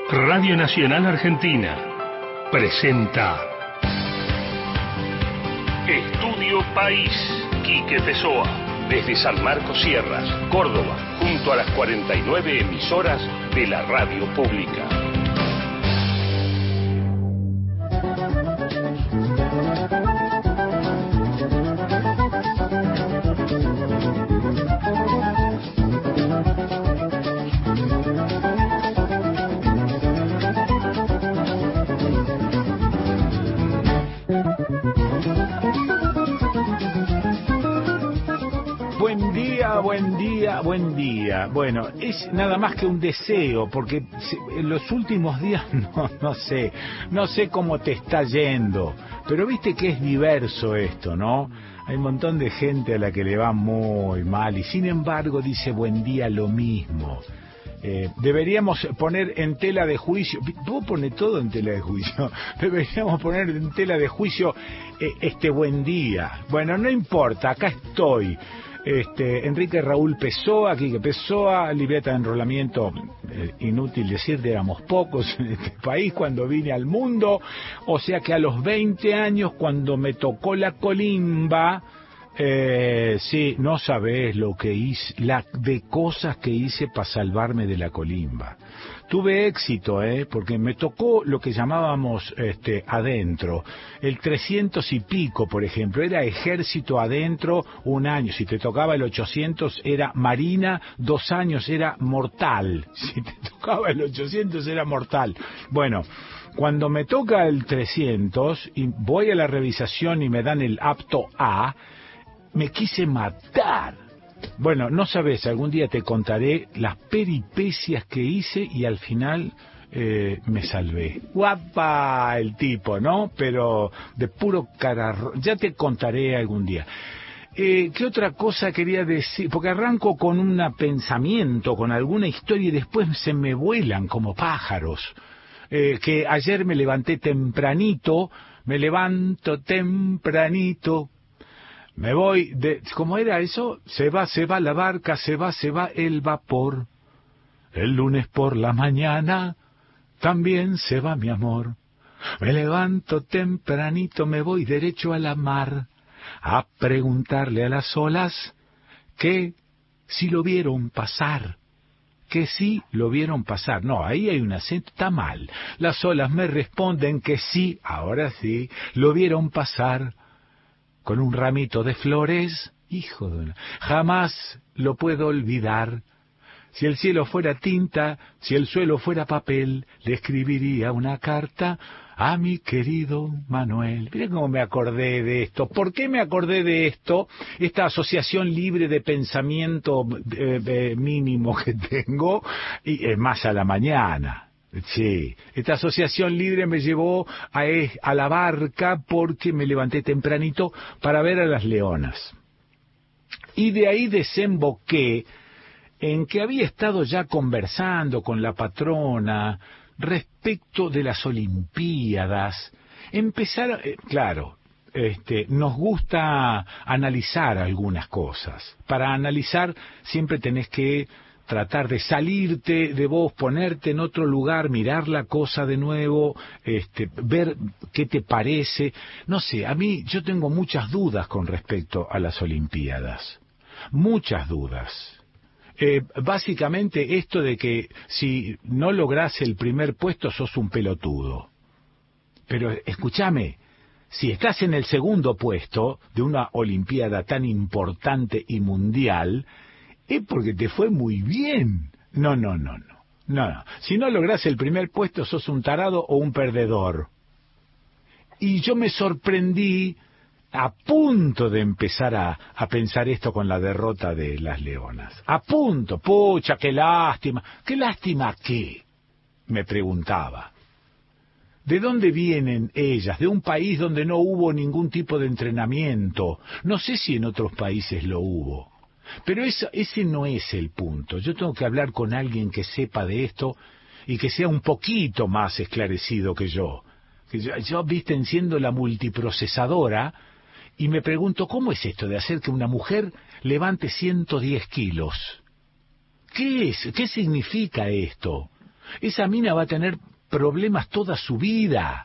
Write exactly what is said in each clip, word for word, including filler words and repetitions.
Radio Nacional Argentina presenta Estudio País, Quique Pessoa, desde San Marcos Sierras, Córdoba, junto a las cuarenta y nueve emisoras de la radio pública. Buen día, buen día. Bueno, es nada más que un deseo, porque en los últimos días no, no sé, no sé cómo te está yendo, pero viste que es diverso esto, ¿no? Hay un montón de gente a la que le va muy mal y sin embargo dice buen día lo mismo. Eh, deberíamos poner en tela de juicio, vos pones todo en tela de juicio, deberíamos poner en tela de juicio eh, este buen día. Bueno, no importa, acá estoy. Este, Enrique Raúl Pessoa, Quique Pessoa, libreta de enrolamiento, eh, inútil decir, éramos pocos en este país cuando vine al mundo, o sea que a los veinte años cuando me tocó la colimba, eh, sí, no sabés lo que hice, la de cosas que hice para salvarme de la colimba. Tuve éxito, eh, porque me tocó lo que llamábamos este adentro, el trescientos y pico, por ejemplo, era ejército adentro un año, si te tocaba el ochocientos era marina, dos años era mortal, si te tocaba el ochocientos era mortal. Bueno, cuando me toca el trescientos y voy a la revisación y me dan el apto A, me quise matar. Bueno, no sabes, algún día te contaré las peripecias que hice y al final eh, me salvé. Guapa el tipo, ¿no? Pero de puro cararro. Ya te contaré algún día. Eh, ¿Qué otra cosa quería decir? Porque arranco con un pensamiento, con alguna historia y después se me vuelan como pájaros. Eh, que ayer me levanté tempranito, me levanto tempranito. Me voy de... ¿Cómo era eso? Se va, se va la barca, se va, se va el vapor. El lunes por la mañana también se va mi amor. Me levanto tempranito, me voy derecho a la mar a preguntarle a las olas que si lo vieron pasar. Que sí lo vieron pasar. No, ahí hay un acento, está mal. Las olas me responden que sí, ahora sí, lo vieron pasar. Con un ramito de flores, hijo de una... jamás lo puedo olvidar. Si el cielo fuera tinta, si el suelo fuera papel, le escribiría una carta a mi querido Manuel. Miren cómo me acordé de esto. ¿Por qué me acordé de esto? Esta asociación libre de pensamiento eh, eh, mínimo que tengo, y eh, más a la mañana. Sí, esta asociación libre me llevó a, a la barca porque me levanté tempranito para ver a las leonas. Y de ahí desemboqué en que había estado ya conversando con la patrona respecto de las Olimpiadas. Empezar, eh, claro, este, nos gusta analizar algunas cosas. Para analizar siempre tenés que tratar de salirte de vos, ponerte en otro lugar, mirar la cosa de nuevo, este, ver qué te parece. No sé, a mí yo tengo muchas dudas con respecto a las Olimpiadas. Muchas dudas. Eh, básicamente esto de que si no lográs el primer puesto sos un pelotudo. Pero escúchame, si estás en el segundo puesto de una Olimpiada tan importante y mundial, es porque te fue muy bien. No, no, no, no. No, no. Si no lográs el primer puesto, sos un tarado o un perdedor. Y yo me sorprendí a punto de empezar a, a pensar esto con la derrota de las leonas. A punto. Pucha, qué lástima. ¿Qué lástima qué? Me preguntaba. ¿De dónde vienen ellas? De un país donde no hubo ningún tipo de entrenamiento. No sé si en otros países lo hubo. Pero eso, ese no es el punto. Yo tengo que hablar con alguien que sepa de esto y que sea un poquito más esclarecido que yo. Que yo, yo viste, enciendo la multiprocesadora y me pregunto, ¿cómo es esto de hacer que una mujer levante ciento diez kilos? ¿Qué es? ¿Qué significa esto? esa mina va a tener problemas toda su vida.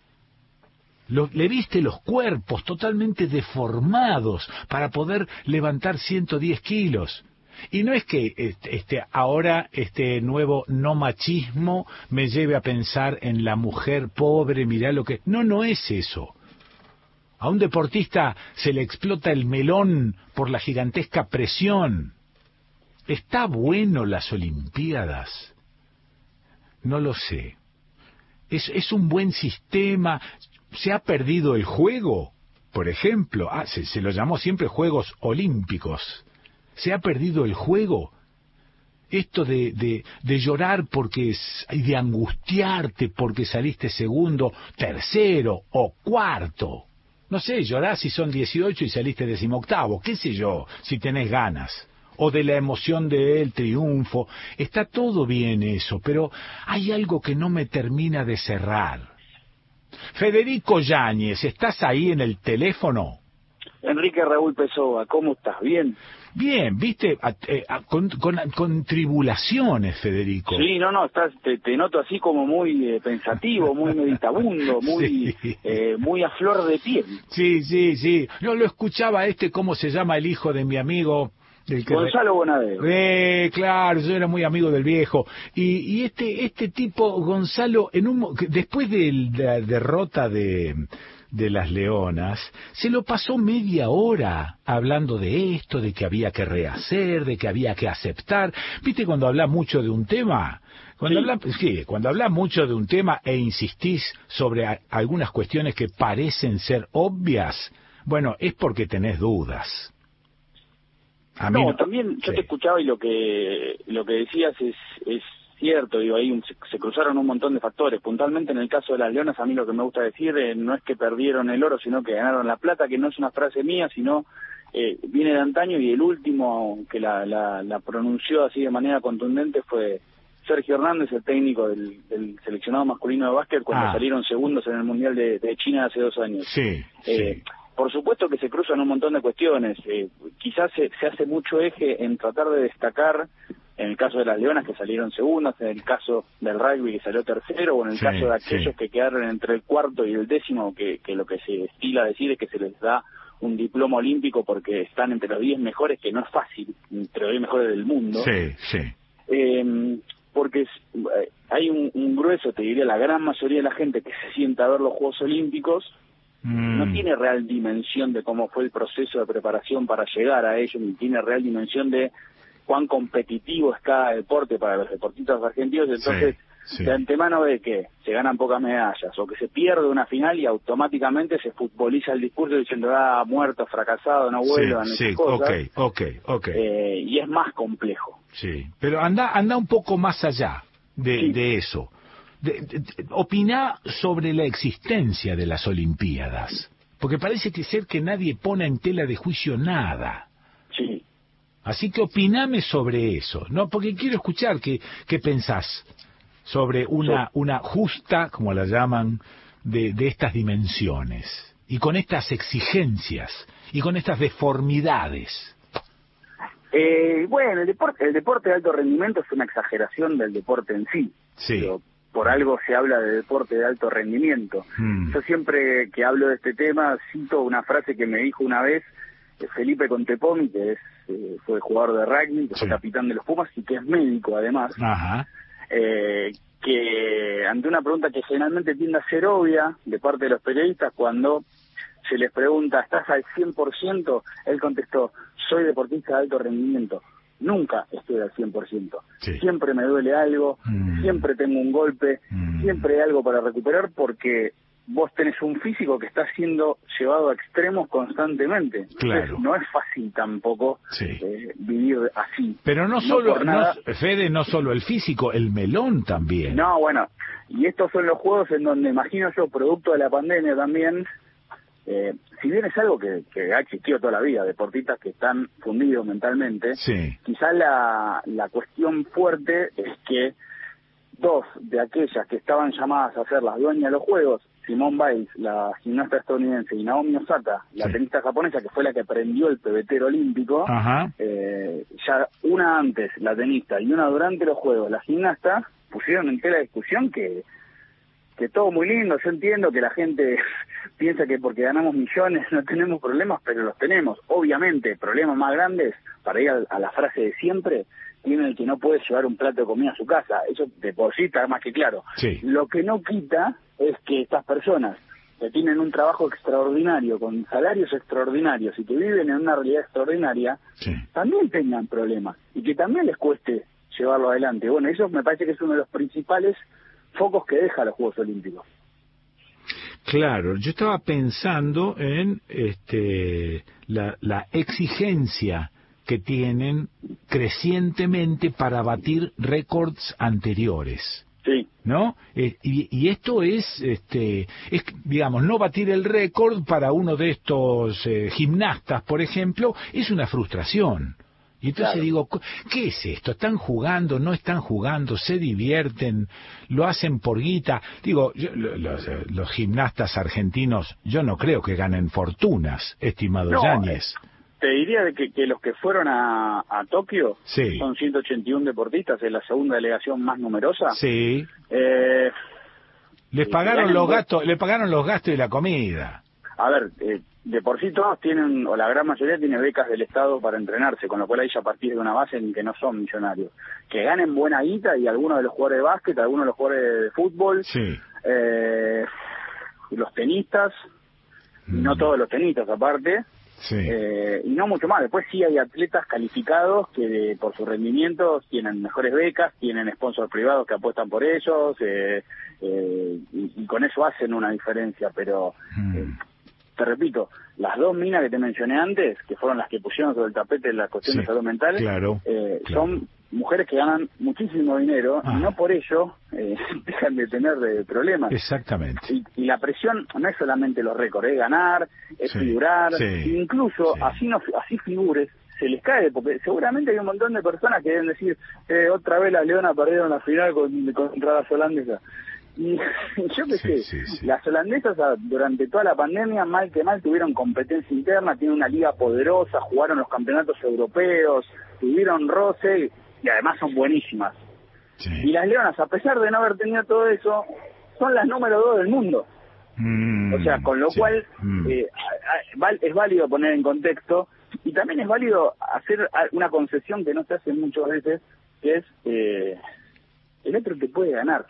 Lo, le viste los cuerpos totalmente deformados para poder levantar ciento diez kilos. Y no es que este, este ahora este nuevo no machismo me lleve a pensar en la mujer pobre, mirá lo que... No, no es eso. A un deportista se le explota el melón por la gigantesca presión. ¿Está bueno las Olimpiadas? No lo sé. ¿Es, es un buen sistema? ¿Se ha perdido el juego? Por ejemplo, ah, se, se lo llamó siempre Juegos Olímpicos. ¿Se ha perdido el juego? Esto de, de, de llorar porque es, y de angustiarte porque saliste segundo, tercero o cuarto. No sé, llorás si son dieciocho y saliste decimoctavo, qué sé yo, si tenés ganas. O de la emoción del triunfo. Está todo bien eso, pero hay algo que no me termina de cerrar. Federico Yáñez, ¿estás ahí en el teléfono? Enrique Raúl Pessoa, ¿cómo estás? ¿Bien? Bien, viste, a, a, con, con, con tribulaciones, Federico. Sí, no, no, estás, te, te noto así como muy eh, pensativo, muy meditabundo, muy sí. eh, muy a flor de piel. Sí, sí, sí. Yo lo escuchaba este, ¿cómo se llama el hijo de mi amigo? Del que Gonzalo Bonadeo. Eh, claro, yo era muy amigo del viejo. Y, y este este tipo, Gonzalo, en un después de la derrota de... de las Leonas, se lo pasó media hora hablando de esto, de que había que rehacer, de que había que aceptar. ¿Viste cuando hablas mucho de un tema? Cuando sí. hablas sí, cuando hablas mucho de un tema e insistís sobre a, algunas cuestiones que parecen ser obvias, bueno, es porque tenés dudas. A no, no, también yo sí. te escuchaba y lo que lo que decías es es cierto, digo, ahí un, se, se cruzaron un montón de factores. Puntualmente en el caso de las Leonas, a mí lo que me gusta decir eh, no es que perdieron el oro, sino que ganaron la plata, que no es una frase mía, sino eh, viene de antaño, y el último que la, la, la pronunció así de manera contundente fue Sergio Hernández, el técnico del, del seleccionado masculino de básquet, cuando ah. salieron segundos en el Mundial de, de China hace dos años. Sí, eh, sí. Por supuesto que se cruzan un montón de cuestiones. Eh, quizás se, se hace mucho eje en tratar de destacar, en el caso de las Leonas que salieron segundas, en el caso del rugby que salió tercero, o en el sí, caso de aquellos sí. que quedaron entre el cuarto y el décimo, que, que lo que se estila decir es que se les da un diploma olímpico porque están entre los diez mejores, que no es fácil, entre los diez mejores del mundo. Sí, sí. Eh, porque es, hay un, un grueso, te diría, la gran mayoría de la gente que se sienta a ver los Juegos Olímpicos, Mm. no tiene real dimensión de cómo fue el proceso de preparación para llegar a ello, ni tiene real dimensión de cuán competitivo es cada deporte para los deportistas argentinos. Entonces, sí, sí. de antemano ve que se ganan pocas medallas, o que se pierde una final y automáticamente se futboliza el discurso diciendo, ah, muerto, fracasado, no vuelvan, sí, esas sí, cosas. Okay, okay, okay. Eh, y es más complejo. Sí, pero anda, anda un poco más allá de, sí. de eso. De, de, de, opina sobre la existencia de las Olimpiadas, porque parece que ser que nadie pone en tela de juicio nada. Sí. Así que opiname sobre eso, ¿no? Porque quiero escuchar qué, qué pensás sobre una, sí. una justa, como la llaman, de, de estas dimensiones, y con estas exigencias, y con estas deformidades. Eh, bueno, el deporte, el deporte de alto rendimiento es una exageración del deporte en sí. Sí. Pero por algo se habla de deporte de alto rendimiento. Mm. Yo siempre que hablo de este tema cito una frase que me dijo una vez Felipe Contepomi, que es, eh, fue jugador de rugby, que sí. fue capitán de los Pumas y que es médico además. Ajá. Eh, que ante una pregunta que generalmente tiende a ser obvia de parte de los periodistas, cuando se les pregunta, ¿estás al cien por ciento? Él contestó, soy deportista de alto rendimiento. Nunca estoy al cien por ciento. Sí. Siempre me duele algo, mm. siempre tengo un golpe, mm. siempre hay algo para recuperar, porque vos tenés un físico que está siendo llevado a extremos constantemente. Claro. Entonces, no es fácil tampoco sí. eh, vivir así. Pero no, no solo, nada... no, Fede, no solo el físico, el melón también. No, bueno, y estos son los juegos en donde, imagino yo, producto de la pandemia también, Eh, si bien es algo que, que ha existido toda la vida, deportistas que están fundidos mentalmente, sí. quizás la, la cuestión fuerte es que dos de aquellas que estaban llamadas a ser las dueñas de los juegos, Simone Biles, la gimnasta estadounidense, y Naomi Osaka, la sí. tenista japonesa, que fue la que prendió el pebetero olímpico, Ajá. Eh, ya una antes, la tenista, y una durante los juegos, la gimnasta, pusieron en tela de discusión que que todo muy lindo. Yo entiendo que la gente piensa que porque ganamos millones no tenemos problemas, pero los tenemos. Obviamente, problemas más grandes, para ir a, a la frase de siempre, tiene el que no puede llevar un plato de comida a su casa. Eso de por sí está más que claro. Sí. Lo que no quita es que estas personas que tienen un trabajo extraordinario, con salarios extraordinarios y que viven en una realidad extraordinaria, sí, también tengan problemas y que también les cueste llevarlo adelante. Bueno, eso me parece que es uno de los principales focos que deja los Juegos Olímpicos. Claro, yo estaba pensando en este la, la exigencia que tienen crecientemente para batir récords anteriores. Sí. ¿No? Eh, y, y esto es, este, es, digamos, no batir el récord para uno de estos eh, gimnastas, por ejemplo, es una frustración. Y entonces claro, digo, ¿qué es esto? ¿Están jugando? ¿No están jugando? ¿Se divierten? ¿Lo hacen por guita? Digo, yo, los, los gimnastas argentinos, yo no creo que ganen fortunas, estimado no, Yáñez. Te diría de que, que los que fueron a, a Tokio, sí, son ciento ochenta y uno deportistas, es la segunda delegación más numerosa. Sí. Eh, les pagaron los gastos, le pagaron los gastos y la comida. A ver, eh, de por sí todos tienen, o la gran mayoría tiene becas del Estado para entrenarse, con lo cual ahí ya partir de una base en que no son millonarios. Que ganen buena guita, y algunos de los jugadores de básquet, algunos de los jugadores de fútbol, sí, eh, los tenistas, mm. y no todos los tenistas aparte, sí, eh, y no mucho más. Después sí hay atletas calificados que de, por sus rendimientos tienen mejores becas, tienen sponsors privados que apuestan por ellos, eh, eh, y, y con eso hacen una diferencia, pero... Mm. Eh, te repito, las dos minas que te mencioné antes, que fueron las que pusieron sobre el tapete la cuestión, sí, de salud mental, claro, eh, claro, son mujeres que ganan muchísimo dinero, ah, y no por ello eh, dejan de tener de problemas. Exactamente. Y, y la presión no es solamente los récords, es ganar, es sí, figurar, sí, incluso sí, así no así figures, se les cae, porque seguramente hay un montón de personas que deben decir, eh, otra vez las Leonas perdieron la final con, contra las holandesas. Y yo qué sé, sí, sí, sí, las holandesas durante toda la pandemia, mal que mal, tuvieron competencia interna, tienen una liga poderosa, jugaron los campeonatos europeos, tuvieron roce y además son buenísimas. Sí. Y las Leonas, a pesar de no haber tenido todo eso, son las número dos del mundo. Mm, o sea, con lo sí, cual mm. eh, es válido poner en contexto, y también es válido hacer una concesión que no se hace muchas veces, que es eh, el otro te puede ganar.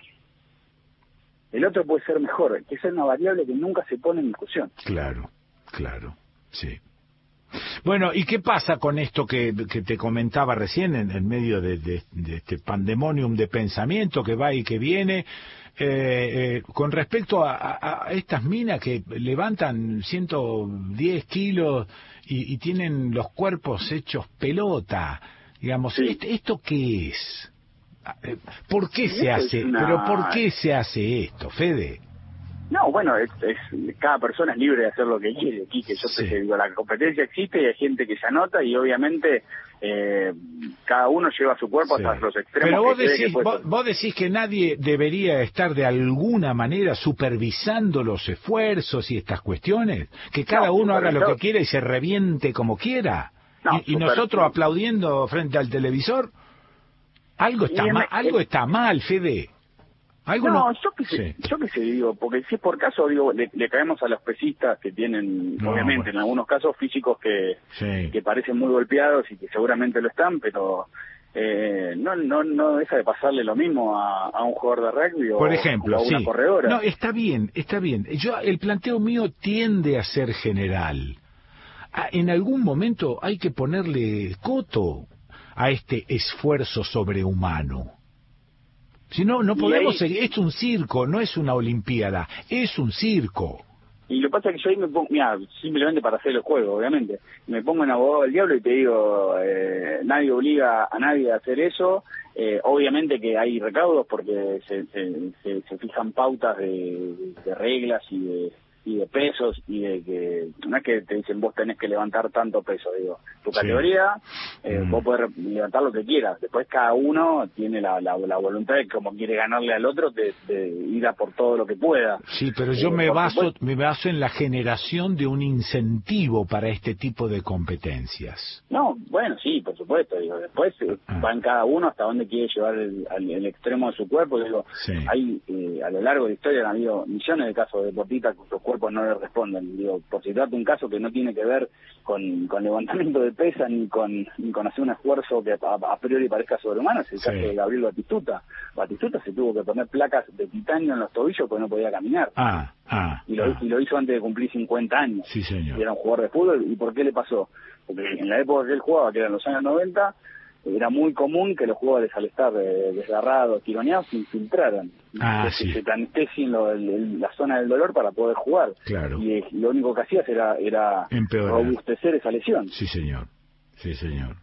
El otro puede ser mejor, que esa es una variable que nunca se pone en discusión. Claro, claro, sí. Bueno, ¿y qué pasa con esto que, que te comentaba recién en, en medio de, de, de este pandemonium de pensamiento que va y que viene, eh, eh, con respecto a, a, a estas minas que levantan ciento diez kilos y, y tienen los cuerpos hechos pelota? Digamos, sí. ¿esto, ¿esto qué es? ¿Por qué se hace? Una... ¿Pero por qué se hace esto, Fede? No, bueno, es, es, cada persona es libre de hacer lo que quiere, Quique. Yo sí. te digo, la competencia existe y hay gente que se anota, y obviamente eh, cada uno lleva su cuerpo sí. hasta los extremos. Pero vos, que decís, que puede... vos, vos decís que nadie debería estar de alguna manera supervisando los esfuerzos y estas cuestiones, que cada no, uno haga lo que quiera y se reviente como quiera, no, y, y nosotros aplaudiendo frente al televisor. Algo está mal, algo está mal, Fede. ¿Algo no, no, yo qué sé, sí. yo qué sé, digo, porque si es por caso, digo, le, le caemos a los pesistas que tienen, no, obviamente, bueno. en algunos casos físicos que, sí. que parecen muy golpeados y que seguramente lo están, pero eh, no no no deja de pasarle lo mismo a, a un jugador de rugby o, por ejemplo, o a una sí. corredora. No, está bien, está bien. Yo, el planteo mío tiende a ser general. En algún momento hay que ponerle coto a este esfuerzo sobrehumano. Si no, no podemos ahí, seguir. Es un circo, no es una olimpiada, es un circo. Y lo que pasa es que yo ahí me pongo, mira, simplemente para hacer el juego, obviamente, me pongo en abogado del diablo y te digo, eh, nadie obliga a nadie a hacer eso, eh, obviamente que hay recaudos porque se, se, se, se fijan pautas de, de reglas y de, y de pesos, y de que no es que te dicen vos tenés que levantar tanto peso, digo, tu categoría, sí. eh, mm. vos podés levantar lo que quieras, después cada uno tiene la, la, la voluntad de como quiere ganarle al otro, de, de ir a por todo lo que pueda. Sí, pero yo eh, me baso supuesto, me baso en la generación de un incentivo para este tipo de competencias. No, bueno, sí, por supuesto, digo, después ah. va en cada uno hasta dónde quiere llevar el, el, el extremo de su cuerpo, digo, sí. hay eh, a lo largo de la historia han habido millones de casos de deportistas cuyos cuerpos no le responden, digo, por si trata un caso que no tiene que ver con, con levantamiento de pesa ni con ni con hacer un esfuerzo que a, a priori parezca sobrehumano, es el sí. caso de Gabriel Batistuta. Batistuta se tuvo que poner placas de titanio en los tobillos porque no podía caminar. Ah, ah, y, lo, ah. y lo hizo antes de cumplir cincuenta años. Sí, señor. Y era un jugador de fútbol. ¿Y por qué le pasó? Porque en la época que él jugaba, que eran los años noventa, era muy común que los jugadores, al estar eh, desgarrados, tironeados, se infiltraran. Ah, que sí. se anestesien lo, el, el, la zona del dolor para poder jugar. Claro. Y eh, lo único que hacías era, era robustecer esa lesión. Sí, señor. Sí, señor.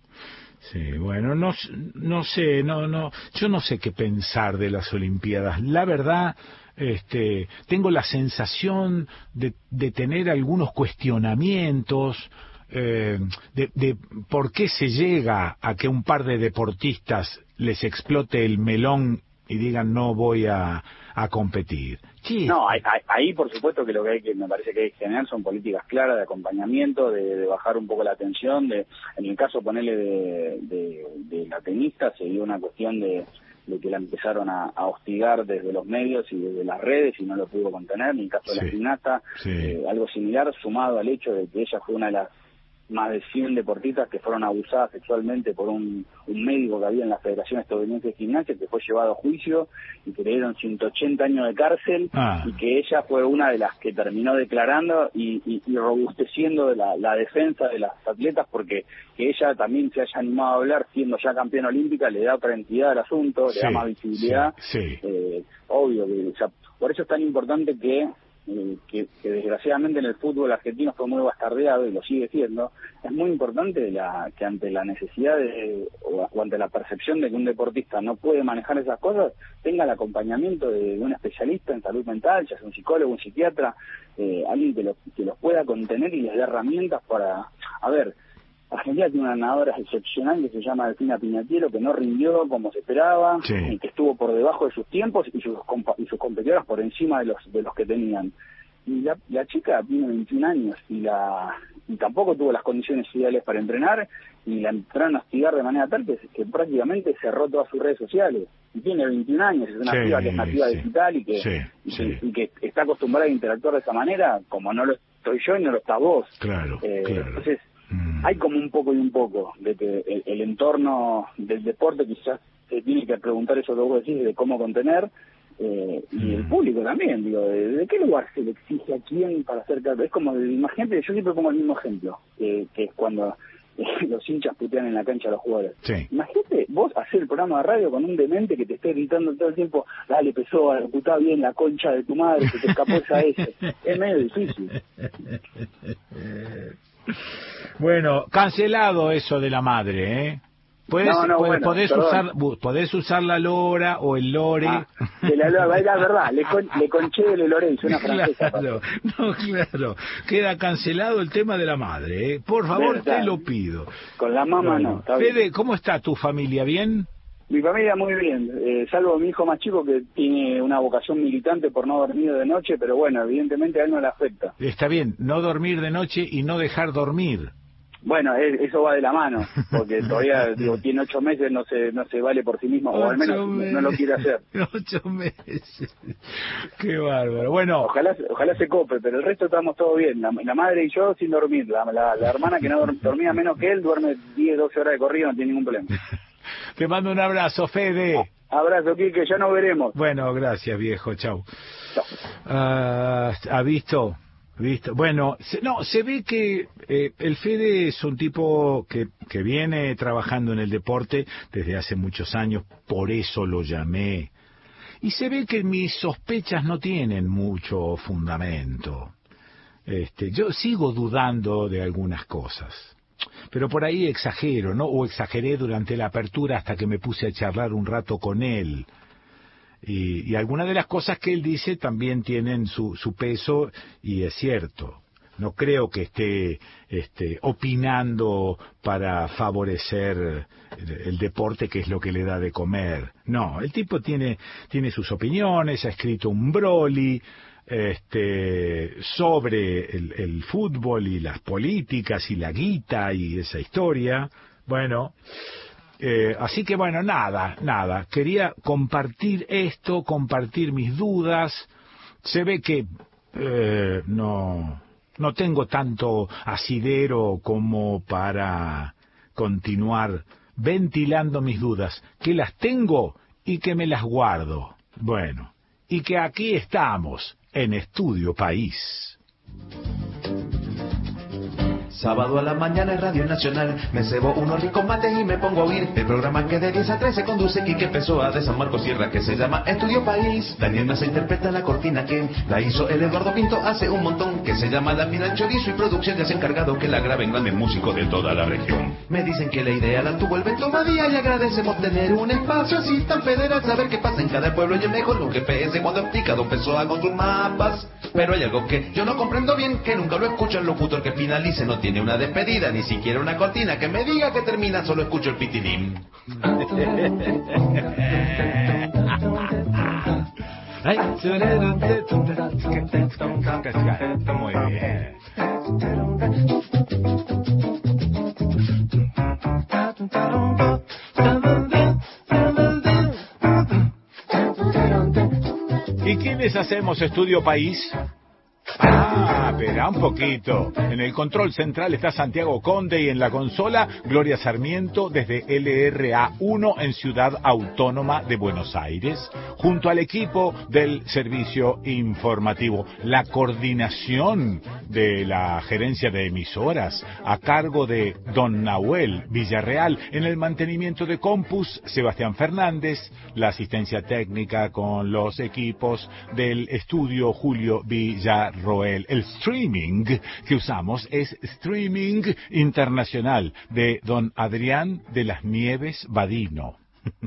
Sí, bueno, no, no sé, no, no, yo no sé qué pensar de las Olimpiadas. La verdad, este, tengo la sensación de, de tener algunos cuestionamientos. Eh, de, de por qué se llega a que un par de deportistas les explote el melón y digan no voy a, a competir. ¿Qué? No, ahí, ahí por supuesto que lo que hay que, me parece que hay que generar son políticas claras de acompañamiento, de, de bajar un poco la tensión, de, en el caso ponerle de, de, de la tenista se dio una cuestión de, de que la empezaron a, a hostigar desde los medios y desde las redes y no lo pudo contener, en el caso de sí, la gimnasta, sí. eh, algo similar sumado al hecho de que ella fue una de las más de cien deportistas que fueron abusadas sexualmente por un, un médico que había en la Federación Estadounidense de Gimnasia, que fue llevado a juicio y que le dieron ciento ochenta años de cárcel, ah. y que ella fue una de las que terminó declarando y, y, y robusteciendo la, la defensa de las atletas, porque que ella también se haya animado a hablar siendo ya campeona olímpica le da otra entidad al asunto, sí, le da más visibilidad. Sí, sí. Eh, obvio que, o sea, por eso es tan importante que Eh, que, que desgraciadamente en el fútbol argentino fue muy bastardeado y lo sigue siendo, es muy importante la, que ante la necesidad de, o, o ante la percepción de que un deportista no puede manejar esas cosas, tenga el acompañamiento de, de un especialista en salud mental, ya sea un psicólogo, un psiquiatra, eh, alguien que, lo, que los pueda contener y les dé herramientas para, a ver, Argentina tiene una nadadora excepcional que se llama Delfina Piñatiero, que no rindió como se esperaba, sí. y que estuvo por debajo de sus tiempos y sus compa- y sus competidoras por encima de los de los que tenían. Y la, la chica tiene veintiún años y la y tampoco tuvo las condiciones ideales para entrenar y la entraron a hostigar de manera tal que, que prácticamente cerró todas sus redes sociales. Y tiene veintiún años, es una sí, piba que es nativa sí. digital y que, sí, y, sí. Que, y que está acostumbrada a interactuar de esa manera, como no lo estoy yo y no lo está vos. Claro, eh, claro. Entonces, hay como un poco y un poco de que el, el entorno del deporte quizás se tiene que preguntar eso que vos decís de cómo contener, eh, y mm. el público también, digo, de, de qué lugar se le exige a quién para hacer cargo. Es como, de, imagínate, yo siempre pongo el mismo ejemplo, eh, que es cuando eh, los hinchas putean en la cancha a los jugadores. Sí. Imagínate vos hacer el programa de radio con un demente que te esté gritando todo el tiempo, dale Pessoa, putá bien la concha de tu madre, se te escapó esa S. Es medio difícil. Bueno, cancelado eso de la madre, ¿eh? Puedes, no, no, puedes, bueno, podés, usar, podés usar la lora o el lore. Ah, de la lora, es la verdad, le, con, le conché de le Lorenzo, una francesa. Claro, no, claro, queda cancelado el tema de la madre, ¿eh? Por favor, ¿verdad? Te lo pido. Con la mamá bueno, no. Está Fede, bien. ¿cómo está tu familia? ¿Bien? Mi familia muy bien, eh, salvo mi hijo más chico que tiene una vocación militante por no dormir de noche, pero bueno, evidentemente a él no le afecta. Está bien, no dormir de noche y no dejar dormir. Bueno, es, eso va de la mano, porque todavía digo, tiene ocho meses, no se no se vale por sí mismo, o al menos meses. no lo quiere hacer. Ocho meses, qué bárbaro. Bueno, ojalá ojalá se cope, pero el resto estamos todos bien. La, la madre y yo sin dormir, la, la, la hermana que no dormía menos que él duerme diez, doce horas de corrido, no tiene ningún problema. Te mando un abrazo, Fede. Abrazo, Quique, ya nos veremos. Bueno, gracias, viejo, chau. Chau. Uh, ¿Ha visto? ¿Visto? Bueno, se, no, se ve que eh, el Fede es un tipo que, que viene trabajando en el deporte desde hace muchos años, por eso lo llamé. Y se ve que mis sospechas no tienen mucho fundamento. Este, yo sigo dudando de algunas cosas. Pero por ahí exagero, ¿no? O exageré durante la apertura hasta que me puse a charlar un rato con él. Y, y algunas de las cosas que él dice también tienen su, su peso, y es cierto. No creo que esté este, opinando para favorecer el, el deporte, que es lo que le da de comer. No, el tipo tiene, tiene sus opiniones, ha escrito un broli este, sobre el, el fútbol y las políticas y la guita y esa historia. Bueno, eh, así que bueno, nada, nada. Quería compartir esto, compartir mis dudas. Se ve que eh, no... No tengo tanto asidero como para continuar ventilando mis dudas, que las tengo y que me las guardo. Bueno, y que aquí estamos, en Estudio País. Sábado a la mañana en Radio Nacional me cebo unos ricos mates y me pongo a oír el programa que de diez a trece conduce Quique Pessoa de San Marcos Sierra, que se llama Estudio País. Daniel Massa interpreta la cortina que la hizo el Eduardo Pinto hace un montón, que se llama La Mira el Chorizo, y producción ya se ha encargado que la graben grandes músicos de toda la región. Me dicen que la idea la tuvo el Beto Badía y agradecemos tener un espacio así tan federal, saber qué pasa en cada pueblo y el mejor un G P S cuando explica Don Pessoa con sus mapas. Pero hay algo que yo no comprendo bien, que nunca lo escucho el locutor que finalice, no tiene una despedida, ni siquiera una cortina que me diga que termina, solo escucho el pitilín. Muy bien. ¿Y quiénes hacemos Estudio País? Ah, espera un poquito. En el control central está Santiago Conde y en la consola Gloria Sarmiento desde L R A uno en Ciudad Autónoma de Buenos Aires, junto al equipo del servicio informativo. La coordinación de la gerencia de emisoras a cargo de Don Nahuel Villarreal, en el mantenimiento de Compus Sebastián Fernández, la asistencia técnica con los equipos del estudio Julio Villarreal. Roel. El streaming que usamos es Streaming Internacional de don Adrián de las Nieves Badino.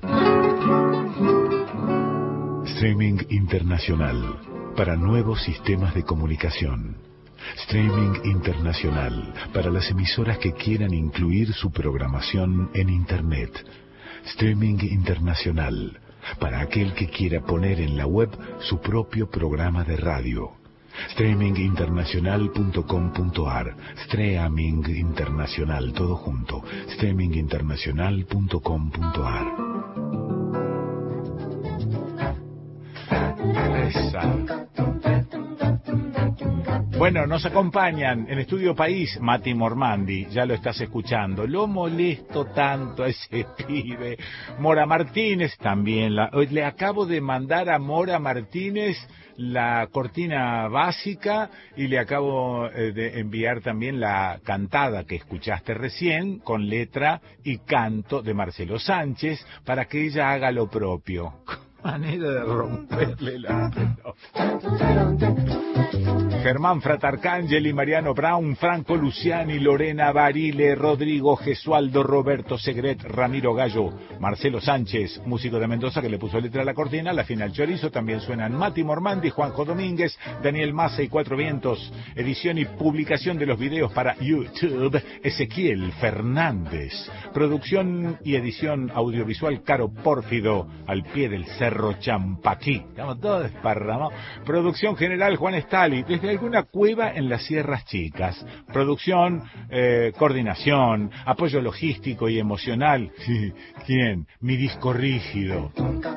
Streaming Internacional para nuevos sistemas de comunicación. Streaming Internacional para las emisoras que quieran incluir su programación en Internet. Streaming Internacional para aquel que quiera poner en la web su propio programa de radio. streaming internacional punto com punto a r. Streaming Internacional, todo junto. streaming internacional punto com punto a r. Esa. Bueno, nos acompañan en Estudio País Mati Mormandi, ya lo estás escuchando. Lo molesto tanto a ese pibe. Mora Martínez también. La, le acabo de mandar a Mora Martínez la cortina básica y le acabo eh, de enviar también la cantada que escuchaste recién con letra y canto de Marcelo Sánchez para que ella haga lo propio. Manera de romperle la pelota. Germán Fratarcangeli, Mariano Brown, Franco Luciani, Lorena Barile, Rodrigo Gesualdo, Roberto Segret, Ramiro Gallo, Marcelo Sánchez, músico de Mendoza que le puso letra a la cortina, la final chorizo. También suenan Mati Mormandi, Juanjo Domínguez, Daniel Massa y Cuatro Vientos. Edición y publicación de los videos para YouTube, Ezequiel Fernández. Producción y edición audiovisual, Caro Pórfido, al pie del Cerro Champaquí. Estamos todos desparramados. Producción general, Juan Estali, desde alguna cueva en las Sierras Chicas. Producción, eh, coordinación, apoyo logístico y emocional. ¿Quién? Mi disco rígido.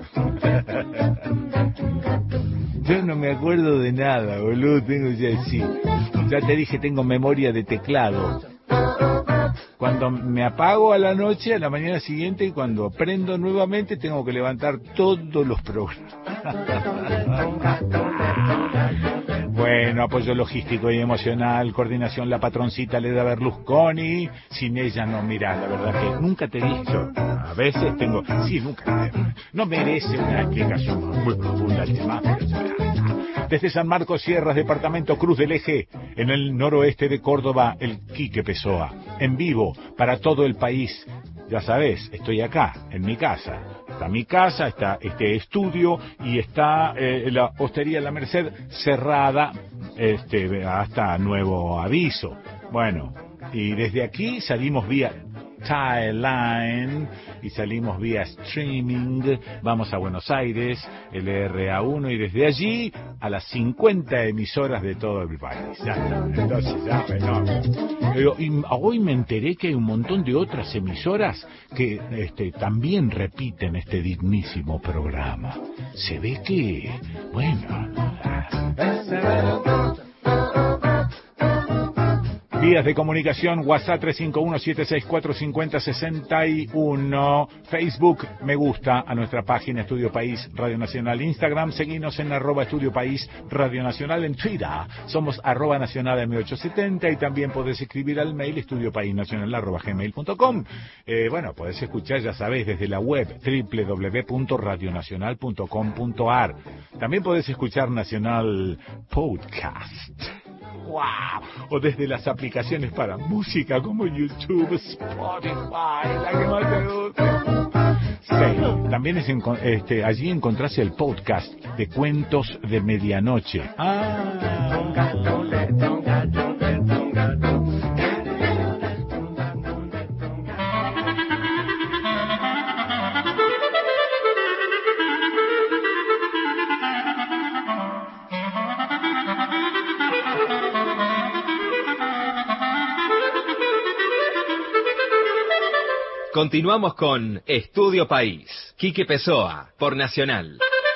Yo no me acuerdo de nada, boludo. Tengo ya, sí. Ya te dije, tengo memoria de teclado. Cuando me apago a la noche, a la mañana siguiente, y cuando prendo nuevamente, tengo que levantar todos los programas. Bueno, apoyo logístico y emocional, coordinación, la patroncita Leda Berlusconi. Sin ella no, mirá, la verdad que nunca te dije yo. A veces tengo, sí, nunca te, no merece una explicación muy profunda el tema, pero desde San Marcos Sierras, departamento Cruz del Eje, en el noroeste de Córdoba, el Quique Pessoa, en vivo para todo el país. Ya sabés, estoy acá, en mi casa, está mi casa, está este estudio y está eh, la Hostería La Merced cerrada este, hasta nuevo aviso. Bueno, y desde aquí salimos vía Thailand y salimos vía streaming, vamos a Buenos Aires, L R A uno, y desde allí a las cincuenta emisoras de todo el país. Ya está, entonces ya, no. Pero, y hoy me enteré que hay un montón de otras emisoras que este, también repiten este dignísimo programa. Se ve que, bueno, vías de comunicación: WhatsApp tres cinco uno, siete seis cuatro, cinco cero seis uno, Facebook, me gusta a nuestra página Estudio País Radio Nacional, Instagram, seguinos en arroba Estudio País Radio Nacional, en Twitter somos arroba nacional M ochocientos setenta, y también podés escribir al mail estudiopaisnacional arroba gmail punto com. Eh, bueno, podés escuchar, ya sabéis, desde la web doble u doble u doble u punto radio nacional punto com punto a r. También podés escuchar Nacional Podcast. Wow. O desde las aplicaciones para música como YouTube, Spotify, la que más te guste. Sí, también es en, este, allí encontrás el podcast de Cuentos de Medianoche. Ah. Continuamos con Estudio País. Quique Pessoa, por Nacional.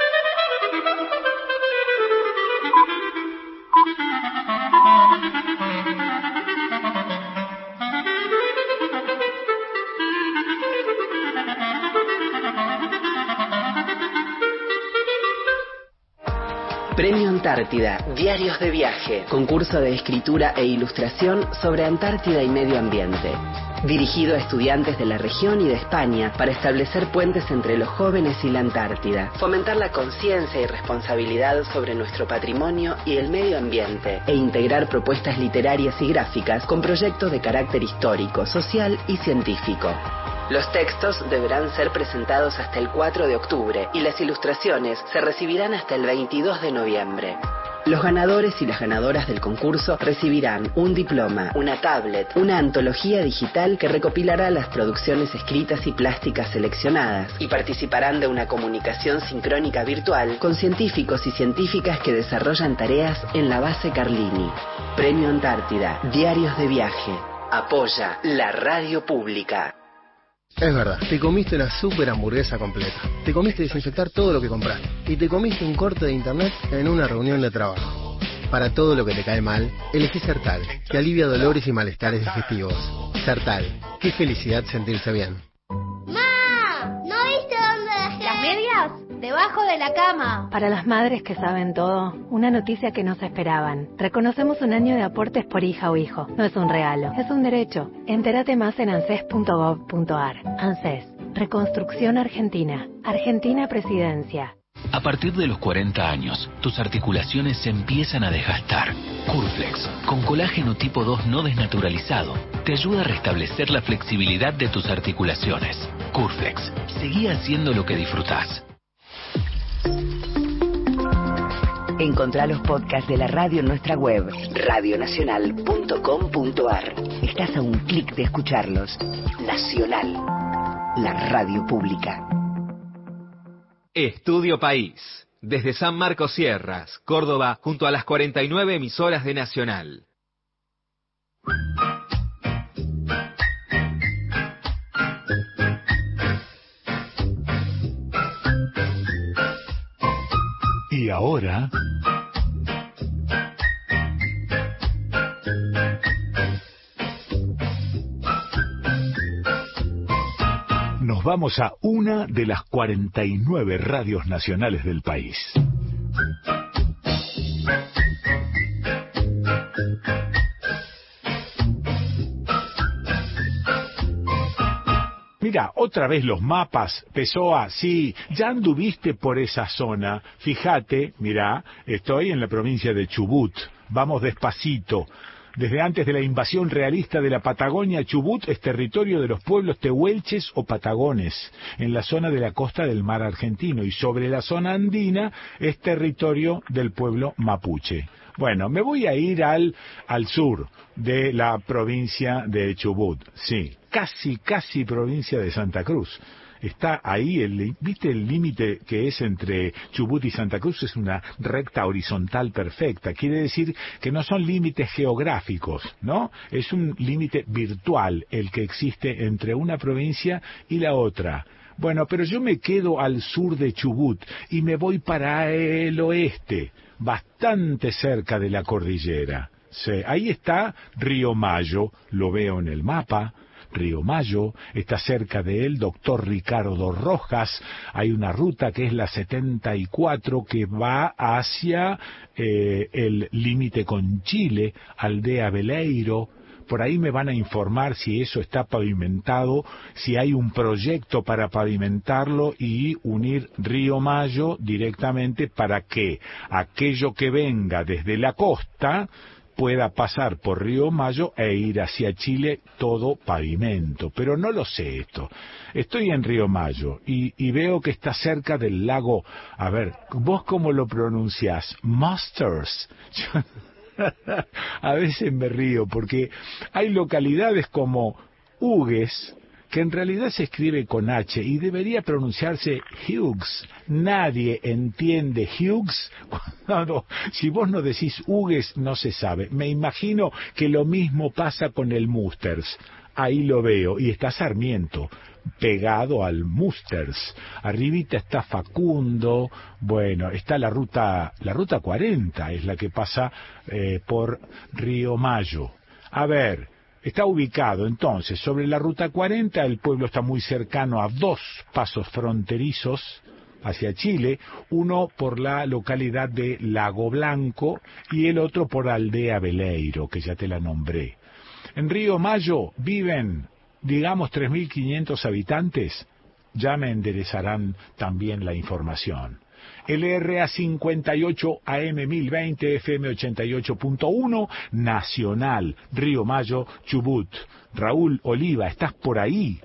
Premio Antártida, Diarios de Viaje, concurso de escritura e ilustración sobre Antártida y medio ambiente. Dirigido a estudiantes de la región y de España para establecer puentes entre los jóvenes y la Antártida, fomentar la conciencia y responsabilidad sobre nuestro patrimonio y el medio ambiente, e integrar propuestas literarias y gráficas con proyectos de carácter histórico, social y científico. Los textos deberán ser presentados hasta el cuatro de octubre y las ilustraciones se recibirán hasta el veintidós de noviembre. Los ganadores y las ganadoras del concurso recibirán un diploma, una tablet, una antología digital que recopilará las producciones escritas y plásticas seleccionadas, y participarán de una comunicación sincrónica virtual con científicos y científicas que desarrollan tareas en la base Carlini. Premio Antártida, Diarios de Viaje. Apoya la radio pública. Es verdad, te comiste una super hamburguesa completa, te comiste desinfectar todo lo que compraste y te comiste un corte de internet en una reunión de trabajo. Para todo lo que te cae mal, elegí Sertal, que alivia dolores y malestares digestivos. Sertal, qué felicidad sentirse bien. ¡Ma! ¿No viste dónde dejé las medias? Debajo de la cama. Para las madres que saben todo, una noticia que no se esperaban. Reconocemos un año de aportes por hija o hijo. No es un regalo, es un derecho. Entérate más en anses punto gov punto ar. ANSES, Reconstrucción Argentina. Argentina Presidencia. A partir de los cuarenta años, tus articulaciones se empiezan a desgastar. Curflex, con colágeno tipo dos no desnaturalizado, te ayuda a restablecer la flexibilidad de tus articulaciones. Curflex, seguí haciendo lo que disfrutás. Encontrá los podcasts de la radio en nuestra web, radio nacional punto com punto ar. Estás a un clic de escucharlos. Nacional, la radio pública. Estudio País. Desde San Marcos Sierras, Córdoba, junto a las cuarenta y nueve emisoras de Nacional. Y ahora... nos vamos a una de las cuarenta y nueve radios nacionales del país. Mira, otra vez los mapas, Pessoa, sí, ya anduviste por esa zona. Fíjate, mira, estoy en la provincia de Chubut, vamos despacito. Desde antes de la invasión realista de la Patagonia, Chubut es territorio de los pueblos tehuelches o patagones, en la zona de la costa del mar argentino, y sobre la zona andina es territorio del pueblo mapuche. Bueno, me voy a ir al, al sur de la provincia de Chubut, sí, casi, casi provincia de Santa Cruz. Está ahí, el, ¿viste el límite que es entre Chubut y Santa Cruz? Es una recta horizontal perfecta. Quiere decir que no son límites geográficos, ¿no? Es un límite virtual el que existe entre una provincia y la otra. Bueno, pero yo me quedo al sur de Chubut y me voy para el oeste, bastante cerca de la cordillera. Sí, ahí está Río Mayo, lo veo en el mapa. Río Mayo, está cerca de él doctor Ricardo Rojas, hay una ruta que es la setenta y cuatro que va hacia eh, el límite con Chile, Aldea Veleiro. Por ahí me van a informar si eso está pavimentado, si hay un proyecto para pavimentarlo y unir Río Mayo directamente para que aquello que venga desde la costa pueda pasar por Río Mayo e ir hacia Chile todo pavimento. Pero no lo sé esto. Estoy en Río Mayo y, y veo que está cerca del lago. A ver, ¿vos cómo lo pronunciás? Masters. A veces me río porque hay localidades como Hugues, que en realidad se escribe con H y debería pronunciarse Hughes. Nadie entiende Hughes. Cuando, si vos no decís Hugues, no se sabe. Me imagino que lo mismo pasa con el Musters. Ahí lo veo. Y está Sarmiento, pegado al Musters. Arribita está Facundo. Bueno, está la ruta, la ruta cuarenta, es la que pasa eh, por Río Mayo. A ver, está ubicado entonces sobre la ruta cuarenta, el pueblo está muy cercano a dos pasos fronterizos hacia Chile, uno por la localidad de Lago Blanco y el otro por Aldea Veleiro, que ya te la nombré. En Río Mayo viven, digamos, tres mil quinientos habitantes, ya me enderezarán también la información. L R A cincuenta y ocho A M mil veinte, F M ochenta y ocho punto uno, Nacional, Río Mayo, Chubut. Raúl Oliva, ¿estás por ahí?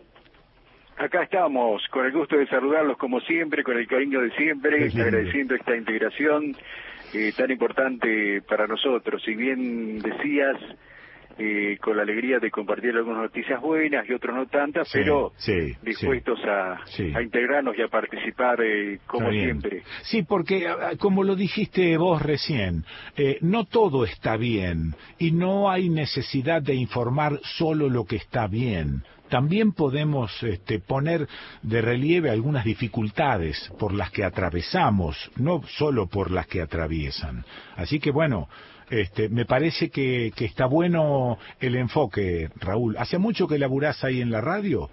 Acá estamos, con el gusto de saludarlos como siempre, con el cariño de siempre, agradeciendo esta integración eh, tan importante para nosotros. Si bien decías, eh, con la alegría de compartir algunas noticias buenas y otras no tantas, sí, pero sí, dispuestos sí, a, sí. a integrarnos y a participar eh, como siempre. Sí, porque como lo dijiste vos recién, eh, no todo está bien y no hay necesidad de informar solo lo que está bien. También podemos este, poner de relieve algunas dificultades por las que atravesamos, no solo por las que atraviesan. Así que bueno, este, me parece que, que está bueno el enfoque, Raúl. ¿Hace mucho que laburás ahí en la radio?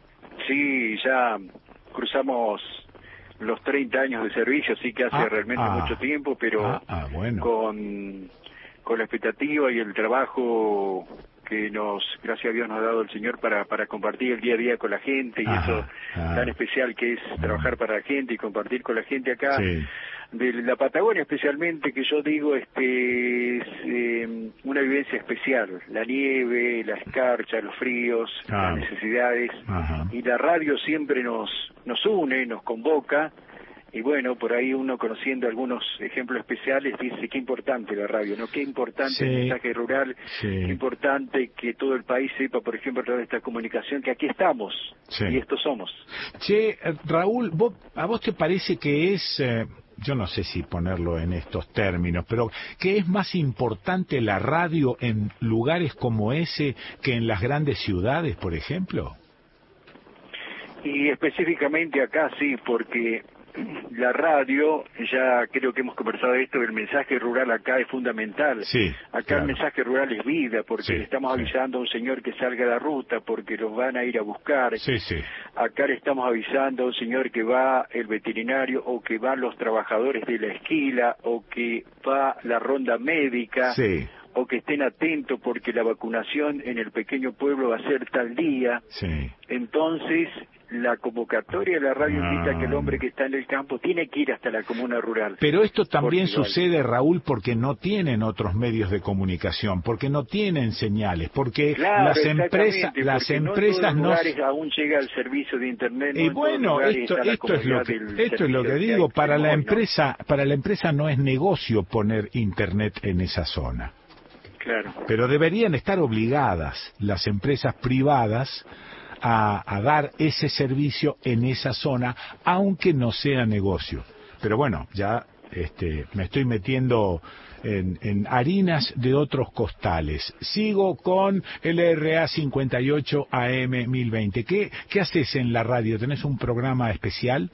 Sí, ya cruzamos los treinta años de servicio, sí que hace ah, realmente ah, mucho tiempo, pero ah, ah, bueno. con, con la expectativa y el trabajo que nos, gracias a Dios, nos ha dado el Señor para para compartir el día a día con la gente y ajá, eso ajá. tan especial que es trabajar para la gente y compartir con la gente acá sí. de la Patagonia especialmente, que yo digo este es eh, una vivencia especial, la nieve, la escarcha, los fríos, ah. las necesidades ajá. y la radio siempre nos nos une, nos convoca. Y bueno, por ahí uno conociendo algunos ejemplos especiales dice qué importante la radio, ¿no? Qué importante sí, el mensaje rural, sí. qué importante que todo el país sepa, por ejemplo, a través de esta comunicación, que aquí estamos sí. y estos somos. Che, Raúl, ¿vos, ¿a vos te parece que es, eh, yo no sé si ponerlo en estos términos, pero que es más importante la radio en lugares como ese que en las grandes ciudades, por ejemplo? Y específicamente acá sí, porque la radio, ya creo que hemos conversado de esto, el mensaje rural acá es fundamental. Sí, acá claro. el mensaje rural es vida, porque sí, le estamos sí. avisando a un señor que salga de la ruta, porque los van a ir a buscar. Sí, sí. Acá le estamos avisando a un señor que va el veterinario, o que van los trabajadores de la esquila, o que va la ronda médica. Sí. O que estén atentos porque la vacunación en el pequeño pueblo va a ser tal día. Sí. Entonces, la convocatoria de la radio ah. indica que el hombre que está en el campo tiene que ir hasta la comuna rural. Pero esto también Portugal. sucede, Raúl, porque no tienen otros medios de comunicación, porque no tienen señales, porque claro, las empresas las porque empresas no, no aún llega el servicio de internet. Y no bueno, esto esto es lo que esto es lo que digo, para la empresa, ¿no? para la empresa no es negocio poner internet en esa zona. Claro. Pero deberían estar obligadas las empresas privadas A, a dar ese servicio en esa zona, aunque no sea negocio. Pero bueno, ya este, me estoy metiendo en, en harinas de otros costales. Sigo con el R A cincuenta y ocho A M mil veinte. ¿Qué, qué haces en la radio? ¿Tenés un programa especial?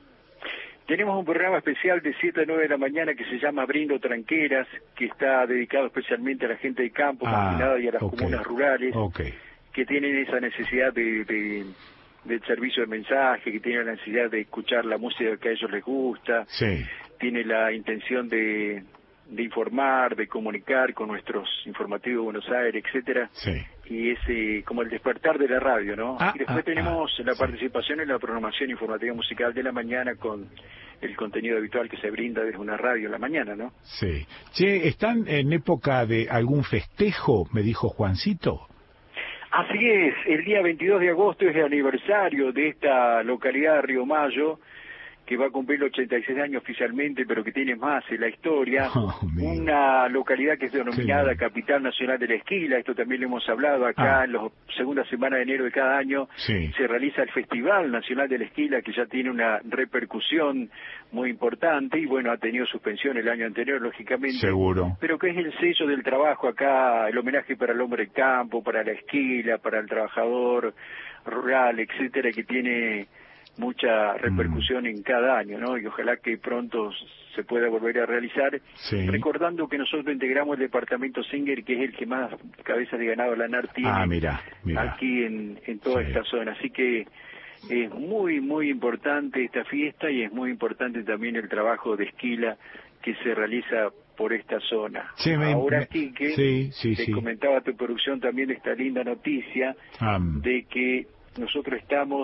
Tenemos un programa especial de siete a nueve de la mañana que se llama Brindo Tranqueras, que está dedicado especialmente a la gente de campo, ah, marginada y a las okay. comunas rurales. Okay. que tienen esa necesidad de, de del servicio de mensaje, que tienen la necesidad de escuchar la música que a ellos les gusta, sí. tiene la intención de, de informar, de comunicar con nuestros informativos de Buenos Aires, etcétera, sí. y es eh, como el despertar de la radio, ¿no? Ah, y después ah, tenemos ah, la sí. participación en la programación informativa musical de la mañana con el contenido habitual que se brinda desde una radio en la mañana, ¿no? Sí. Che, ¿están en época de algún festejo, me dijo Juancito? Así es, el día veintidós de agosto es el aniversario de esta localidad de Río Mayo, que va a cumplir ochenta y seis años oficialmente, pero que tiene más en la historia. Oh, una localidad que es denominada Capital Nacional de la Esquila, esto también lo hemos hablado acá, ah. en la segunda semana de enero de cada año sí. se realiza el Festival Nacional de la Esquila, que ya tiene una repercusión muy importante, y bueno, ha tenido suspensión el año anterior, lógicamente. Seguro. Pero que es el sello del trabajo acá, el homenaje para el hombre de campo, para la esquila, para el trabajador rural, etcétera, que tiene mucha repercusión mm. en cada año, ¿no? Y ojalá que pronto se pueda volver a realizar, sí. recordando que nosotros integramos el departamento Singer, que es el que más cabezas de ganado lanar tiene ah, mira, mira. aquí en, en toda sí. esta zona. Así que es muy, muy importante esta fiesta y es muy importante también el trabajo de esquila que se realiza por esta zona. Sí, me, Ahora, me, Quique, sí, sí, te sí. comentaba tu producción también esta linda noticia um. de que nosotros estamos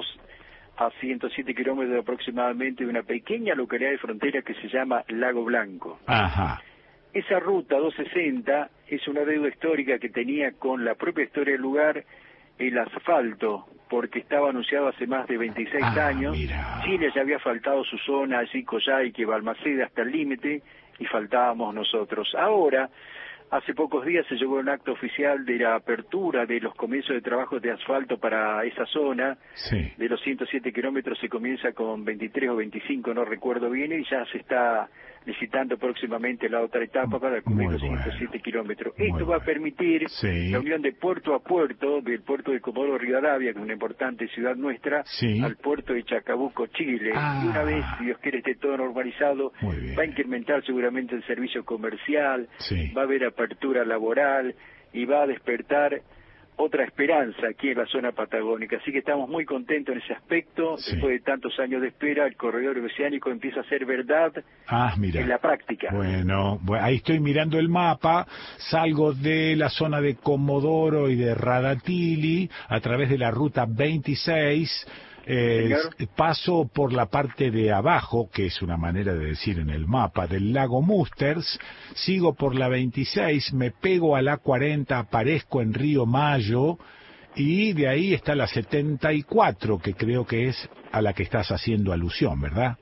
a ciento siete kilómetros aproximadamente de una pequeña localidad de frontera que se llama Lago Blanco. Ajá. Esa ruta doscientos sesenta es una deuda histórica que tenía con la propia historia del lugar el asfalto, porque estaba anunciado hace más de veintiséis ah, años. Mira. Chile ya había faltado su zona, allí Coyhaique, Balmaceda, hasta el límite, y faltábamos nosotros. Ahora, hace pocos días se llegó un acto oficial de la apertura de los comienzos de trabajos de asfalto para esa zona. Sí. De los ciento siete kilómetros se comienza con veintitrés o veinticinco, no recuerdo bien, y ya se está licitando próximamente la otra etapa para cumplir los ciento siete kilómetros. Esto Muy va a bueno. permitir sí. la unión de puerto a puerto, del puerto de Comodoro Rivadavia, que es una importante ciudad nuestra, sí. al puerto de Chacabuco, Chile. Ah. Y una vez, si Dios quiere, esté todo normalizado, va a incrementar seguramente el servicio comercial, sí. va a haber apertura laboral y va a despertar otra esperanza aquí en la zona patagónica. Así que estamos muy contentos en ese aspecto. Sí. Después de tantos años de espera, el corredor oceánico empieza a ser verdad ah, mira. en la práctica. Bueno, bueno, ahí estoy mirando el mapa, salgo de la zona de Comodoro y de Radatili a través de la ruta veintiséis. Eh, paso por la parte de abajo, que es una manera de decir en el mapa, del lago Musters, sigo por la veintiséis, me pego a la cuarenta, aparezco en Río Mayo, y de ahí está la setenta y cuatro, que creo que es a la que estás haciendo alusión, ¿verdad?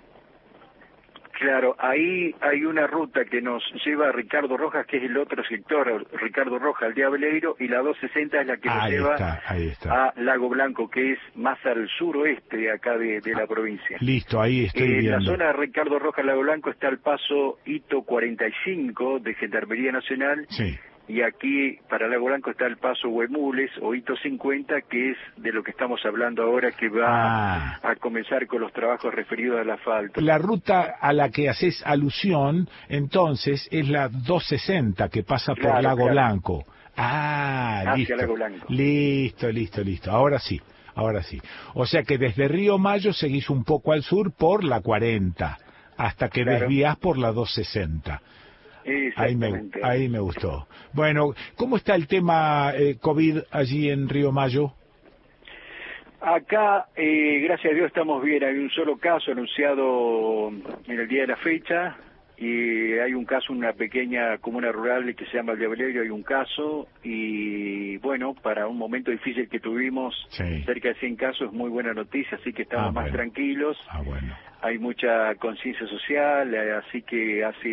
Claro, ahí hay una ruta que nos lleva a Ricardo Rojas, que es el otro sector, Ricardo Rojas, al Diableiro, y la doscientos sesenta es la que nos ahí lleva está, ahí está. a Lago Blanco, que es más al suroeste de acá de, de la provincia. Listo, ahí estoy en viendo. En la zona de Ricardo Rojas, Lago Blanco, está el paso Hito cuarenta y cinco de Gendarmería Nacional. Sí. Y aquí, para Lago Blanco, está el paso Huemules, o Hito cincuenta, que es de lo que estamos hablando ahora, que va ah. a comenzar con los trabajos referidos al asfalto. La ruta a la que haces alusión, entonces, es la doscientos sesenta, que pasa claro, por Lago claro. Blanco. Ah, Hacia listo. Lago Blanco. Listo, listo, listo. Ahora sí, ahora sí. O sea que desde Río Mayo seguís un poco al sur por la cuarenta, hasta que claro. desvías por la doscientos sesenta. Ahí me, ahí me gustó. Bueno, ¿cómo está el tema eh, COVID allí en Río Mayo? Acá, eh, gracias a Dios, estamos bien. Hay un solo caso anunciado en el día de la fecha, y hay un caso en una pequeña comuna rural que se llama El Diablero, hay un caso, y bueno, para un momento difícil que tuvimos, sí. cerca de cien casos, es muy buena noticia, así que estamos ah, más bueno. tranquilos. Ah, bueno. Hay mucha conciencia social, así que hace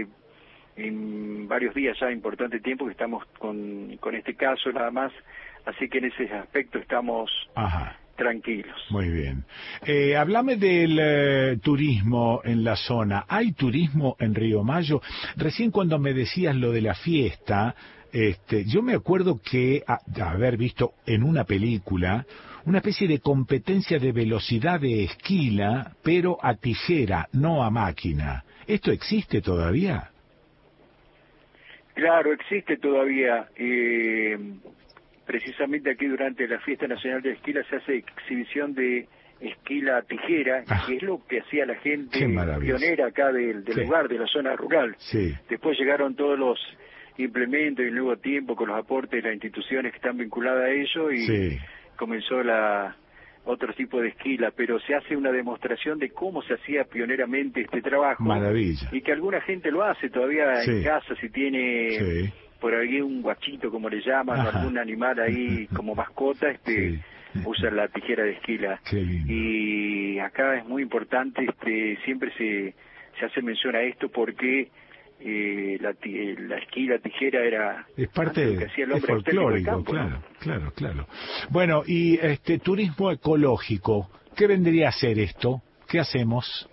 en varios días ya, importante tiempo, que estamos con, con este caso nada más, así que en ese aspecto estamos... Ajá. tranquilos. Muy bien. Eh, háblame del eh, turismo en la zona. ¿Hay turismo en Río Mayo? Recién cuando me decías lo de la fiesta, este, yo me acuerdo que a, a haber visto en una película una especie de competencia de velocidad de esquila, pero a tijera, no a máquina. ¿Esto existe todavía? Claro, existe todavía. Eh... Precisamente aquí durante la Fiesta Nacional de Esquila se hace exhibición de esquila tijera, ah, que es lo que hacía la gente pionera acá del, del sí. lugar, de la zona rural. Sí. Después llegaron todos los implementos y el nuevo tiempo con los aportes de las instituciones que están vinculadas a ello y sí. comenzó la otro tipo de esquila, pero se hace una demostración de cómo se hacía pioneramente este trabajo. Maravilla. Y que alguna gente lo hace todavía sí. en casa, si tiene... Sí. por ahí un guachito, como le llaman, o algún animal ahí como mascota, este sí. usa la tijera de esquila. Y acá es muy importante, este siempre se, se hace mención a esto porque eh, la, la esquila, tijera era... Es parte de, es folclórico, campo, claro, ¿no? claro, claro. Bueno, y este turismo ecológico, ¿qué vendría a ser esto? ¿Qué hacemos?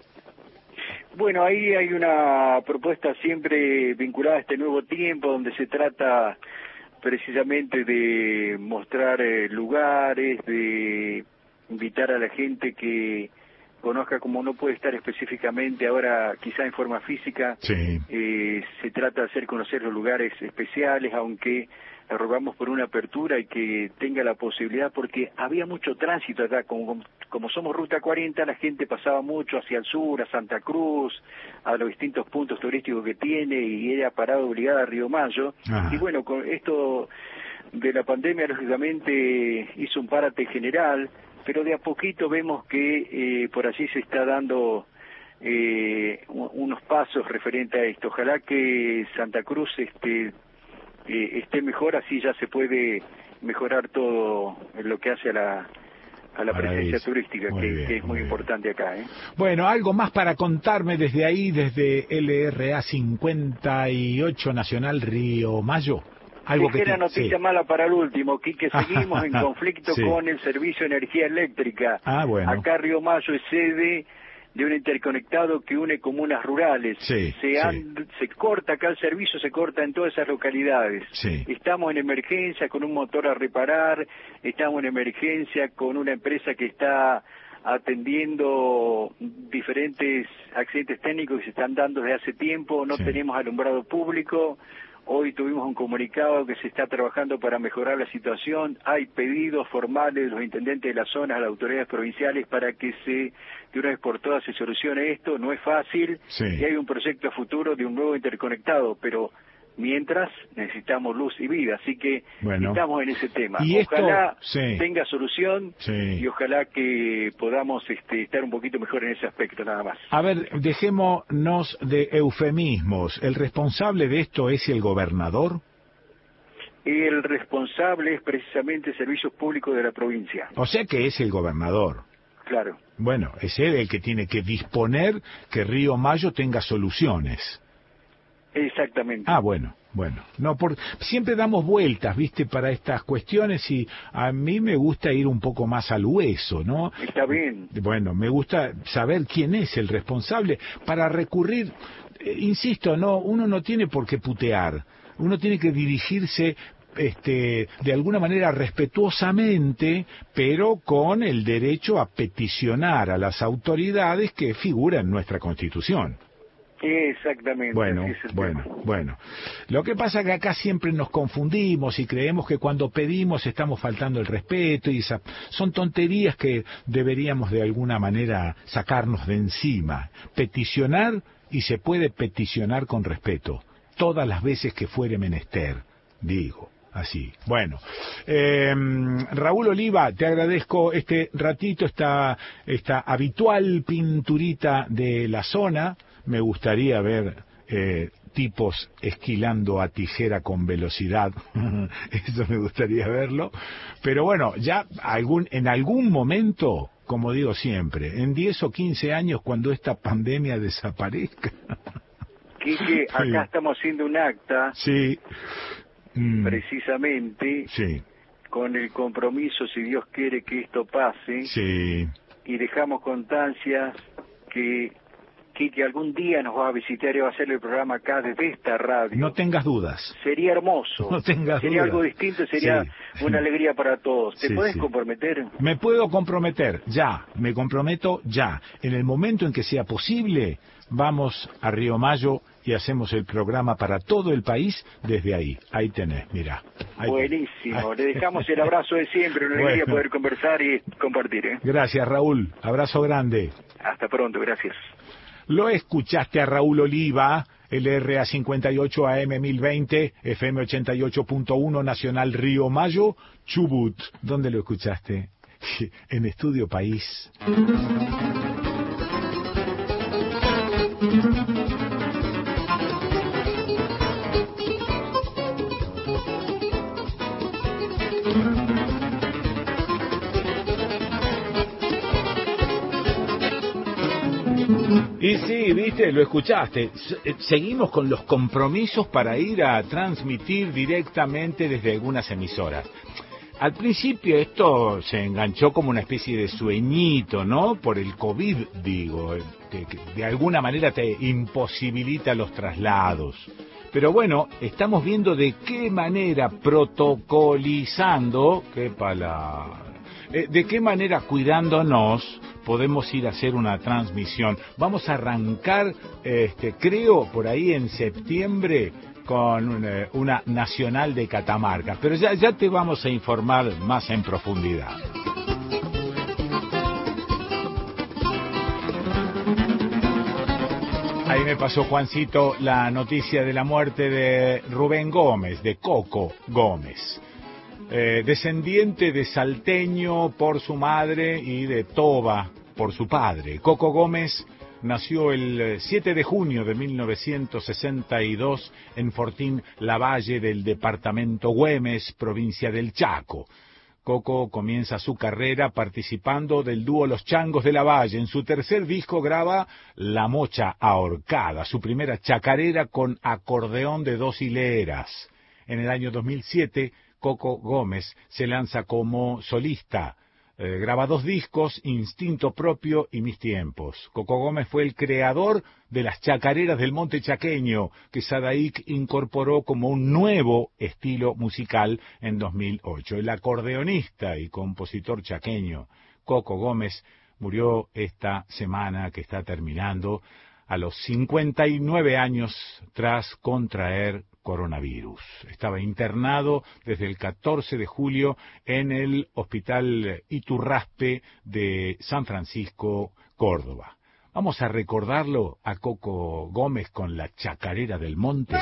Bueno, ahí hay una propuesta siempre vinculada a este nuevo tiempo, donde se trata precisamente de mostrar eh, lugares, de invitar a la gente que conozca, como no puede estar específicamente ahora quizá en forma física, sí. eh, se trata de hacer conocer los lugares especiales, aunque le rogamos por una apertura y que tenga la posibilidad, porque había mucho tránsito acá, como, como somos Ruta cuarenta, la gente pasaba mucho hacia el sur, a Santa Cruz, a los distintos puntos turísticos que tiene, y era parada obligada a Río Mayo. Ajá. Y bueno, con esto de la pandemia, lógicamente hizo un párate general, pero de a poquito vemos que eh, por allí se está dando eh, unos pasos referente a esto. Ojalá que Santa Cruz este eh, esté mejor, así ya se puede mejorar todo en lo que hace a la a la presencia turística, que, bien, que es muy, muy importante acá. ¿eh? Bueno, algo más para contarme desde ahí, desde L R A cincuenta y ocho Nacional Río Mayo. Algo que era noticia sí. mala para el último, Quique, seguimos en conflicto sí. con el servicio de energía eléctrica. Ah, bueno. Acá Río Mayo es sede de un interconectado que une comunas rurales. Sí, se, han, sí. se corta acá el servicio, se corta en todas esas localidades. Sí. Estamos en emergencia con un motor a reparar, estamos en emergencia con una empresa que está atendiendo diferentes accidentes técnicos que se están dando desde hace tiempo, no sí. tenemos alumbrado público. Hoy tuvimos un comunicado que se está trabajando para mejorar la situación. Hay pedidos formales de los intendentes de la zona a las autoridades provinciales para que se, de una vez por todas, se solucione esto. No es fácil sí. y hay un proyecto a futuro de un nuevo interconectado, pero mientras necesitamos luz y vida, así que bueno. estamos en ese tema. ¿Y ojalá esto? Sí. tenga solución sí. y ojalá que podamos este, estar un poquito mejor en ese aspecto, nada más. A ver, dejémonos de eufemismos. ¿El responsable de esto es el gobernador? El responsable es precisamente Servicios Públicos de la provincia. O sea que es el gobernador. Claro. Bueno, es él el que tiene que disponer que Río Mayo tenga soluciones. Exactamente. Ah, bueno, bueno. No, por, siempre damos vueltas, ¿viste?, para estas cuestiones y a mí me gusta ir un poco más al hueso, ¿no? Está bien. Bueno, me gusta saber quién es el responsable para recurrir, eh, insisto, no, uno no tiene por qué putear, uno tiene que dirigirse este de alguna manera respetuosamente, pero con el derecho a peticionar a las autoridades que figuran en nuestra Constitución. Exactamente. Bueno, bueno, bueno. Lo que pasa es que acá siempre nos confundimos y creemos que cuando pedimos estamos faltando el respeto y esa, son tonterías que deberíamos de alguna manera sacarnos de encima. Peticionar, y se puede peticionar con respeto, todas las veces que fuere menester, digo. así. Bueno, eh, Raúl Oliva, te agradezco este ratito, esta, esta habitual pinturita de la zona. Me gustaría ver eh, tipos esquilando a tijera con velocidad. Eso me gustaría verlo. Pero bueno, ya algún, en algún momento, como digo siempre, en diez o quince años, cuando esta pandemia desaparezca. Quique, acá sí. Estamos haciendo un acta. Sí. Mm. Precisamente. Sí. Con el compromiso, si Dios quiere que esto pase. Sí. Y dejamos constancia que Quique algún día nos va a visitar y va a hacer el programa acá desde esta radio. No tengas dudas. Sería hermoso. No tengas sería dudas. Algo distinto, sería sí. Una alegría para todos. ¿Te sí, puedes sí. comprometer? Me puedo comprometer, ya. Me comprometo ya. En el momento en que sea posible, vamos a Río Mayo y hacemos el programa para todo el país desde ahí. Ahí tenés, mirá. Ahí Buenísimo. tenés. Le dejamos el abrazo de siempre. Una alegría Bueno. poder conversar y compartir. ¿eh? Gracias, Raúl. Abrazo grande. Hasta pronto. Gracias. Lo escuchaste a Raúl Oliva, el R A cincuenta y ocho A M mil veinte, F M ochenta y ocho punto uno, Nacional Río Mayo, Chubut. ¿Dónde lo escuchaste? En Estudio País. Y sí, viste, lo escuchaste. Seguimos con los compromisos para ir a transmitir directamente desde algunas emisoras. Al principio esto se enganchó como una especie de sueñito, ¿no? Por el COVID, digo, que, que de alguna manera te imposibilita los traslados. Pero bueno, estamos viendo de qué manera protocolizando, qué palabra, eh, de qué manera cuidándonos podemos ir a hacer una transmisión. Vamos a arrancar, este, creo, por ahí en septiembre con una, una nacional de Catamarca. Pero ya, ya te vamos a informar más en profundidad. Ahí me pasó, Juancito, la noticia de la muerte de Rubén Gómez, de Coco Gómez. Eh, descendiente de salteño por su madre y de toba por su padre. Coco Gómez nació el siete de junio de mil novecientos sesenta y dos en Fortín Lavalle del departamento Güemes, provincia del Chaco. Coco comienza su carrera participando del dúo Los Changos de Lavalle. En su tercer disco graba La Mocha Ahorcada, su primera chacarera con acordeón de dos hileras. En el año dos mil siete, Coco Gómez se lanza como solista. Eh, graba dos discos, Instinto Propio y Mis Tiempos. Coco Gómez fue el creador de las chacareras del Monte Chaqueño, que Sadaic incorporó como un nuevo estilo musical en dos mil ocho. El acordeonista y compositor chaqueño Coco Gómez murió esta semana que está terminando a los cincuenta y nueve años tras contraer coronavirus. Estaba internado desde el catorce de julio en el Hospital Iturraspe de San Francisco, Córdoba. Vamos a recordarlo a Coco Gómez con la chacarera del monte.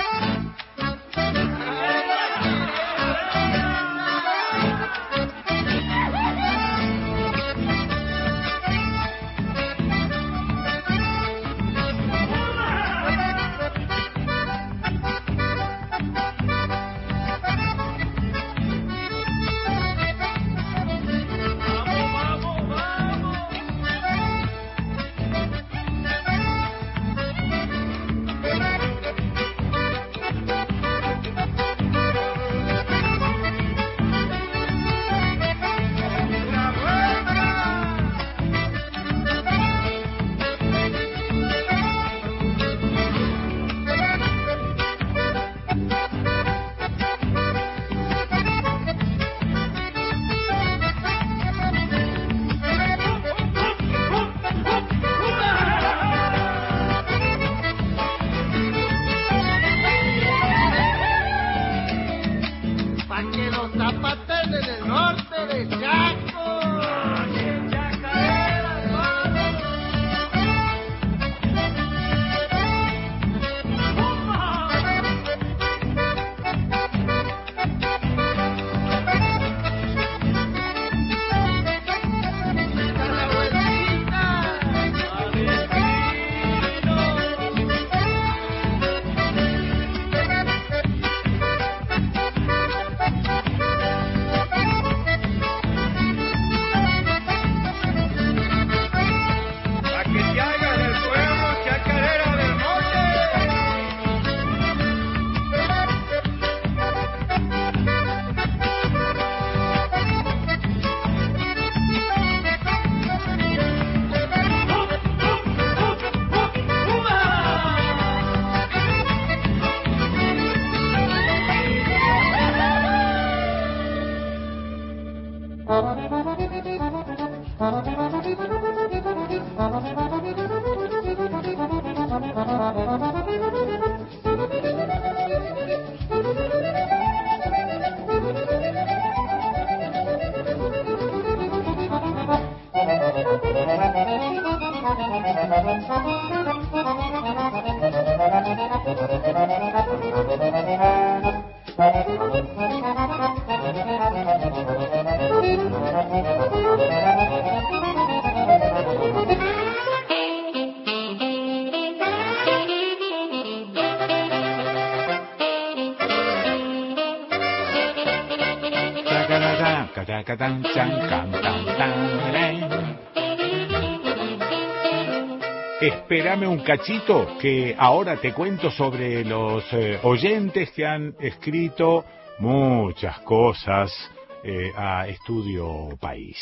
Espérame un cachito, que ahora te cuento sobre los eh, oyentes que han escrito muchas cosas eh, a Estudio País.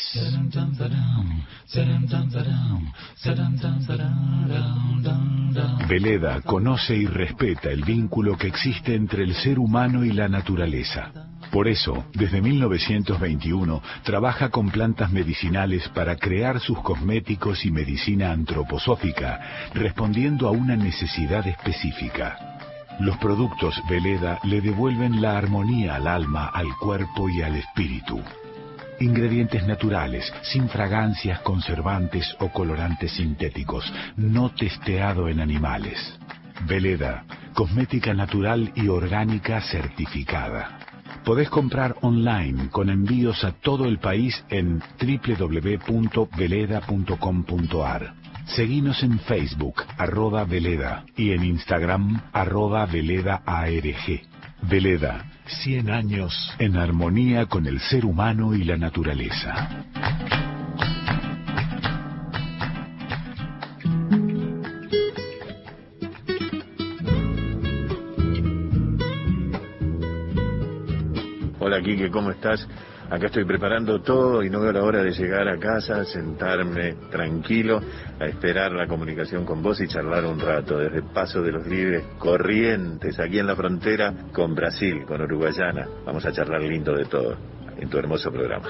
Veleda conoce y respeta el vínculo que existe entre el ser humano y la naturaleza. Por eso, desde mil novecientos veintiuno, trabaja con plantas medicinales para crear sus cosméticos y medicina antroposófica, respondiendo a una necesidad específica. Los productos Veleda le devuelven la armonía al alma, al cuerpo y al espíritu. Ingredientes naturales, sin fragancias, conservantes o colorantes sintéticos, no testeado en animales. Veleda, cosmética natural y orgánica certificada. Podés comprar online con envíos a todo el país en doble u doble u doble u punto veleda punto com punto a r. Seguinos en Facebook, arroba Veleda, y en Instagram, arroba Veleda A R G. Veleda, cien años en armonía con el ser humano y la naturaleza. Hola Quique, ¿cómo estás? Acá estoy preparando todo y no veo la hora de llegar a casa, sentarme tranquilo, a esperar la comunicación con vos y charlar un rato desde Paso de los Libres, Corrientes, aquí en la frontera con Brasil, con Uruguayana. Vamos a charlar lindo de todo en tu hermoso programa.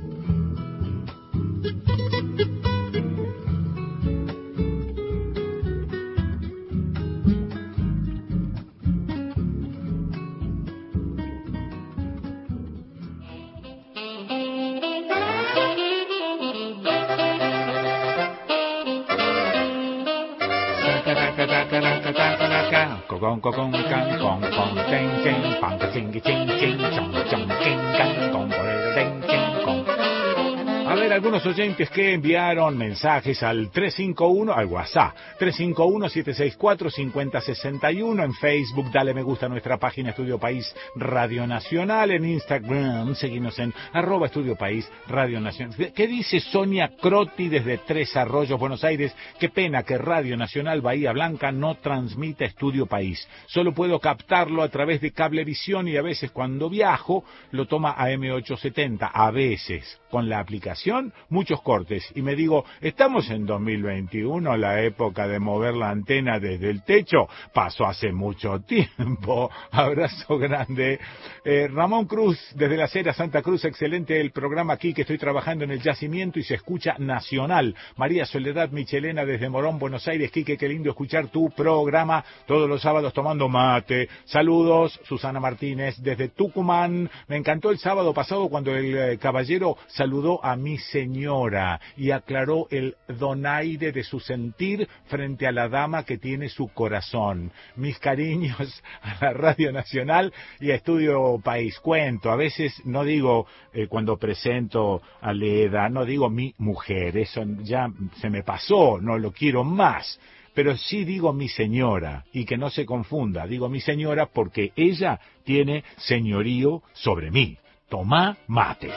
con con con can con con ten ten pan ching ching ching chong chong king can con ten ten con. A ver, algunos oyentes que enviaron mensajes al tres cinco uno, al WhatsApp, tres cinco uno, siete seis cuatro, cinco cero seis uno, en Facebook, dale me gusta a nuestra página Estudio País Radio Nacional, en Instagram, seguimos en arroba Estudio País Radio Nacional. ¿Qué dice Sonia Croti desde Tres Arroyos, Buenos Aires? Qué pena que Radio Nacional Bahía Blanca no transmita Estudio País. Solo puedo captarlo a través de Cablevisión y a veces cuando viajo lo toma a eme ochocientos setenta, a veces con la aplicación, muchos cortes. Y me digo, ¿estamos en dos mil veintiuno? La época de mover la antena desde el techo pasó hace mucho tiempo. Abrazo grande. Eh, Ramón Cruz, desde la Cera Santa Cruz, excelente el programa aquí, que estoy trabajando en el yacimiento y se escucha nacional. María Soledad Michelena, desde Morón, Buenos Aires. Quique, qué lindo escuchar tu programa todos los sábados tomando mate. Saludos. Susana Martínez, desde Tucumán. Me encantó el sábado pasado cuando el eh, caballero saludó a mi señora y aclaró el donaire de su sentir frente a la dama que tiene su corazón. Mis cariños a la Radio Nacional y a Estudio País. Cuento, a veces no digo eh, cuando presento a Leda, no digo mi mujer, eso ya se me pasó, no lo quiero más. Pero sí digo mi señora, y que no se confunda, digo mi señora porque ella tiene señorío sobre mí. Tomá mate.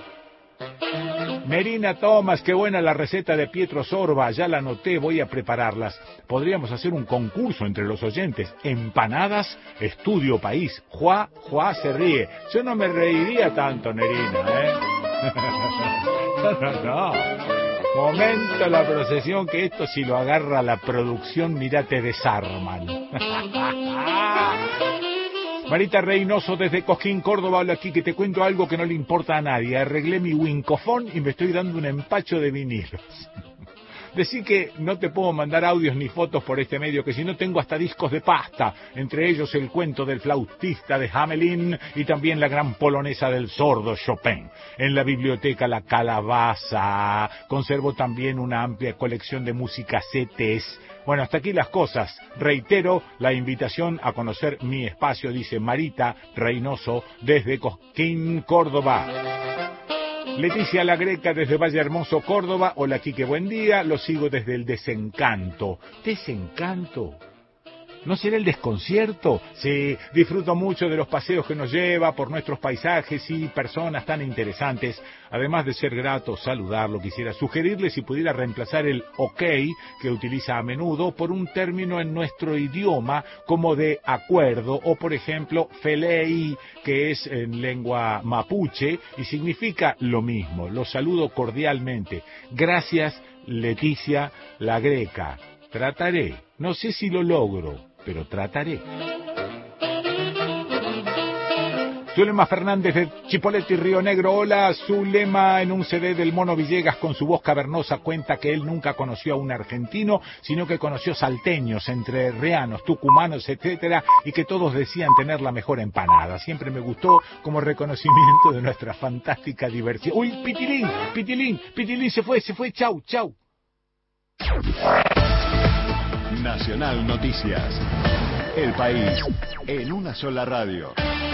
Merina Tomás, qué buena la receta de Pietro Sorba, ya la anoté, voy a prepararlas. Podríamos hacer un concurso entre los oyentes. Empanadas, Estudio País. Juá, Juá se ríe. Yo no me reiría tanto, Nerina, ¿eh? No, no, no. Momento la procesión, que esto si lo agarra la producción, mirá, te desarman. Marita Reynoso desde Cosquín, Córdoba. Hola, aquí que te cuento algo que no le importa a nadie. Arreglé mi Wincofón y me estoy dando un empacho de vinilos. Decí que no te puedo mandar audios ni fotos por este medio, que si no tengo hasta discos de pasta, entre ellos el cuento del flautista de Hamelin y también la gran polonesa del sordo Chopin. En la biblioteca La Calabaza conservo también una amplia colección de musicasetes. Bueno, hasta aquí las cosas. Reitero la invitación a conocer mi espacio, dice Marita Reynoso desde Cosquín, Córdoba. Leticia La Greca desde Valle Hermoso, Córdoba. Hola, Quique, buen día. Lo sigo desde el Desencanto. ¿Desencanto? ¿No será el desconcierto? Sí, disfruto mucho de los paseos que nos lleva por nuestros paisajes y personas tan interesantes. Además de ser grato saludarlo, quisiera sugerirle si pudiera reemplazar el ok que utiliza a menudo por un término en nuestro idioma como de acuerdo, o por ejemplo felei, que es en lengua mapuche y significa lo mismo. Lo saludo cordialmente. Gracias, Leticia La Greca. Trataré. No sé si lo logro, pero trataré. Zulema Fernández de Chipolete y Río Negro. Hola, Zulema, en un C D del Mono Villegas con su voz cavernosa cuenta que él nunca conoció a un argentino, sino que conoció salteños, entrerrianos, tucumanos, etcétera, y que todos decían tener la mejor empanada. Siempre me gustó como reconocimiento de nuestra fantástica diversidad. Uy, Pitilín, Pitilín, Pitilín se fue, se fue, chau, chau. Nacional Noticias. El país en una sola radio.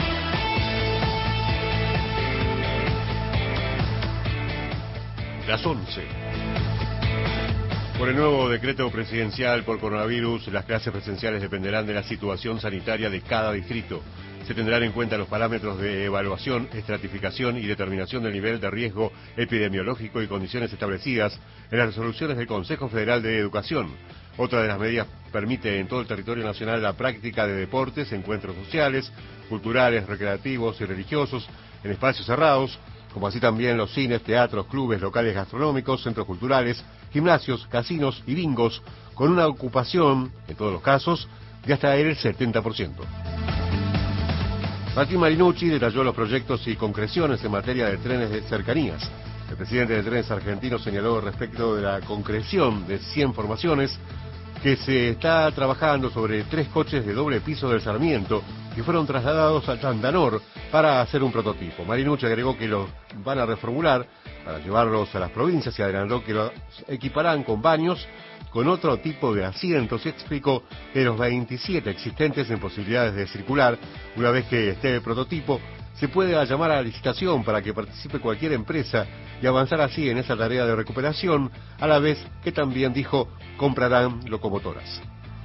Las once. Por el nuevo decreto presidencial por coronavirus, las clases presenciales dependerán de la situación sanitaria de cada distrito. Se tendrán en cuenta los parámetros de evaluación, estratificación y determinación del nivel de riesgo epidemiológico y condiciones establecidas en las resoluciones del Consejo Federal de Educación. Otra de las medidas permite en todo el territorio nacional la práctica de deportes, encuentros sociales, culturales, recreativos y religiosos en espacios cerrados, como así también los cines, teatros, clubes, locales gastronómicos, centros culturales, gimnasios, casinos y bingos, con una ocupación, en todos los casos, de hasta el setenta por ciento. Martín Marinucci detalló los proyectos y concreciones en materia de trenes de cercanías. El presidente de Trenes Argentinos señaló respecto de la concreción de cien formaciones que se está trabajando sobre tres coches de doble piso del Sarmiento que fueron trasladados a Chandanor para hacer un prototipo. Marinucci agregó que los van a reformular para llevarlos a las provincias y adelantó que los equiparán con baños, con otro tipo de asientos, y explicó que los veintisiete existentes en posibilidades de circular, una vez que esté el prototipo, se puede llamar a la licitación para que participe cualquier empresa y avanzar así en esa tarea de recuperación, a la vez que también dijo comprarán locomotoras.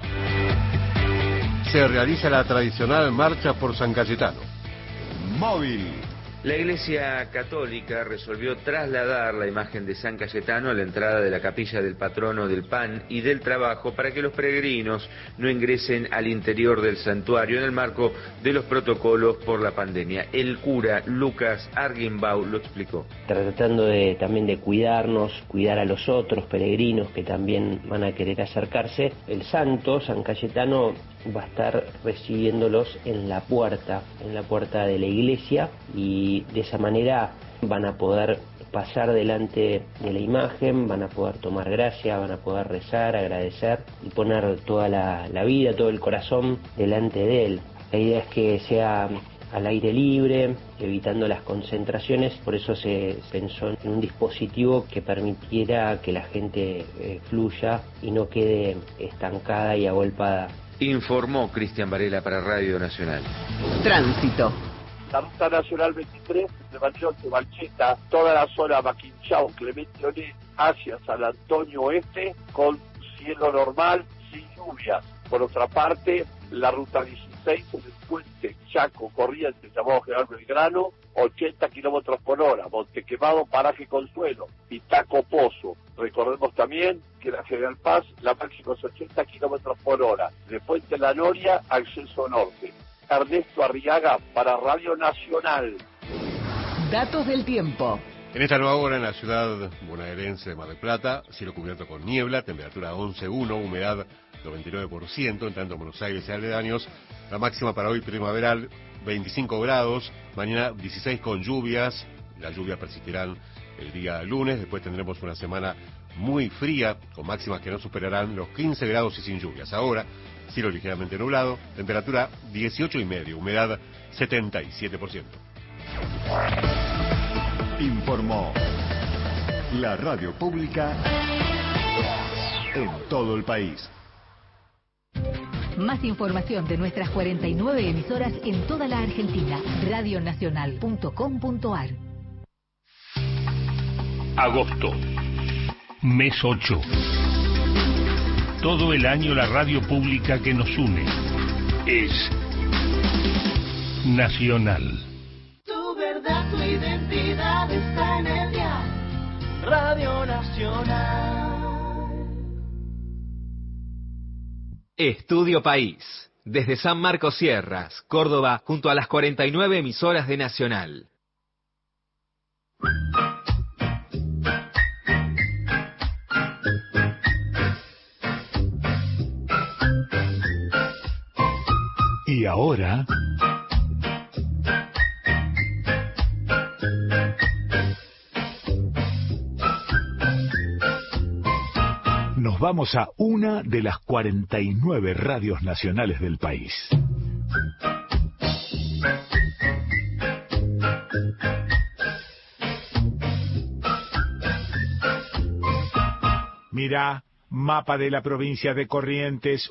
Se realiza la tradicional marcha por San Cayetano. Móvil. La Iglesia Católica resolvió trasladar la imagen de San Cayetano a la entrada de la capilla del patrono del pan y del trabajo para que los peregrinos no ingresen al interior del santuario en el marco de los protocolos por la pandemia. El cura Lucas Arguimbau lo explicó. Tratando de, también de cuidarnos, cuidar a los otros peregrinos que también van a querer acercarse, el santo, San Cayetano, va a estar recibiéndolos en la puerta, en la puerta de la iglesia, y de esa manera van a poder pasar delante de la imagen, van a poder tomar gracia, van a poder rezar, agradecer y poner toda la, la vida, todo el corazón delante de él. La idea es que sea al aire libre, evitando las concentraciones, por eso se pensó en un dispositivo que permitiera que la gente eh, fluya y no quede estancada y agolpada. Informó Cristian Varela para Radio Nacional. Tránsito. La ruta nacional veintitrés, de Bariloche, Balcheta, toda la zona Maquinchao, Clemente Oné, hacia San Antonio Oeste, con cielo normal, sin lluvias. Por otra parte, la ruta dieciséis, en el puente Chaco Corrientes, llamado General Belgrano, ochenta kilómetros por hora, Montequemado, Paraje Consuelo, Pitaco Pozo. Recordemos también que la General Paz, la máxima es ochenta kilómetros por hora. De Puente La Noria, acceso norte. Ernesto Arriaga para Radio Nacional. Datos del tiempo. En esta nueva hora en la ciudad bonaerense de Mar del Plata, cielo cubierto con niebla, temperatura once punto uno, humedad noventa y nueve por ciento, en tanto Buenos Aires y aledaños. La máxima para hoy primaveral, veinticinco grados, mañana dieciséis con lluvias, las lluvias persistirán el día lunes, después tendremos una semana muy fría, con máximas que no superarán los quince grados y sin lluvias. Ahora, cielo ligeramente nublado, temperatura dieciocho y medio, humedad setenta y siete por ciento. Informó la radio pública en todo el país. Más información de nuestras cuarenta y nueve emisoras en toda la Argentina. radio nacional punto com punto ar. Agosto, mes ocho. Todo el año la radio pública que nos une es Nacional. Tu verdad, tu identidad está en el día. Radio Nacional. Estudio País. Desde San Marcos Sierras, Córdoba, junto a las cuarenta y nueve emisoras de Nacional. Y ahora... nos vamos a una de las cuarenta y nueve radios nacionales del país. Mira, mapa de la provincia de Corrientes,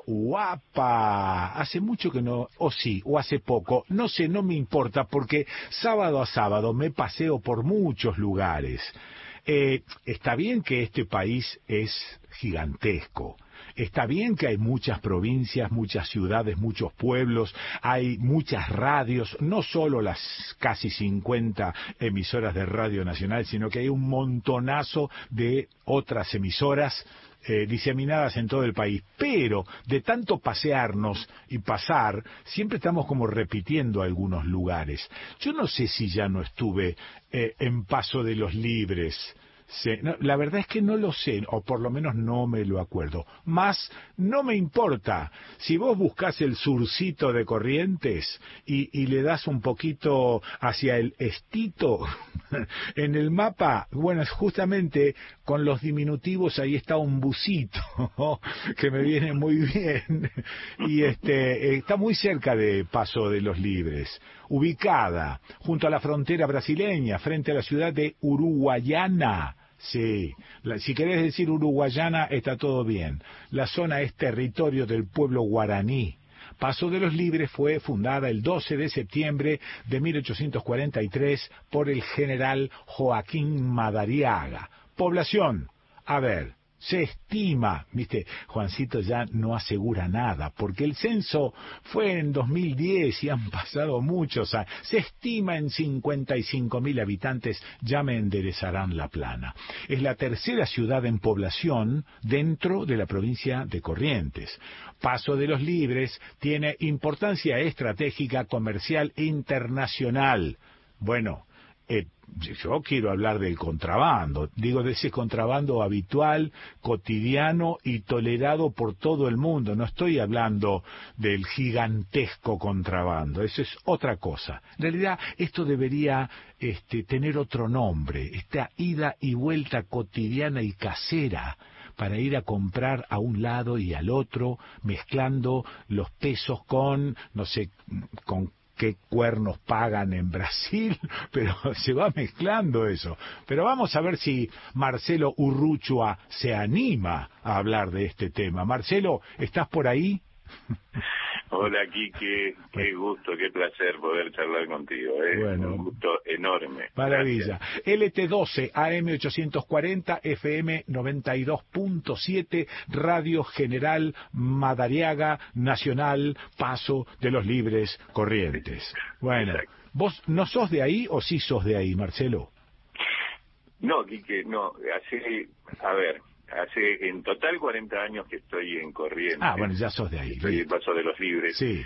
¡guapa! Hace mucho que no, o sí, o hace poco, no sé, no me importa, porque sábado a sábado me paseo por muchos lugares. Eh, está bien que este país es gigantesco. Está bien que hay muchas provincias, muchas ciudades, muchos pueblos, hay muchas radios, no solo las casi cincuenta emisoras de Radio Nacional, sino que hay un montonazo de otras emisoras eh, diseminadas en todo el país. Pero de tanto pasearnos y pasar, siempre estamos como repitiendo algunos lugares. Yo no sé si ya no estuve eh, en Paso de los Libres. Sí, no, la verdad es que no lo sé, o por lo menos no me lo acuerdo. Más, no me importa. Si vos buscás el surcito de Corrientes y, y le das un poquito hacia el estito en el mapa, bueno, justamente con los diminutivos ahí está un busito que me viene muy bien. Y este está muy cerca de Paso de los Libres, ubicada junto a la frontera brasileña, frente a la ciudad de Uruguayana. Sí, la, si querés decir Uruguayana está todo bien. La zona es territorio del pueblo guaraní. Paso de los Libres fue fundada el doce de septiembre de mil ochocientos cuarenta y tres por el general Joaquín Madariaga. Población, a ver, se estima, viste, Juancito ya no asegura nada, porque el censo fue en dos mil diez y han pasado muchos años. Se estima en cincuenta y cinco mil habitantes, ya me enderezarán la plana. Es la tercera ciudad en población dentro de la provincia de Corrientes. Paso de los Libres tiene importancia estratégica, comercial e internacional. Bueno, eh, yo quiero hablar del contrabando, digo de ese contrabando habitual, cotidiano y tolerado por todo el mundo. No estoy hablando del gigantesco contrabando, eso es otra cosa. En realidad esto debería este, tener otro nombre, esta ida y vuelta cotidiana y casera, para ir a comprar a un lado y al otro, mezclando los pesos con, no sé, con qué cuernos pagan en Brasil, pero se va mezclando eso. Pero vamos a ver si Marcelo Urruchua se anima a hablar de este tema. Marcelo, ¿estás por ahí? Hola, Quique, qué gusto, qué placer poder charlar contigo, ¿eh? Bueno, un gusto enorme. Maravilla. Gracias. L T doce, A M ochocientos cuarenta, F M noventa y dos punto siete, Radio General Madariaga, Nacional, Paso de los Libres, Corrientes. Bueno, exacto. ¿Vos no sos de ahí o sí sos de ahí, Marcelo? No, Quique, no, hace, a ver... Hace en total cuarenta años que estoy en Corrientes. Ah, bueno, ya sos de ahí. Estoy en Paso de los Libres. Sí.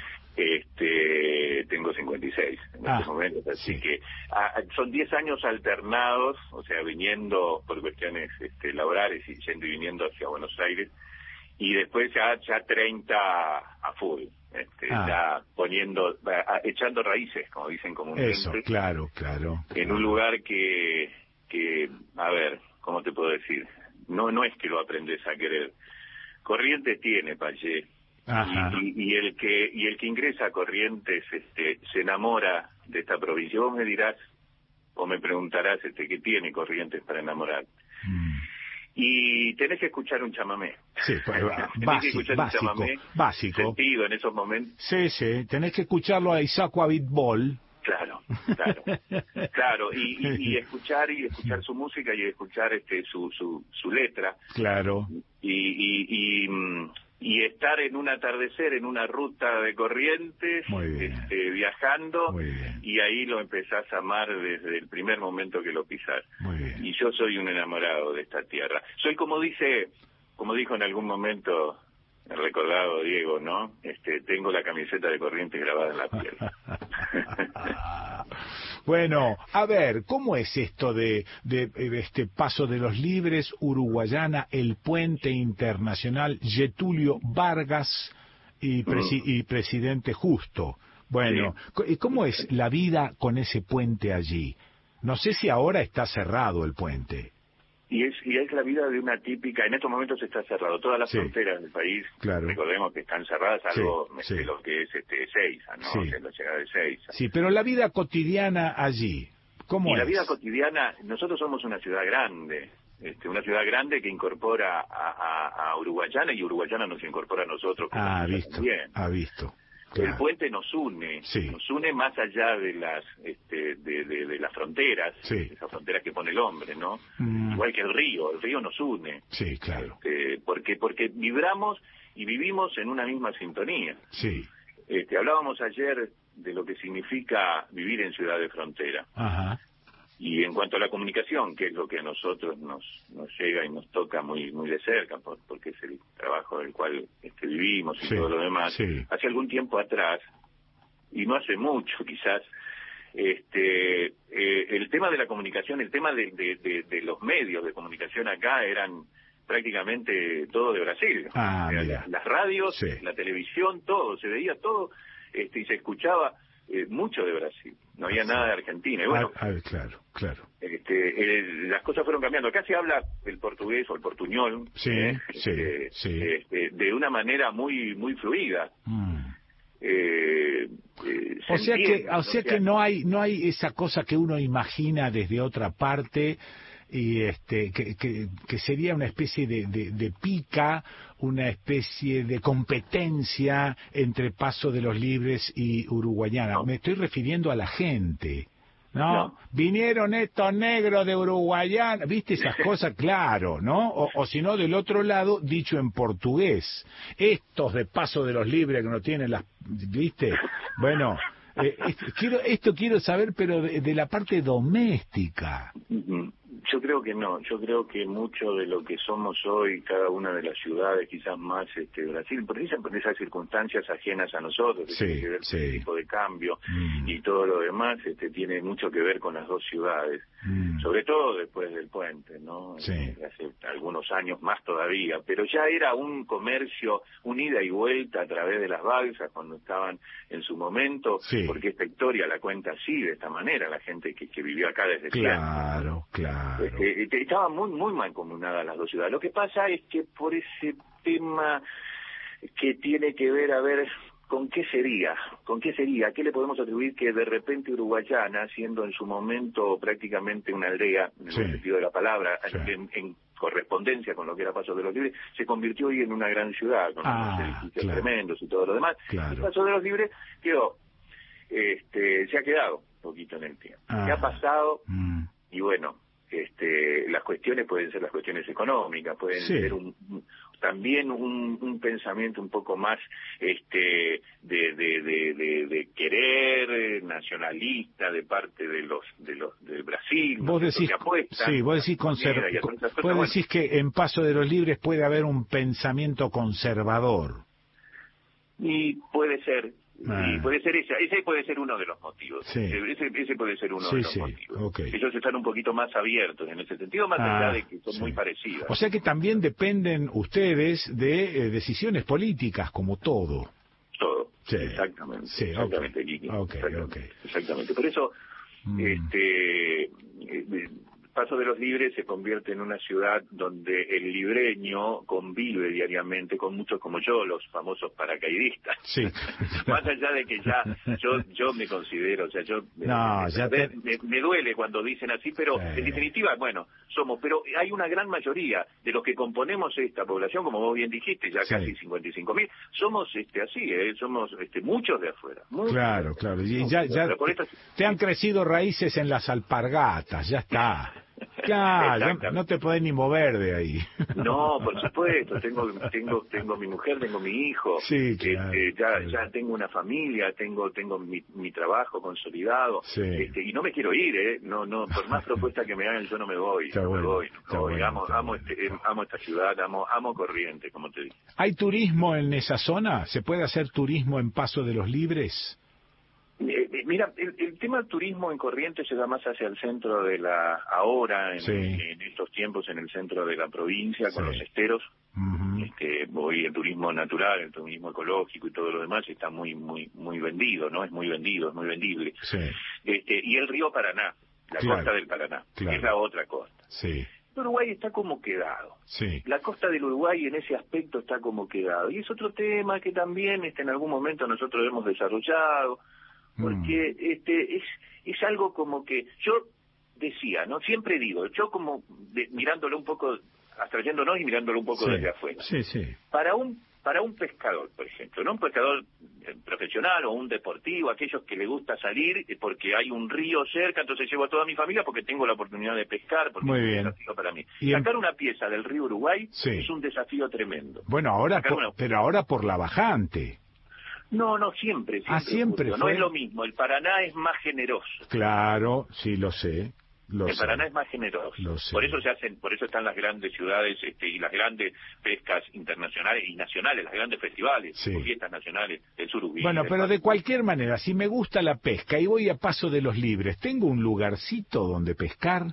Este, tengo cincuenta y seis en ah, estos momentos, así sí. que ah, son diez años alternados, o sea, viniendo por cuestiones este, laborales y yendo y viniendo hacia Buenos Aires. y después ya ya treinta a full, este, ah. ya poniendo, echando raíces, como dicen comúnmente. Eso, claro, claro. En claro. un lugar que, que, a ver, ¿cómo te puedo decir? No no es que lo aprendes a querer. Corrientes tiene, Payé. Ajá. Y, y, y el que y el que ingresa a Corrientes este, se enamora de esta provincia. Vos me dirás, o me preguntarás este, ¿qué tiene Corrientes para enamorar? Mm. Y tenés que escuchar un chamamé. Sí, pues, básico, básico, chamamé básico. Sentido en esos momentos. Sí, sí, tenés que escucharlo a Isaac Abitbol. Claro, claro, claro, y, y, y escuchar y escuchar su música y escuchar este su su, su letra. Claro. Y, y, y, y estar en un atardecer, en una ruta de Corrientes, este, viajando, y ahí lo empezás a amar desde el primer momento que lo pisás. Y yo soy un enamorado de esta tierra. Soy como dice, como dijo en algún momento el recordado Diego, ¿no? Este, tengo la camiseta de Corrientes grabada en la piel. Bueno, a ver, ¿cómo es esto de, de, de este Paso de los Libres, Uruguayana, el puente internacional Getulio Vargas y, presi mm. y Presidente Justo? Bueno, sí. ¿Cómo es la vida con ese puente allí? No sé si ahora está cerrado el puente. Y es y es la vida de una típica, en estos momentos está cerrado, todas las sí. fronteras del país, claro. recordemos que están cerradas, salvo sí, sí. lo que es este Seiza, ¿no? Sí. O sea, la llegada de Seiza. Sí, pero la vida cotidiana allí, ¿cómo y es? La vida cotidiana, nosotros somos una ciudad grande, este, una ciudad grande que incorpora a, a, a Uruguayana, y Uruguayana nos incorpora a nosotros. Como ah, visto, ha visto. Claro. El puente nos une, sí. nos une más allá de las este, de, de, de las fronteras, sí. esas fronteras que pone el hombre, ¿no? Mm. Igual que el río, el río nos une. Sí, claro. Este, porque porque vibramos y vivimos en una misma sintonía. Sí. Este, hablábamos ayer de lo que significa vivir en ciudad de frontera. Ajá. Y en cuanto a la comunicación, que es lo que a nosotros nos nos llega y nos toca muy muy de cerca, por, porque es el trabajo del cual este, vivimos y sí, todo lo demás, sí. hace algún tiempo atrás, y no hace mucho quizás, este eh, el tema de la comunicación, el tema de, de, de, de los medios de comunicación acá eran prácticamente todo de Brasil. Ah, o sea, mira. Las radios, sí. la televisión, todo, se veía todo este, y se escuchaba eh, mucho de Brasil. No había sí. nada de Argentina. Y bueno, ah, ah, claro, claro. Este, eh, las cosas fueron cambiando. Acá se habla el portugués o el portuñol, sí, eh, sí, este, sí. Este, de una manera muy muy fluida. Mm. Eh, eh, o sea entiende, que, o sea, sea que no hay no hay esa cosa que uno imagina desde otra parte. Y este que, que, que sería una especie de, de, de pica, una especie de competencia entre Paso de los Libres y Uruguayana. No. Me estoy refiriendo a la gente, ¿no? no. Vinieron estos negros de Uruguayana, ¿viste esas cosas? Claro, ¿no? O, o si no, del otro lado, dicho en portugués, estos de Paso de los Libres que no tienen las... ¿Viste? Bueno... Eh, esto, quiero, esto quiero saber, pero de, de la parte doméstica. Yo creo que no, yo creo que mucho de lo que somos hoy, cada una de las ciudades, quizás más este Brasil, por esas circunstancias ajenas a nosotros, que sí, tiene que ver sí. con el tipo de cambio mm. y todo lo demás, este tiene mucho que ver con las dos ciudades, mm. sobre todo después del puente, ¿no? Sí. Hace algunos años más todavía, pero ya era un comercio, un ida y vuelta a través de las balsas cuando estaban en su momento, sí. porque esta historia la cuenta así, de esta manera, la gente que, que vivió acá desde claro, siempre. Claro, claro. Este, estaban muy, muy mancomunadas las dos ciudades. Lo que pasa es que por ese tema que tiene que ver, a ver, ¿con qué sería? ¿Con qué sería? ¿A qué le podemos atribuir que de repente Uruguayana, siendo en su momento prácticamente una aldea, en el sí. sentido de la palabra, sí. en, en correspondencia con lo que era Paso de los Libres, se convirtió hoy en una gran ciudad, con ah, unos edificios claro. tremendos y todo lo demás. Claro. Y Paso de los Libres quedó, este, se ha quedado un poquito en el tiempo. Ah. ¿Qué ha pasado? Mm. Y bueno, este, las cuestiones pueden ser las cuestiones económicas, pueden sí. ser un, también un, un pensamiento un poco más este de, de, de, de, de querer nacionalista de parte de los de los de Brasil. Vos decís, que apuestan, sí, vos decís, conserv... vos bueno. decís que en Paso de los Libres puede haber un pensamiento conservador. Y puede ser. Ah. Y puede ser ese, ese puede ser uno de los motivos. Sí. Ese, ese puede ser uno sí, de los sí. motivos. Okay. Ellos están un poquito más abiertos en ese sentido, más ah, allá de que son sí. muy parecidas. O sea que también dependen ustedes de eh, decisiones políticas, como todo. Todo. Sí. Exactamente. Sí, exactamente, okay. Kiki. Okay, exactamente. Okay. Exactamente. Por eso, mm. este... Eh, Paso de los Libres se convierte en una ciudad donde el libreño convive diariamente con muchos como yo, los famosos paracaidistas. Sí. Más allá de que ya yo yo me considero, o sea, yo no, me, ya me, te... me, me duele cuando dicen así, pero sí. En definitiva, bueno, somos, pero hay una gran mayoría de los que componemos esta población, como vos bien dijiste, ya sí. casi cincuenta y cinco mil, somos este así, ¿eh? somos este muchos de afuera. Claro, de afuera. claro, y ya, ya te, esto... te han crecido raíces en las alpargatas, ya está. Claro, no te podés ni mover de ahí. No, por supuesto, tengo tengo tengo mi mujer, tengo mi hijo, sí, claro, este, ya claro. ya tengo una familia, tengo tengo mi, mi trabajo consolidado, sí. este, y no me quiero ir, eh, no no por más propuestas que me hagan yo no me voy, está no bueno, me voy, no voy. Bueno, amo amo bueno, este, amo esta ciudad, amo amo Corrientes, como te dije. ¿Hay turismo en esa zona? ¿Se puede hacer turismo en Paso de los Libres? Mira, el, el tema del turismo en Corrientes se da más hacia el centro de la, ahora, en, sí. en estos tiempos, en el centro de la provincia, con sí. los esteros. Uh-huh. Este, hoy el turismo natural, el turismo ecológico y todo lo demás está muy, muy, muy vendido, ¿no? Es muy vendido, es muy vendible. Sí. Este, y el río Paraná, la claro. costa del Paraná, claro. es la otra costa. Sí. Uruguay está como quedado. Sí. La costa del Uruguay en ese aspecto está como quedado. Y es otro tema que también este, en algún momento nosotros hemos desarrollado. Porque mm. este es es algo como que yo decía, no siempre digo, yo como de, mirándolo un poco, abstrayéndonos y mirándolo un poco sí. desde afuera. Sí, sí. Para un para un pescador, por ejemplo, no un pescador profesional o un deportivo, aquellos que le gusta salir porque hay un río cerca, entonces llevo a toda mi familia porque tengo la oportunidad de pescar, porque Muy es un bien. desafío para mí. Y Sacar en... una pieza del río Uruguay sí. es un desafío tremendo. Bueno, ahora por, una... pero ahora por la bajante. No, no, siempre, siempre. Ah, siempre no es lo mismo, el Paraná es más generoso. Claro, sí, lo sé. Lo el sé. Paraná es más generoso. Lo sé. Por eso se hacen, por eso están las grandes ciudades este, y las grandes pescas internacionales y nacionales, las grandes festivales, sí. fiestas nacionales del Surubí. Bueno, pero de cualquier manera, si me gusta la pesca y voy a Paso de los Libres, ¿tengo un lugarcito donde pescar?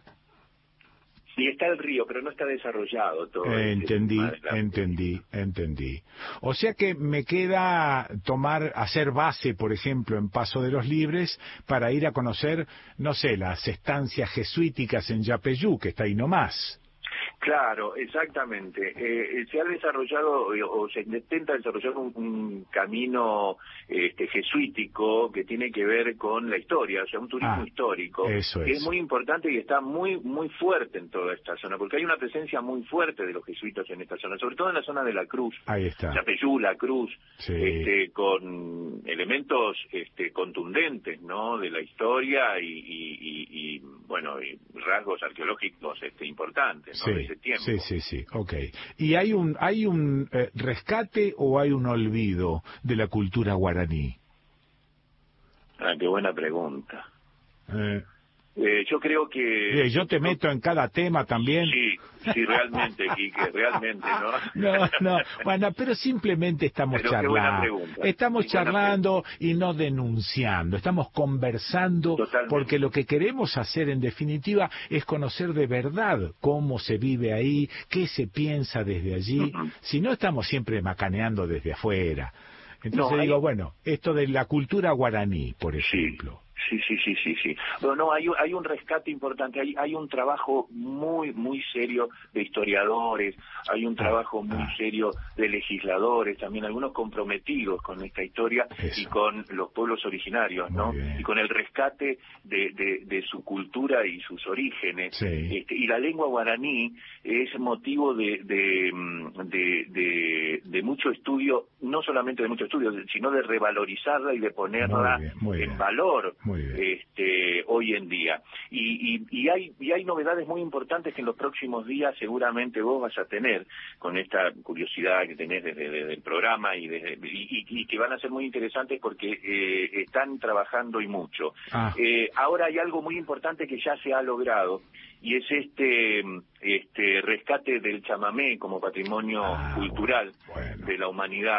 Y está el río, pero no está desarrollado todo. Eh, entendí, entendí, entendí. O sea que me queda tomar, hacer base, por ejemplo, en Paso de los Libres, para ir a conocer, no sé, las estancias jesuíticas en Yapeyú, que está ahí nomás. Claro, exactamente. Eh, se ha desarrollado eh, o se intenta desarrollar un, un camino este, jesuítico que tiene que ver con la historia, o sea, un turismo ah, histórico, eso que es. es muy importante y está muy muy fuerte en toda esta zona, porque hay una presencia muy fuerte de los jesuitas en esta zona, sobre todo en la zona de la Cruz. Ahí está. Yapeyú, la Cruz, sí. este, con elementos este, contundentes, ¿no? De la historia y, y, y, y bueno, y rasgos arqueológicos este, importantes, ¿no? Sí. De ese tiempo. Sí, sí, sí, ok. ¿Y hay un hay un eh, rescate o hay un olvido de la cultura guaraní? Ah, qué buena pregunta. Eh, eh, yo creo que... Eh, yo te meto en cada tema también. Sí, sí, realmente, Quique, realmente, ¿no? No, no, bueno, pero simplemente estamos pero charlando. Qué buena pregunta. Estamos qué charlando y no denunciando, estamos conversando. Totalmente. Porque lo que queremos hacer en definitiva es conocer de verdad cómo se vive ahí, qué se piensa desde allí, uh-huh. Si no estamos siempre macaneando desde afuera. Entonces no, digo, hay... bueno, esto de la cultura guaraní, por ejemplo. Sí. Sí, sí, sí, sí, sí. Pero no, hay, hay un rescate importante, hay, hay un trabajo muy, muy serio de historiadores, hay un trabajo muy ah. serio de legisladores, también algunos comprometidos con esta historia Eso. Y con los pueblos originarios, ¿no? Y con el rescate de, de, de su cultura y sus orígenes. Sí. Este, y la lengua guaraní es motivo de, de, de, de, de mucho estudio, no solamente de mucho estudio, sino de revalorizarla y de ponerla muy bien, muy en bien. valor. Muy bien. Este, hoy en día. Y, y, y, hay, y hay novedades muy importantes que en los próximos días seguramente vos vas a tener con esta curiosidad que tenés desde, desde el programa y, desde, y, y, y que van a ser muy interesantes porque eh, están trabajando y mucho. Ah. Eh, ahora hay algo muy importante que ya se ha logrado y es este, este rescate del chamamé como patrimonio ah, cultural bueno, bueno. de la humanidad.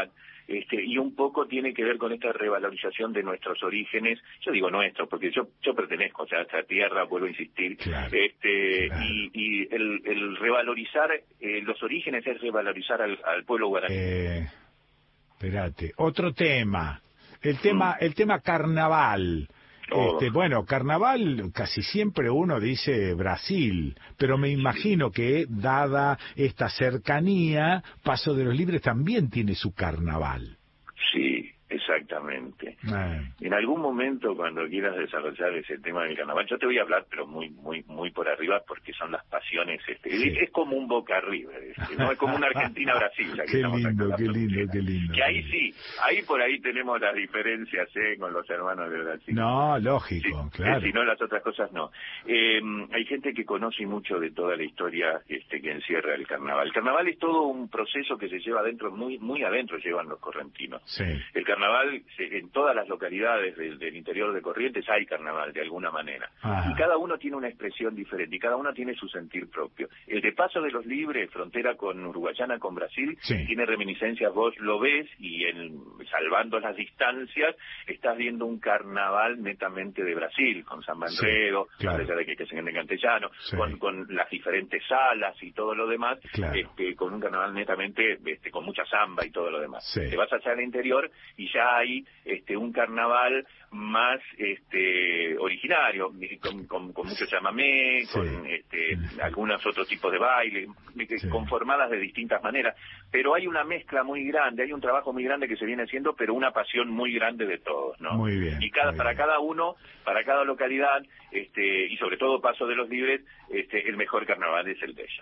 este, y un poco tiene que ver con esta revalorización de nuestros orígenes. Yo digo nuestros, porque yo yo pertenezco, o sea, a esta tierra, vuelvo a insistir, claro, este, claro. y, y el, el revalorizar eh, los orígenes es revalorizar al, al pueblo guaraní. Eh, espérate, otro tema, el tema, mm. el tema carnaval. Oh. Este, bueno, carnaval casi siempre uno dice Brasil, pero me imagino que dada esta cercanía, Paso de los Libres también tiene su carnaval. Sí, exactamente. Eh. En algún momento, cuando quieras desarrollar ese tema del carnaval, yo te voy a hablar, pero muy muy muy por arriba, porque son las pasiones. Este, sí. Es como un Boca River, este, ¿no? Es como una Argentina-Brasil. Qué lindo, qué lindo, qué lindo. Que ahí sí, ahí por ahí tenemos las diferencias ¿eh? con los hermanos de Brasil. No, lógico, sí, claro. Eh, si no, las otras cosas no. Eh, hay gente que conoce mucho de toda la historia este, que encierra el carnaval. El carnaval es todo un proceso que se lleva adentro, muy muy adentro llevan los correntinos. Sí. El carnaval, en todas las localidades del, del interior de Corrientes hay carnaval de alguna manera. Ajá. Y cada uno tiene una expresión diferente y cada uno tiene su sentir propio. El de Paso de los Libres, frontera con Uruguayana, con Brasil, sí. tiene reminiscencias, vos lo ves y en, salvando las distancias estás viendo un carnaval netamente de Brasil, con Samba Enredo, sí, claro. a pesar de que, que se en castellano, sí. con, con las diferentes salas y todo lo demás, claro. este, con un carnaval netamente este, con mucha samba y todo lo demás. Sí. Te vas allá al interior y ya hay este un carnaval más este originario, con, con, con mucho chamamé, sí. con este, sí. algunos otros tipos de baile, sí. conformadas de distintas maneras, pero hay una mezcla muy grande, hay un trabajo muy grande que se viene haciendo, pero una pasión muy grande de todos, ¿no? Muy bien. Y cada, para bien. cada uno, para cada localidad, este, y sobre todo Paso de los Libres, este, el mejor carnaval es el de ellos.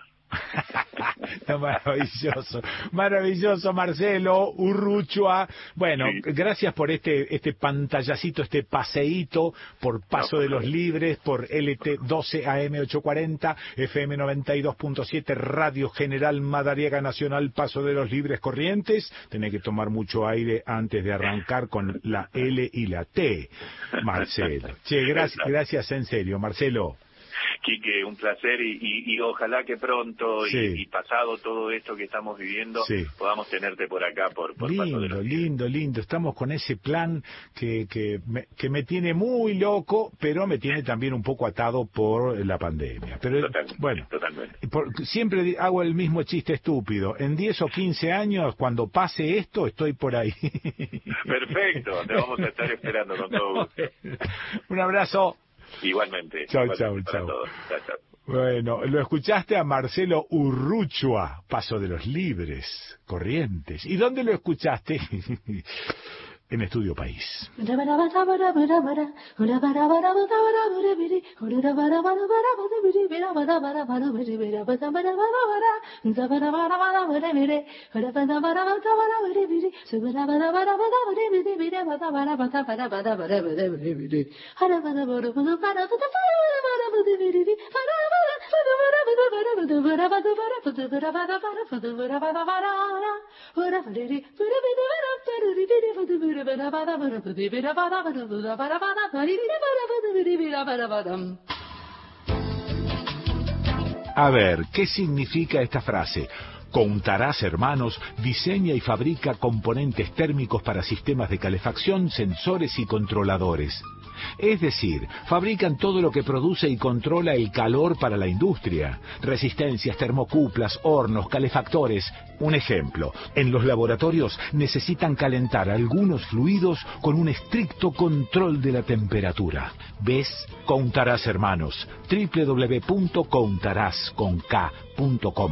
Maravilloso, maravilloso, Marcelo Urruchua. Bueno, sí. gracias por este este pantallacito, este paseíto por Paso no, de los Libres, por L T doce A M ochocientos cuarenta, F M noventa y dos punto siete, Radio General Madariaga Nacional, Paso de los Libres, Corrientes. Tenés que tomar mucho aire antes de arrancar con la L y la T, Marcelo. Che, gracias, gracias en serio, Marcelo. Quique, un placer y, y, y ojalá que pronto sí. y, y pasado todo esto que estamos viviendo sí. podamos tenerte por acá por, por lindo, Paso de los Libres. lindo, lindo. Estamos con ese plan que que me, que me tiene muy loco, pero me tiene también un poco atado por la pandemia. Pero totalmente, bueno, totalmente. Por, siempre hago el mismo chiste estúpido. En diez o quince años, cuando pase esto, estoy por ahí. Perfecto, te vamos a estar esperando con todo gusto. Un abrazo. Igualmente. Chau, igualmente chau, chau. chau, chau. Bueno, lo escuchaste a Marcelo Urruchua, Paso de los Libres, Corrientes. ¿Y dónde lo escuchaste? En Estudio País. A ver, ¿qué significa esta frase? Contarás Hermanos diseña y fabrica componentes térmicos para sistemas de calefacción, sensores y controladores. Es decir, fabrican todo lo que produce y controla el calor para la industria. Resistencias, termocuplas, hornos, calefactores. Un ejemplo, en los laboratorios necesitan calentar algunos fluidos con un estricto control de la temperatura. ¿Ves? Contarás Hermanos. doble u doble u doble u punto contarás punto com.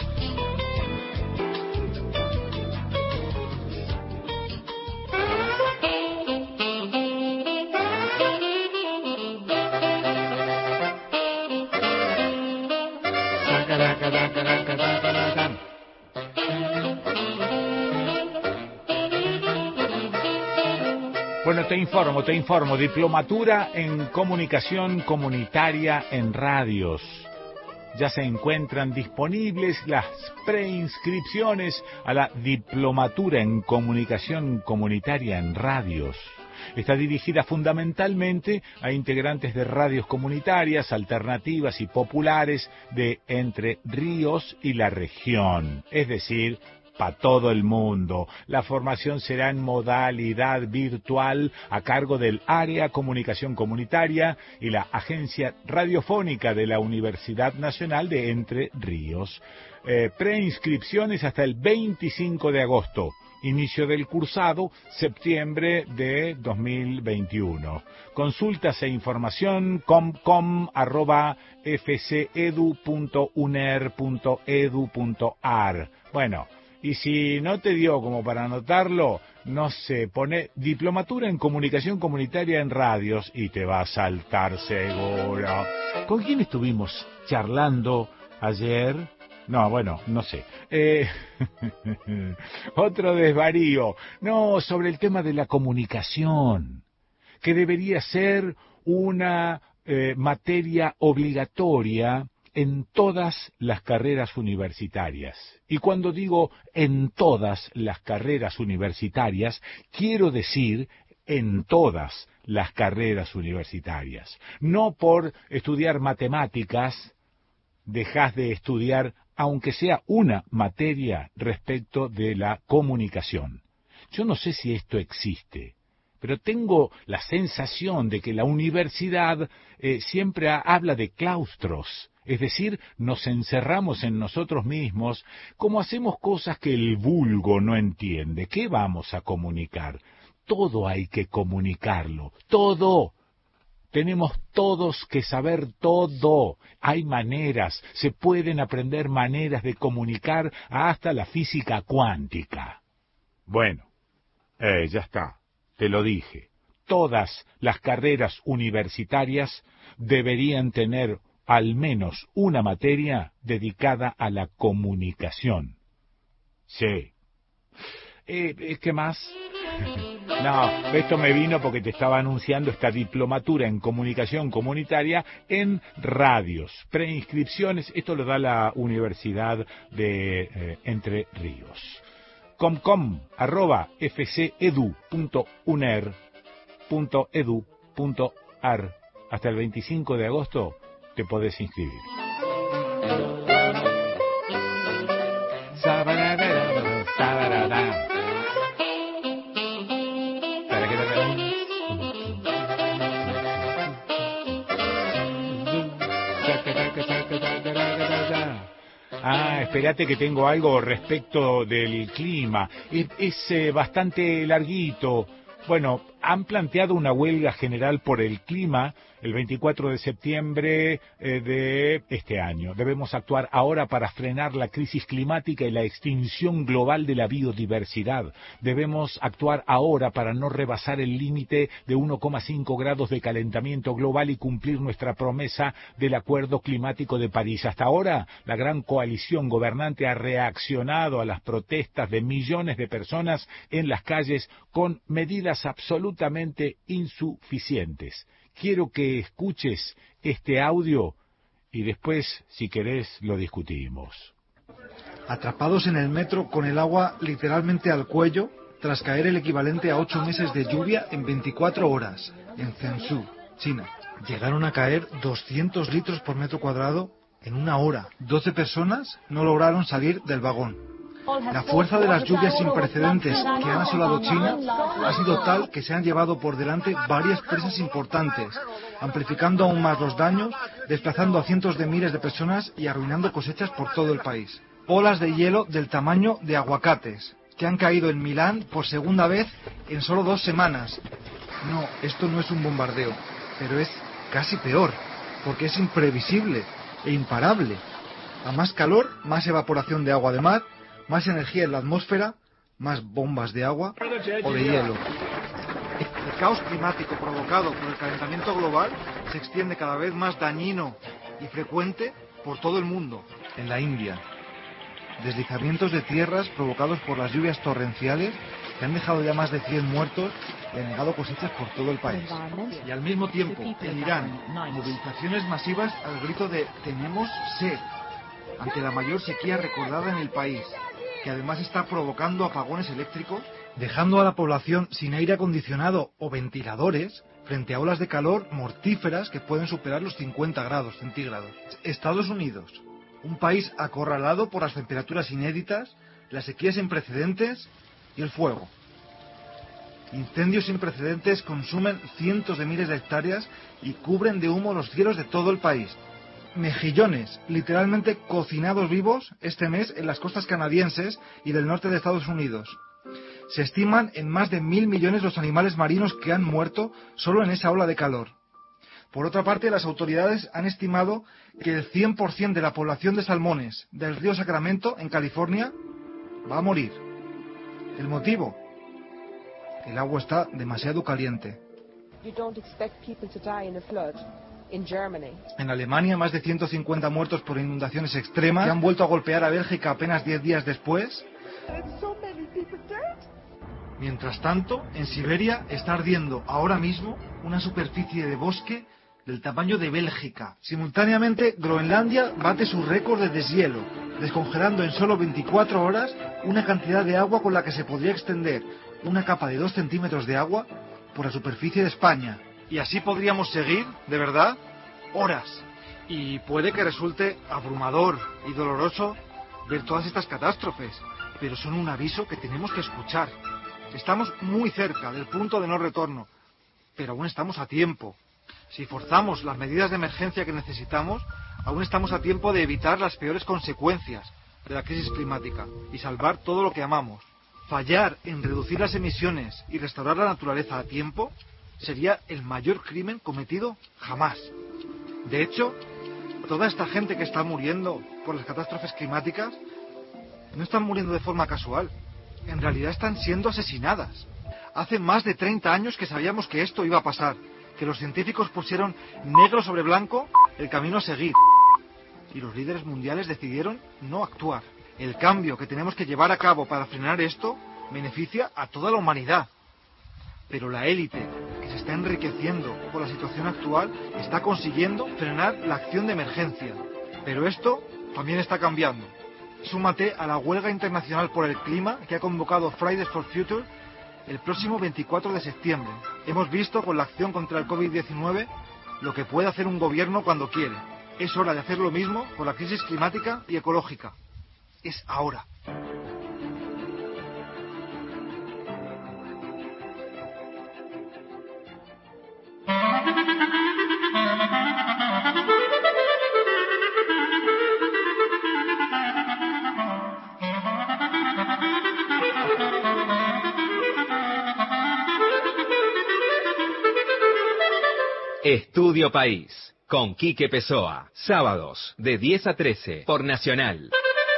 Bueno, te informo, te informo. Diplomatura en Comunicación Comunitaria en Radios. Ya se encuentran disponibles las preinscripciones a la Diplomatura en Comunicación Comunitaria en Radios. Está dirigida fundamentalmente a integrantes de radios comunitarias, alternativas y populares de Entre Ríos y la región, es decir, para todo el mundo. La formación será en modalidad virtual a cargo del Área Comunicación Comunitaria y la Agencia Radiofónica de la Universidad Nacional de Entre Ríos. Eh, preinscripciones hasta el veinticinco de agosto. Inicio del cursado, septiembre de dos mil veintiuno. Consultas e información comcom arroba fcedu punto uner punto edu punto ar. Bueno, y si no te dio como para anotarlo, no sé, pone Diplomatura en Comunicación Comunitaria en Radios y te va a saltar seguro. ¿Con quién estuvimos charlando ayer? No, bueno, no sé. Eh, otro desvarío. No, sobre el tema de la comunicación, que debería ser una eh, materia obligatoria en todas las carreras universitarias. Y cuando digo en todas las carreras universitarias, quiero decir en todas las carreras universitarias. No por estudiar matemáticas dejás de estudiar aunque sea una materia respecto de la comunicación. Yo no sé si esto existe, pero tengo la sensación de que la universidad eh, siempre habla de claustros, es decir, nos encerramos en nosotros mismos, como hacemos cosas que el vulgo no entiende. ¿Qué vamos a comunicar? Todo hay que comunicarlo, todo. Tenemos todos que saber todo. Hay maneras, se pueden aprender maneras de comunicar hasta la física cuántica. Bueno, eh, ya está, te lo dije. Todas las carreras universitarias deberían tener al menos una materia dedicada a la comunicación. Sí. Eh, ¿Qué más? No, esto me vino porque te estaba anunciando esta diplomatura en comunicación comunitaria en radios. Preinscripciones, esto lo da la Universidad de eh, Entre Ríos. comcom arroba fcedu punto uner punto edu punto ar. Hasta el veinticinco de agosto te podés inscribir. Ah, espérate que tengo algo respecto del clima. Es, es eh, bastante larguito. Bueno, han planteado una huelga general por el clima el veinticuatro de septiembre eh, de este año. Debemos actuar ahora para frenar la crisis climática y la extinción global de la biodiversidad. Debemos actuar ahora para no rebasar el límite de uno coma cinco grados de calentamiento global y cumplir nuestra promesa del Acuerdo Climático de París. Hasta ahora, la gran coalición gobernante ha reaccionado a las protestas de millones de personas en las calles con medidas absolutamente insuficientes. Quiero que escuches este audio y después, si querés, lo discutimos. Atrapados en el metro con el agua literalmente al cuello, tras caer el equivalente a ocho meses de lluvia en veinticuatro horas, en Zhengzhou, China. Llegaron a caer doscientos litros por metro cuadrado en una hora. doce personas no lograron salir del vagón. La fuerza de las lluvias sin precedentes que han asolado China ha sido tal que se han llevado por delante varias presas importantes, amplificando aún más los daños, desplazando a cientos de miles de personas y arruinando cosechas por todo el país. Olas de hielo del tamaño de aguacates, que han caído en Milán por segunda vez en solo dos semanas. No, esto no es un bombardeo, pero es casi peor, porque es imprevisible e imparable. A más calor, más evaporación de agua de mar, más energía en la atmósfera, más bombas de agua o de hielo. El caos climático provocado por el calentamiento global se extiende cada vez más dañino y frecuente por todo el mundo. En la India, deslizamientos de tierras provocados por las lluvias torrenciales que han dejado ya más de cien muertos y anegado cosechas por todo el país. Y al mismo tiempo, en Irán, movilizaciones masivas al grito de «tenemos sed», ante la mayor sequía recordada en el país, que además está provocando apagones eléctricos, dejando a la población sin aire acondicionado o ventiladores frente a olas de calor mortíferas que pueden superar los cincuenta grados centígrados. Estados Unidos, un país acorralado por las temperaturas inéditas, las sequías sin precedentes y el fuego. Incendios sin precedentes consumen cientos de miles de hectáreas y cubren de humo los cielos de todo el país. Mejillones, literalmente cocinados vivos este mes en las costas canadienses y del norte de Estados Unidos. Se estiman en más de mil millones los animales marinos que han muerto solo en esa ola de calor. Por otra parte, las autoridades han estimado que el cien por ciento de la población de salmones del río Sacramento, en California, va a morir. ¿El motivo? El agua está demasiado caliente. En Alemania, más de ciento cincuenta muertos por inundaciones extremas que han vuelto a golpear a Bélgica apenas diez días después. Mientras tanto, en Siberia está ardiendo ahora mismo una superficie de bosque del tamaño de Bélgica. Simultáneamente, Groenlandia bate su récord de deshielo, descongelando en solo veinticuatro horas una cantidad de agua con la que se podría extender una capa de dos centímetros de agua por la superficie de España. Y así podríamos seguir, de verdad, horas. Y puede que resulte abrumador y doloroso ver todas estas catástrofes, pero son un aviso que tenemos que escuchar. Estamos muy cerca del punto de no retorno, pero aún estamos a tiempo. Si forzamos las medidas de emergencia que necesitamos, aún estamos a tiempo de evitar las peores consecuencias de la crisis climática y salvar todo lo que amamos. Fallar en reducir las emisiones y restaurar la naturaleza a tiempo sería el mayor crimen cometido jamás. De hecho, toda esta gente que está muriendo por las catástrofes climáticas no están muriendo de forma casual. En realidad están siendo asesinadas. Hace más de treinta años que sabíamos que esto iba a pasar, que los científicos pusieron negro sobre blanco el camino a seguir. Y los líderes mundiales decidieron no actuar. El cambio que tenemos que llevar a cabo para frenar esto beneficia a toda la humanidad. Pero la élite, que se está enriqueciendo por la situación actual, está consiguiendo frenar la acción de emergencia. Pero esto también está cambiando. Súmate a la huelga internacional por el clima que ha convocado Fridays for Future el próximo veinticuatro de septiembre. Hemos visto con la acción contra el COVID diecinueve lo que puede hacer un gobierno cuando quiere. Es hora de hacer lo mismo con la crisis climática y ecológica. Es ahora. Estudio País, con Quique Pessoa, sábados de diez a trece por Nacional.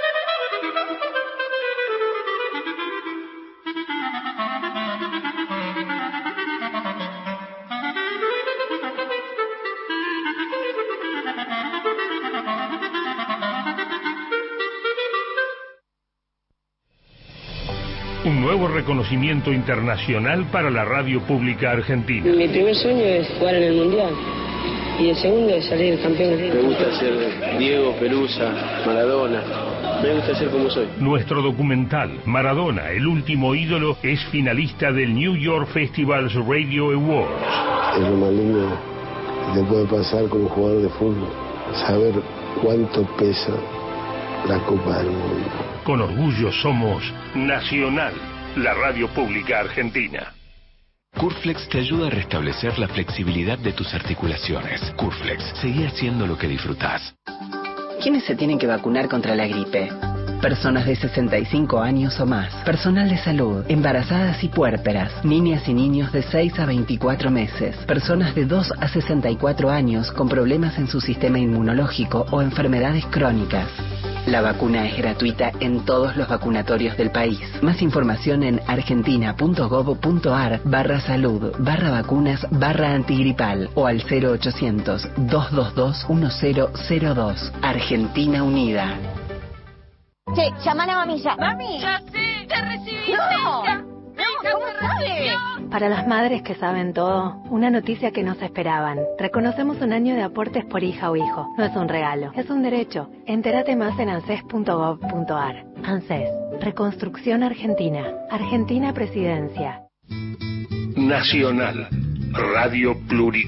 Un nuevo reconocimiento internacional para la radio pública argentina. Mi primer sueño es jugar en el Mundial y el segundo es salir campeón. Me gusta ser Diego, Pelusa, Maradona. Me gusta ser como soy. Nuestro documental, Maradona, el último ídolo, es finalista del New York Festivals Radio Awards. Es lo más lindo que te puede pasar con un jugador de fútbol. Saber cuánto pesa la Copa del Mundo. Con orgullo somos Nacional, la radio pública argentina. Curflex te ayuda a restablecer la flexibilidad de tus articulaciones. Curflex, seguí haciendo lo que disfrutás. ¿Quiénes se tienen que vacunar contra la gripe? Personas de sesenta y cinco años o más, personal de salud, embarazadas y puérperas, niñas y niños de seis a veinticuatro meses, personas de dos a sesenta y cuatro años con problemas en su sistema inmunológico o enfermedades crónicas. La vacuna es gratuita en todos los vacunatorios del país. Más información en argentina.gov.ar barra salud barra vacunas barra antigripal o al cero ochocientos, doscientos veintidós, diez cero dos. Argentina Unida. Che, llama a la mamilla. Mami, ya sé, te recibiste. No, ya. no, ¿cómo sabes? Para las madres que saben todo, una noticia que no se esperaban. Reconocemos un año de aportes por hija o hijo. No es un regalo, es un derecho. Entérate más en anses punto gov punto ar. ANSES, Reconstrucción Argentina. Argentina Presidencia. Nacional, radio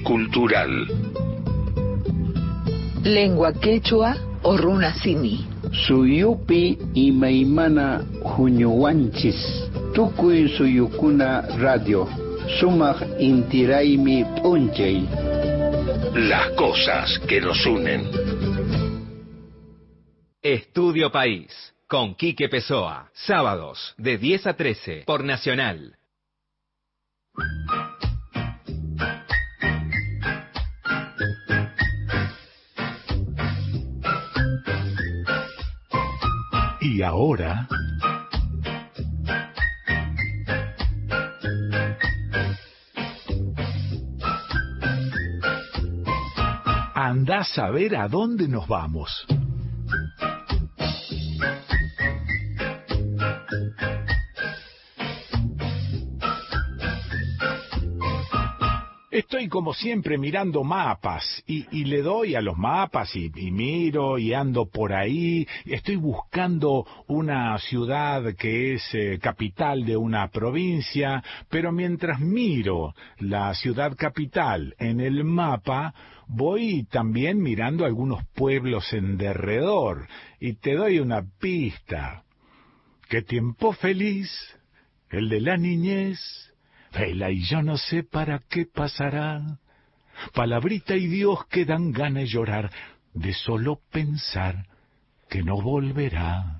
pluricultural. Lengua quechua o runa simi. Suyupi imaymana huñuwanchis. Tukuy suyukuna radio. Sumaq intiraymi p'unchay. Las cosas que nos unen. Estudio País, con Quique Pessoa, sábados de diez a trece por Nacional. Y ahora... andás a ver a dónde nos vamos. Estoy como siempre mirando mapas y, y le doy a los mapas y, y miro y ando por ahí. Estoy buscando una ciudad que es eh, capital de una provincia, pero mientras miro la ciudad capital en el mapa, voy también mirando algunos pueblos en derredor y te doy una pista. ¡Qué tiempo feliz! El de la niñez. Vela y yo no sé para qué pasará. Palabrita y Dios que dan ganas de llorar, de solo pensar que no volverá.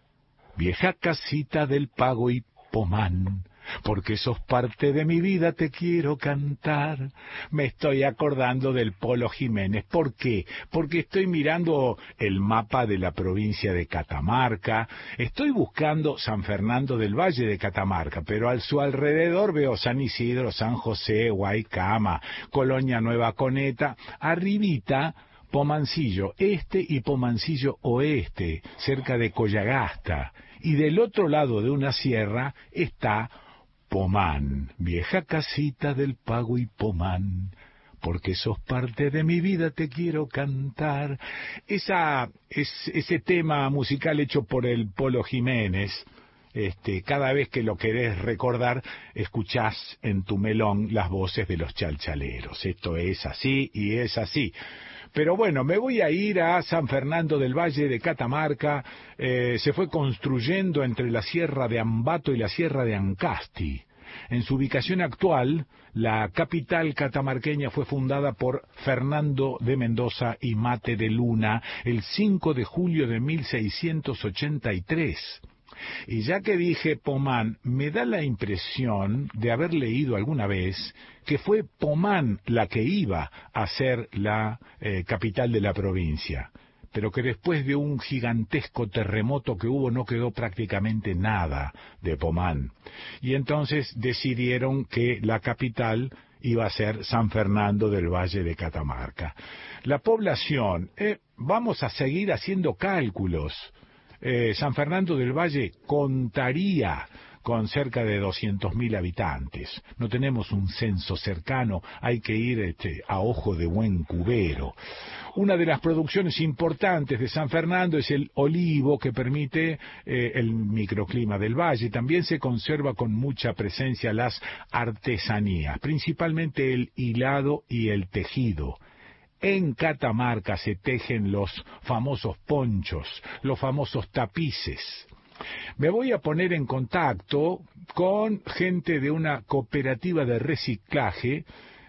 Vieja casita del Pago y Pomán, porque sos parte de mi vida, te quiero cantar. Me estoy acordando del Polo Jiménez. ¿Por qué? Porque estoy mirando el mapa de la provincia de Catamarca, estoy buscando San Fernando del Valle de Catamarca, pero a su alrededor veo San Isidro, San José, Guaycama, Colonia Nueva Coneta, arribita Pomancillo Este y Pomancillo Oeste, cerca de Coyagasta, y del otro lado de una sierra está Pomán, vieja casita del Pago y Pomán, porque sos parte de mi vida, te quiero cantar. Esa, es, ese tema musical hecho por el Polo Jiménez, este, cada vez que lo querés recordar, escuchás en tu melón las voces de los chalchaleros. Esto es así y es así. Pero bueno, me voy a ir a San Fernando del Valle de Catamarca. Eh, se fue construyendo entre la Sierra de Ambato y la Sierra de Ancasti. En su ubicación actual, la capital catamarqueña fue fundada por Fernando de Mendoza y Mate de Luna el cinco de julio de mil seiscientos ochenta y tres. Y ya que dije Pomán, me da la impresión de haber leído alguna vez que fue Pomán la que iba a ser la eh, capital de la provincia, pero que después de un gigantesco terremoto que hubo no quedó prácticamente nada de Pomán. Y entonces decidieron que la capital iba a ser San Fernando del Valle de Catamarca. La población, eh, vamos a seguir haciendo cálculos. Eh, San Fernando del Valle contaría con cerca de doscientos mil habitantes. No tenemos un censo cercano, hay que ir este, a ojo de buen cubero. Una de las producciones importantes de San Fernando es el olivo, que permite eh, el microclima del valle. También se conserva con mucha presencia las artesanías, principalmente el hilado y el tejido. En Catamarca se tejen los famosos ponchos, los famosos tapices. Me voy a poner en contacto con gente de una cooperativa de reciclaje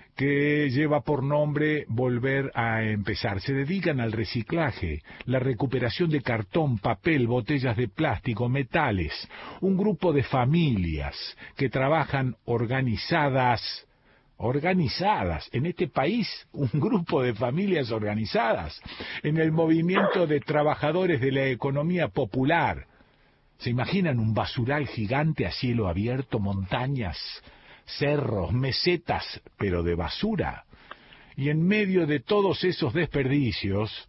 que lleva por nombre Volver a Empezar. Se dedican al reciclaje, la recuperación de cartón, papel, botellas de plástico, metales. Un grupo de familias que trabajan organizadas, organizadas, en este país, un grupo de familias organizadas, en el movimiento de trabajadores de la economía popular. ¿Se imaginan un basural gigante a cielo abierto, montañas, cerros, mesetas, pero de basura? Y en medio de todos esos desperdicios,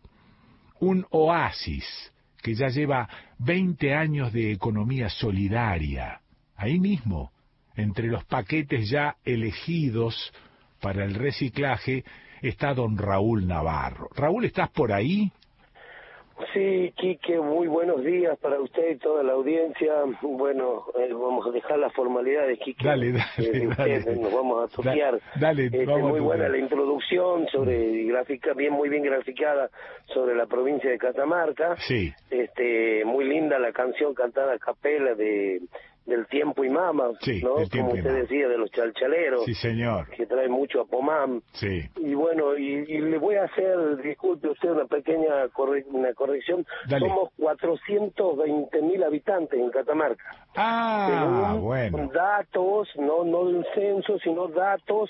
un oasis que ya lleva veinte años de economía solidaria, ahí mismo, entre los paquetes ya elegidos para el reciclaje, está don Raúl Navarro. Raúl, ¿estás por ahí? Sí, Quique, muy buenos días para usted y toda la audiencia. Bueno, eh, vamos a dejar las formalidades, Quique. Dale, dale, eh, de dale. usted, nos vamos a toquear. Dale, este, vamos muy a buena toquear. la introducción sobre gráfica, bien, muy bien graficada sobre la provincia de Catamarca. Sí. Este, muy linda la canción cantada a capela de del Tiempo y Mama, Sí, ¿no? del Tiempo Como y usted Mama. decía, de los chalchaleros. Sí, señor. Que trae mucho a Pomam. Sí. Y bueno, y, y le voy a hacer, disculpe usted, una pequeña corre, una corrección. Dale. Somos cuatrocientos veinte mil habitantes en Catamarca. Ah, Según bueno. datos, no no de un censo, sino datos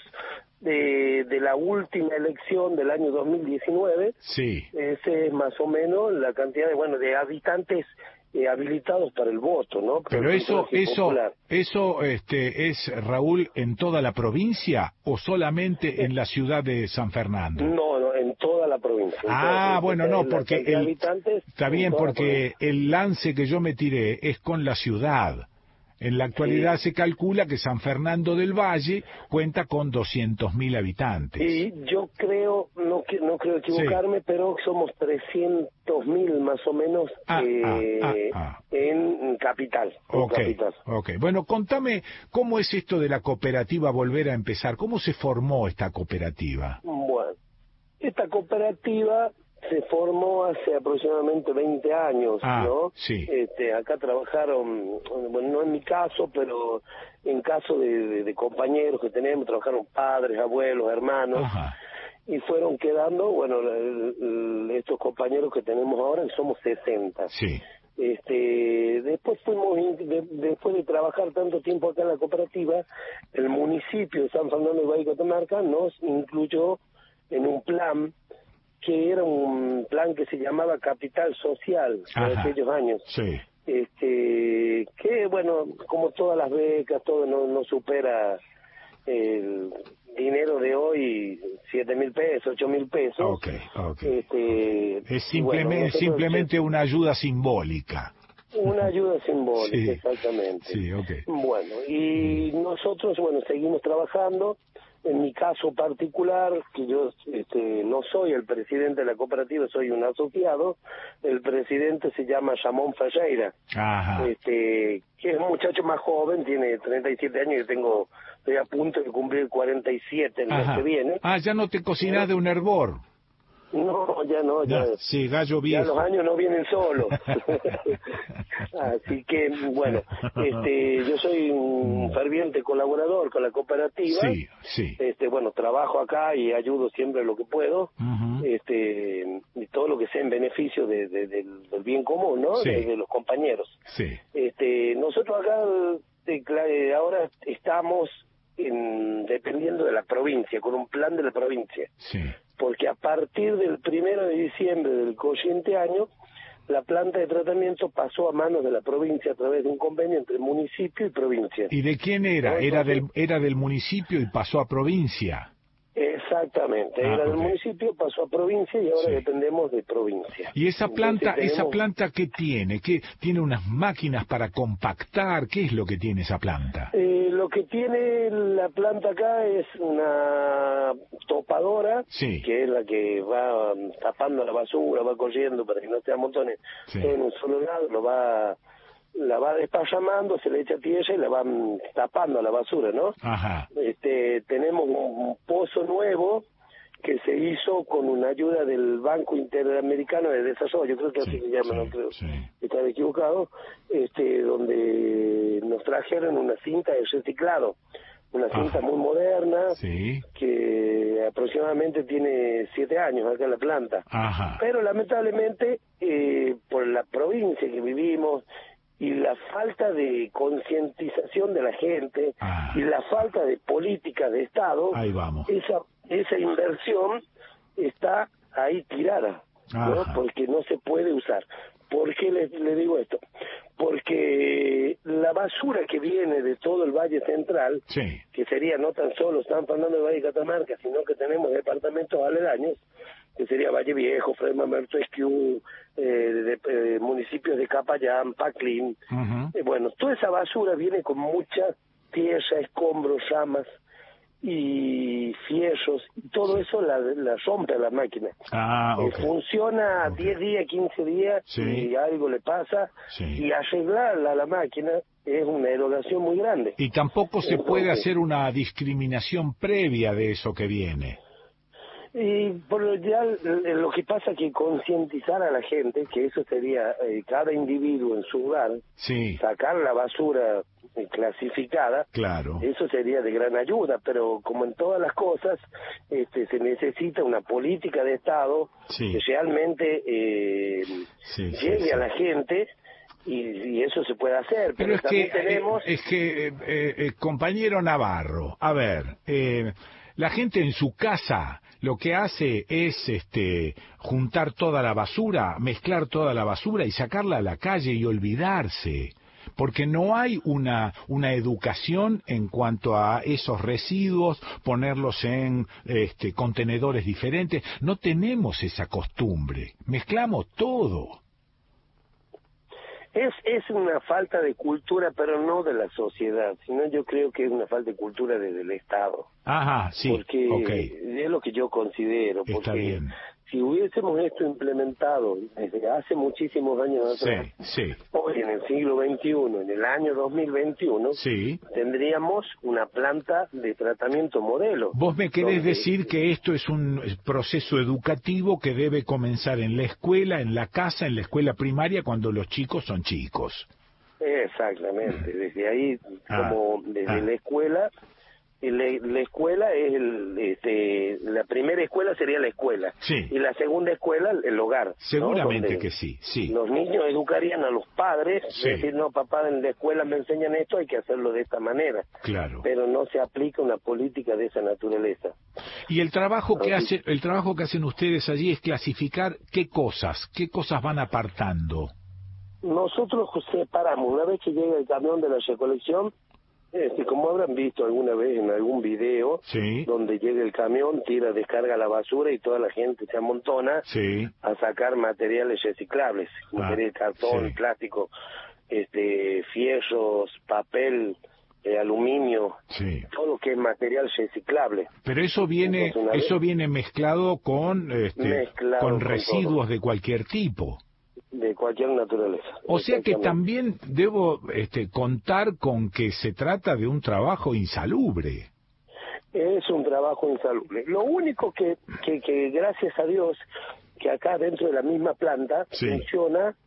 de, de la última elección del año dos mil diecinueve. Sí. Ese es más o menos la cantidad de, bueno, de habitantes eh, habilitados para el voto, ¿no? Para Pero el eso, sufragio eso, popular. eso, este, es, Raúl, en toda la provincia o solamente en la ciudad de San Fernando. No, no, en toda la provincia. en toda la Ah, provincia. bueno, no, La porque cantidad de el, habitantes está en bien, toda la porque el lance que yo me tiré es con la ciudad. En la actualidad se calcula que San Fernando del Valle cuenta con doscientos mil habitantes. Y yo creo, no que- no creo equivocarme, pero somos trescientos mil más o menos Ah, eh, ah, ah, ah. en capital. en Ok, capital. ok. Bueno, contame cómo es esto de la cooperativa Volver a Empezar. ¿Cómo se formó esta cooperativa? Bueno, esta cooperativa se formó hace aproximadamente veinte años, Ah, ¿no? sí. Este, acá trabajaron, bueno, no en mi caso, pero en caso de, de- de compañeros que tenemos, trabajaron padres, abuelos, hermanos, Ajá. y fueron quedando, bueno, el- el- estos compañeros que tenemos ahora, que somos sesenta. Sí. Este, después fuimos, in- de- después de trabajar tanto tiempo acá en la cooperativa, el municipio de San Fernando del Valle de Catamarca nos incluyó en un plan que era un plan que se llamaba Capital Social en Ajá. aquellos años. Sí. Este, que bueno, como todas las becas, todo no, no supera el dinero de hoy, siete mil pesos, ocho mil pesos. Ok, ok. Este, Es y bueno, simplemente, nosotros- simplemente una ayuda simbólica. Una ayuda simbólica, Sí. exactamente. Sí, ok. Bueno, y nosotros, bueno, seguimos trabajando. En mi caso particular, que yo este, no soy el presidente de la cooperativa, soy un asociado, el presidente se llama Yamón Ferreira, Ajá. este, que es un muchacho más joven, tiene treinta y siete años, yo tengo, estoy a punto de cumplir cuarenta y siete el mes Ajá. que viene. Ah, ya no te cocinás de un hervor. No, ya no, ya, Ya, sí, gallo ya viejo. los años no vienen solos. Así que, bueno, este, yo soy un ferviente colaborador con la cooperativa. Sí, sí. Este, bueno, trabajo acá y ayudo siempre lo que puedo. Ujú. Este, y todo lo que sea en beneficio de, de- del, del bien común, ¿no? Sí. De, de los compañeros. Sí. Este, nosotros acá eh, cla- eh, ahora estamos en, dependiendo de la provincia, con un plan de la provincia. Sí. Porque a partir del primero de diciembre del corriente año, la planta de tratamiento pasó a manos de la provincia a través de un convenio entre municipio y provincia. ¿Y de quién era? No, Era entonces- del, era del municipio y pasó a provincia. Exactamente, Ah, era del ok. municipio, pasó a provincia y ahora Sí. dependemos de provincia. ¿Y esa planta, Entonces esa tenemos- planta qué tiene? ¿Qué, ¿Tiene unas máquinas para compactar? ¿Qué es lo que tiene esa planta? Eh, lo que tiene la planta acá es una topadora, Sí. que es la que va um, tapando la basura, va corriendo para que no se amontone Sí. todo en un solo lado, lo va, la va desparramando, se le echa tierra y la va mm, tapando a la basura, ¿no? Ajá. Este, tenemos un pozo nuevo que se hizo con una ayuda del Banco Interamericano de Desarrollo, creo que así se llama, no creo estar equivocado, este, donde nos trajeron una cinta de reciclado, una cinta muy moderna, Sí. que aproximadamente tiene siete años acá en la planta. Ajá. Pero lamentablemente, eh, por la provincia que vivimos y la falta de concientización de la gente y la falta de política de Estado, Ahí vamos. esa esa inversión está ahí tirada, ¿no? Ajá. Porque no se puede usar. ¿Por qué le, le digo esto? Porque la basura que viene de todo el Valle Central, Sí. que sería no tan solo San Fernando del Valle de Catamarca, sino que tenemos departamentos aledaños, que sería Valle Viejo, Fresno, Mertoesquiú, eh, de, eh, municipios de Capayán, Paclín. Ujú. Eh, bueno, toda esa basura viene con mucha tierra, escombros, ramas, y fierros, y todo eso la, la rompe a la máquina. Ah, okay. eh, funciona okay. diez días, quince días, sí. y algo le pasa, sí. y arreglarla a la máquina es una erogación muy grande. Y tampoco se Entonces, puede hacer una discriminación previa de eso que viene. Y por lo general, lo que pasa es que concientizar a la gente, que eso sería eh, cada individuo en su hogar, sí. sacar la basura eh, clasificada, claro. eso sería de gran ayuda, pero como en todas las cosas, este, se necesita una política de Estado sí. que realmente eh, sí, llegue sí, sí. a la gente. Y, y eso se puede hacer, pero, pero es también que, tenemos... Es que, eh, eh, compañero Navarro, a ver, eh, la gente en su casa lo que hace es este juntar toda la basura, mezclar toda la basura y sacarla a la calle y olvidarse, porque no hay una una educación en cuanto a esos residuos, ponerlos en este contenedores diferentes. No tenemos esa costumbre, mezclamos todo. Es, es una falta de cultura, pero no de la sociedad, sino yo creo que es una falta de cultura desde el Estado. Ajá, sí, porque okay. es lo que yo considero. Está porque bien. Si hubiésemos esto implementado desde hace muchísimos años atrás, sí, sí. hoy en el siglo veintiuno, en el año dos mil veintiuno, sí. tendríamos una planta de tratamiento modelo. Vos me querés donde... decir que esto es un proceso educativo que debe comenzar en la escuela, en la casa, en la escuela primaria, cuando los chicos son chicos. Exactamente, desde ahí, ah, como desde ah. la escuela... La, la escuela es el, este, la primera escuela sería la escuela sí. y la segunda escuela el hogar. Seguramente ¿no? que sí, sí. Los niños educarían a los padres, sí. decir, no, papá, en la escuela me enseñan esto, hay que hacerlo de esta manera. Claro. Pero no se aplica una política de esa naturaleza. Y el trabajo que Así. hace, el trabajo que hacen ustedes allí es clasificar qué cosas, qué cosas van apartando. Nosotros separamos, una vez que llega el camión de la recolección, Este, como habrán visto alguna vez en algún video, sí. donde llega el camión, tira, descarga la basura y toda la gente se amontona sí. a sacar materiales reciclables, ah, material cartón, sí. plástico, este, fierros, papel, eh, aluminio, sí. todo lo que es material reciclable. Pero eso viene, Entonces, eso viene mezclado con, este, mezclado con con residuos todo. de cualquier tipo. De cualquier naturaleza. O sea que también debo este, contar con que se trata de un trabajo insalubre. Es un trabajo insalubre. Lo único que, que, que gracias a Dios, que acá dentro de la misma planta sí. funciona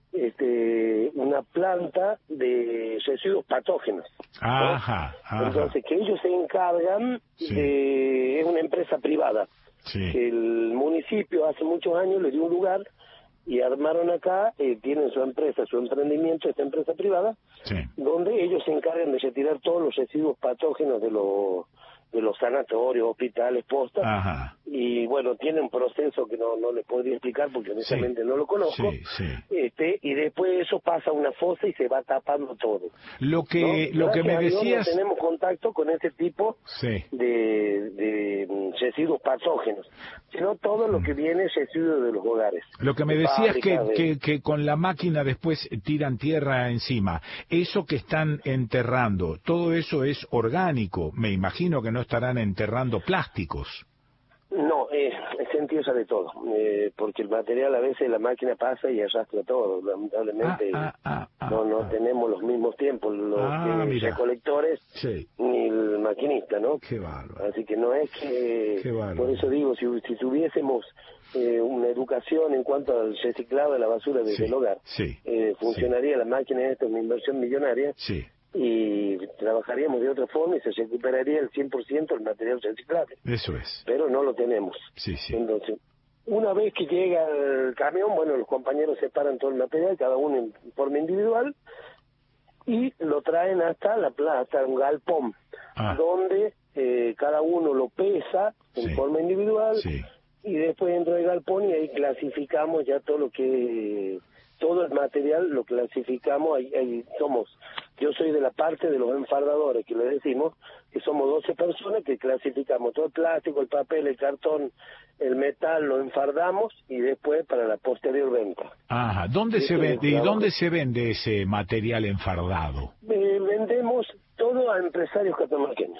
este, una planta de residuos patógenos. Ajá, ¿no? ajá. Entonces, que ellos se encargan sí. de... Es una empresa privada. Sí. Que el municipio hace muchos años le dio un lugar y armaron acá, eh, tienen su empresa, su emprendimiento, esta empresa privada, sí. donde ellos se encargan de retirar todos los residuos patógenos de los de los sanatorios, hospitales, postas, Ajá. y bueno, tiene un proceso que no no les podría explicar porque honestamente sí. no lo conozco, sí, sí. este y después eso pasa a una fosa y se va tapando todo. Lo que ¿no? lo que me decías, no tenemos contacto con ese tipo sí. de, de um, residuos patógenos, sino todo lo que viene es residuos de los hogares. Lo que me de decías que, de... que que con la máquina después tiran tierra encima. Eso que están enterrando, todo eso es orgánico. Me imagino que no estarán enterrando plásticos. No, eh, se empieza de todo, eh, porque el material a veces la máquina pasa y arrastra todo. Lamentablemente ah, ah, ah, no no ah. tenemos los mismos tiempos los ah, eh, recolectores sí. ni el maquinista, ¿no? Qué bárbaro. Así que no es que, Qué bárbaro. por eso digo, si, si tuviésemos eh, una educación en cuanto al reciclado de la basura desde sí. el hogar, sí. eh, funcionaría sí. la máquina esta, una inversión millonaria. Sí. Y trabajaríamos de otra forma y se recuperaría el cien por ciento el material reciclable. Eso es. Pero no lo tenemos. Sí, sí. Entonces, una vez que llega el camión, bueno, los compañeros separan todo el material, cada uno en forma individual, y lo traen hasta la plaza, hasta un galpón, ah. donde eh, cada uno lo pesa en sí. forma individual, sí. y después dentro del galpón y ahí clasificamos ya todo lo que... todo el material lo clasificamos, ahí, ahí somos, yo soy de la parte de los enfardadores, que le decimos, que somos doce personas que clasificamos todo el plástico, el papel, el cartón, el metal, lo enfardamos y después para la posterior venta. Ajá, ¿dónde Ese se vende, y trabajo. dónde se vende ese material enfardado? Eh, vendemos todo a empresarios catamarqueños.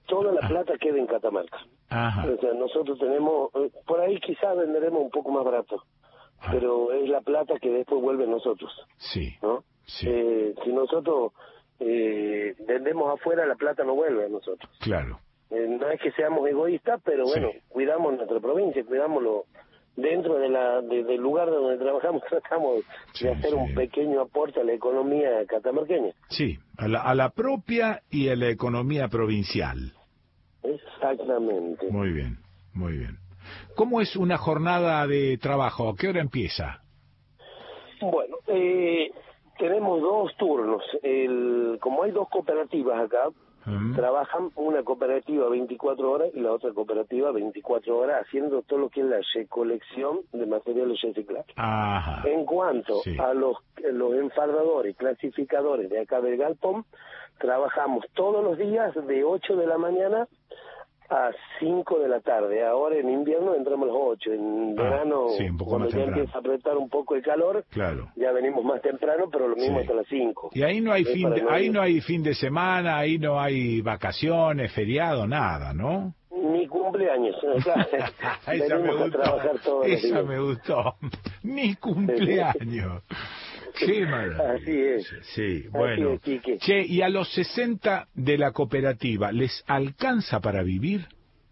toda la plata queda en Catamarca. Ajá. O sea, nosotros tenemos, eh, por ahí quizás venderemos un poco más barato, ah. pero es la plata que después vuelve a nosotros. Sí. ¿No? Sí. Eh, si nosotros eh, vendemos afuera, la plata no vuelve a nosotros. Claro. Eh, no es que seamos egoístas, pero bueno, sí. cuidamos nuestra provincia, cuidámoslo. Dentro de la de, del lugar donde trabajamos, tratamos sí, de hacer sí. un pequeño aporte a la economía catamarqueña. Sí, a la, a la propia y a la economía provincial. Exactamente. Muy bien, muy bien. ¿Cómo es una jornada de trabajo? ¿A qué hora empieza? Bueno, eh, tenemos dos turnos. El, como hay dos cooperativas acá, ¿Mm? trabajan una cooperativa veinticuatro horas y la otra cooperativa veinticuatro horas haciendo todo lo que es la recolección de materiales reciclables. Ajá. En cuanto sí. a los, los enfardadores, clasificadores de acá del galpón, trabajamos todos los días de ocho de la mañana a cinco de la tarde. Ahora en invierno entramos a las ocho. En ah, verano, sí, un poco cuando más ya temprano. empieza a apretar un poco el calor, claro. ya venimos más temprano, pero lo mismo sí. hasta las cinco. Y ahí no hay ¿Sí? fin de, no ahí ir... no hay fin de semana, ahí no hay vacaciones, feriado, nada, ¿no? Ni cumpleaños. Esa me gustó. A trabajar todos Esa los días. me gustó. Ni cumpleaños. Qué maravilla. Así es. Sí, bueno. Así es, che, y a los sesenta de la cooperativa, ¿les alcanza para vivir?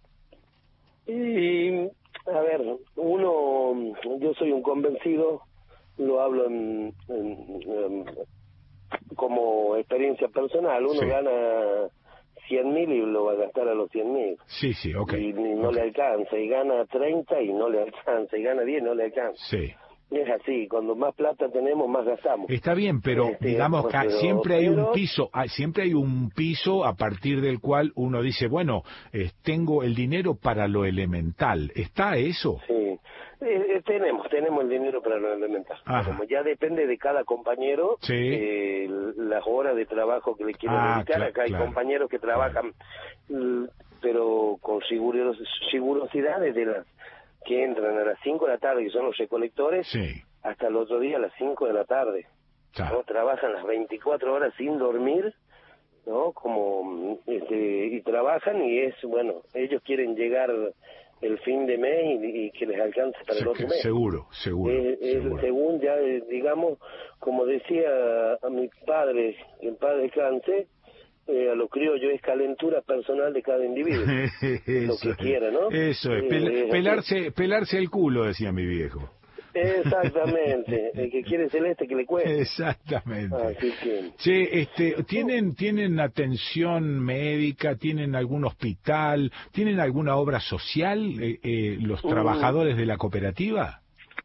Y, a ver, uno, yo soy un convencido, lo hablo en, en, en, como experiencia personal, uno sí. gana cien mil y lo va a gastar a los cien mil. Sí, sí, ok. Y, y no okay. le alcanza, y gana treinta y no le alcanza, y gana diez y no le alcanza. Sí. Y es así, cuando más plata tenemos, más gastamos. Está bien, pero este, digamos que pero, siempre hay pero... un piso, hay, siempre hay un piso a partir del cual uno dice, bueno, eh, tengo el dinero para lo elemental. ¿Está eso? Sí, eh, eh, tenemos, tenemos el dinero para lo elemental. Como ya depende de cada compañero, sí. eh, las horas de trabajo que le quieren ah, dedicar. Claro, Acá hay claro. compañeros que trabajan, claro. pero con seguros, segurosidad desde las que entran a las cinco de la tarde y son los recolectores, sí. hasta el otro día a las cinco de la tarde. Claro. ¿No? Trabajan las veinticuatro horas sin dormir, ¿no? Como este, y trabajan y es, bueno, ellos quieren llegar el fin de mes y, y que les alcance para Se, el otro mes. Seguro, seguro, eh, seguro. Eh, según ya, eh, digamos, como decía a mi padre, que en paz descanse, Eh, a lo criollo es calentura personal de cada individuo. Lo que quiera, ¿no? Eso es, eh, Pel eh, pelarse, pelarse el culo, decía mi viejo. Exactamente, el que quiere celeste que le cueste. Exactamente. Así que... Che, este, ¿tienen, ¿tienen atención médica? ¿Tienen algún hospital? ¿Tienen alguna obra social eh, eh, los mm. trabajadores de la cooperativa?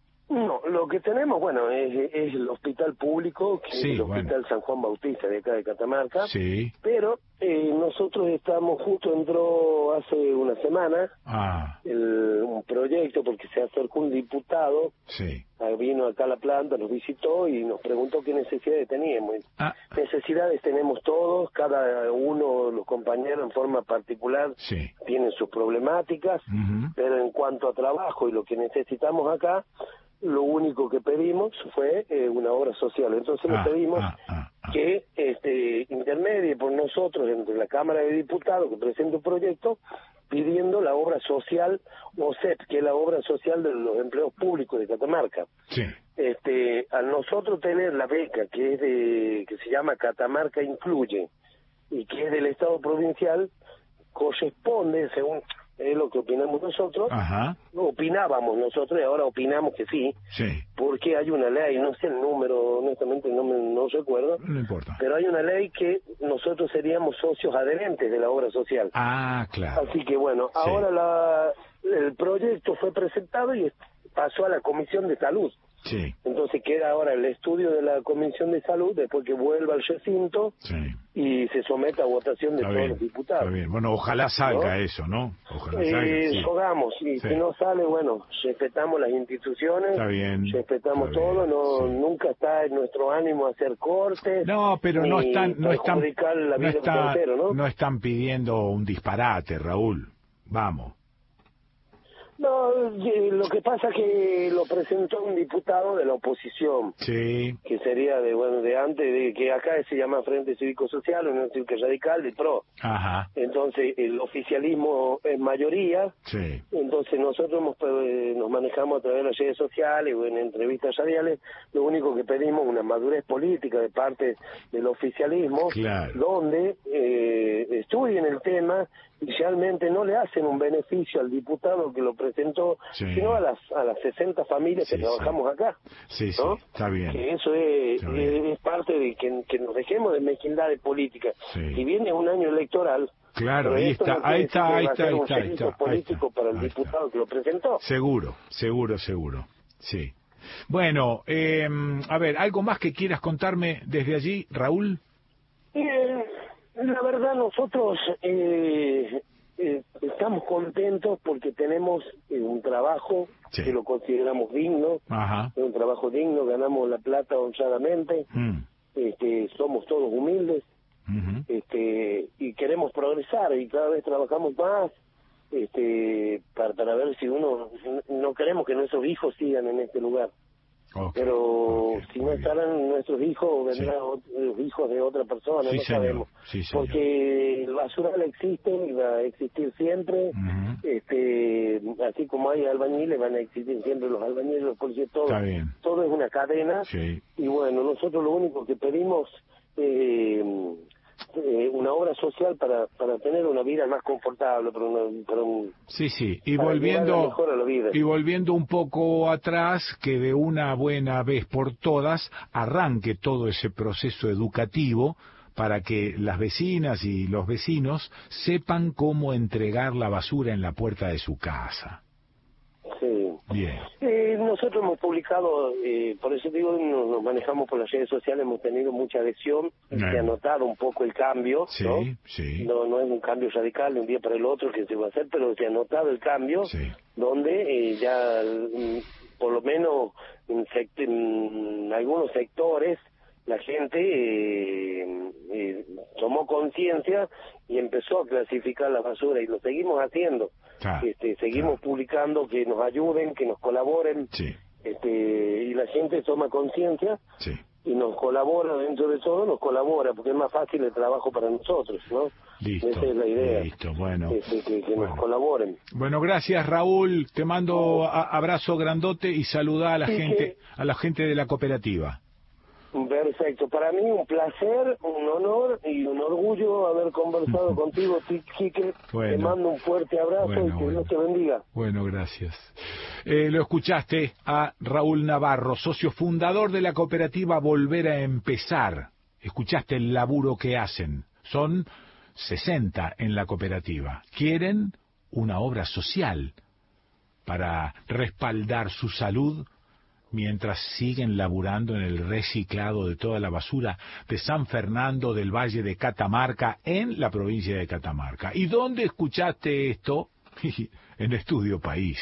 No, lo que tenemos, bueno, es, es el hospital público, que sí, es el Hospital bueno. San Juan Bautista de acá de Catamarca. Sí. Pero eh, nosotros estamos, justo entró hace una semana ah. el, un proyecto, porque se acercó un diputado, sí. vino acá a la planta, nos visitó y nos preguntó qué necesidades teníamos. Ah. Necesidades tenemos todos, cada uno, los compañeros en forma particular, sí. tienen sus problemáticas, uh-huh. pero en cuanto a trabajo y lo que necesitamos acá, lo único que pedimos fue eh, una obra social. Entonces ah, le pedimos ah, ah, ah. que este, intermedie por nosotros entre la Cámara de Diputados que presente un proyecto pidiendo la obra social O S E P, que es la obra social de los empleos públicos de Catamarca. Sí. Este, a nosotros tener la beca que es de que se llama Catamarca Incluye y que es del Estado provincial, corresponde, según es lo que opinamos nosotros, Ajá. opinábamos nosotros y ahora opinamos que sí, sí, porque hay una ley, no sé el número, honestamente no me no recuerdo, no importa, pero hay una ley que nosotros seríamos socios adherentes de la obra social. Ah, claro. Así que bueno, sí. ahora la, el proyecto fue presentado y pasó a la Comisión de Salud. Sí. Entonces queda ahora el estudio de la Comisión de Salud, después que vuelva al recinto sí. y se someta a votación de está todos bien, los diputados. Está bien. Bueno, ojalá salga, ¿no? Eso, ¿no? Ojalá salga. Eh, sí. Jugamos, y sí. si no sale, bueno, respetamos las instituciones, está bien, respetamos está todo, bien, no sí. nunca está en nuestro ánimo hacer cortes. No, pero no están, no están, la vida no, está, entero, ¿no? no están pidiendo un disparate, Raúl. Vamos. No, lo que pasa es que lo presentó un diputado de la oposición. Sí. Que sería de bueno de antes, de que acá se llama Frente Cívico Social, Unión Cívica Radical, del P R O. Ajá. Entonces, el oficialismo es mayoría. Sí. Entonces, nosotros hemos, eh, nos manejamos a través de las redes sociales o en entrevistas radiales. Lo único que pedimos es una madurez política de parte del oficialismo, claro, donde eh, estudien el tema y realmente no le hacen un beneficio al diputado que lo presentó, sí, sino a las a las sesenta familias sí, que trabajamos sí. acá. Sí, ¿no? sí, está bien. Que eso es, es, es parte de que, que nos dejemos de mezquindad de política. Sí. Si viene un año electoral, claro, ahí está, no ahí está, ahí está, ahí está, ahí está, político ahí está, para el ahí diputado está. que lo presentó. Seguro, seguro, seguro, sí. Bueno, eh, a ver, ¿algo más que quieras contarme desde allí, Raúl? Eh, la verdad, nosotros eh, eh, estamos contentos porque tenemos eh, un trabajo sí. que lo consideramos digno, Ajá. un trabajo digno, ganamos la plata honradamente, mm. este, somos todos humildes, uh-huh. este, y queremos progresar y cada vez trabajamos más. Este, para, para ver si uno, no queremos que nuestros hijos sigan en este lugar, okay, pero okay, si no estarán nuestros hijos, vendrán sí. los hijos de otra persona, sí, no señor. sabemos, sí, señor. porque el basural existe y va a existir siempre, uh-huh. este, así como hay albañiles, van a existir siempre los albañiles, los policías, todo, Está bien. todo es una cadena, sí. y bueno, nosotros lo único que pedimos eh, Eh, una obra social para para tener una vida más confortable, para, una, para un sí sí y volviendo y volviendo un poco atrás, que de una buena vez por todas arranque todo ese proceso educativo para que las vecinas y los vecinos sepan cómo entregar la basura en la puerta de su casa. Sí. Bien. Eh, nosotros hemos publicado, eh, por eso digo, nos, nos manejamos por las redes sociales, hemos tenido mucha adhesión, eh. se ha notado un poco el cambio, sí, ¿no? Sí. No, no es un cambio radical de un día para el otro que se va a hacer, pero se ha notado el cambio, sí. donde eh, ya, por lo menos en, sect en algunos sectores, la gente eh, eh, tomó conciencia y empezó a clasificar la basura, y lo seguimos haciendo. Ah, este, seguimos ah. publicando que nos ayuden, que nos colaboren, sí. este, y la gente toma conciencia sí. y nos colabora, dentro de todo nos colabora, porque es más fácil el trabajo para nosotros, ¿no? Listo, esa es la idea. Listo, bueno. Este, que, que bueno. nos colaboren. Bueno, gracias, Raúl, te mando a, abrazo grandote y saluda a la sí, gente, que... a la gente de la cooperativa. Perfecto, para mí un placer, un honor y un orgullo haber conversado contigo, Quique. Bueno, te mando un fuerte abrazo bueno, y que bueno. Dios te bendiga. Bueno, gracias. Eh, lo escuchaste a Raúl Navarro, socio fundador de la cooperativa Volver a Empezar. Escuchaste el laburo que hacen. Son sesenta en la cooperativa. Quieren una obra social para respaldar su salud, mientras siguen laburando en el reciclado de toda la basura de San Fernando del Valle de Catamarca, en la provincia de Catamarca. ¿Y dónde escuchaste esto? En Estudio País.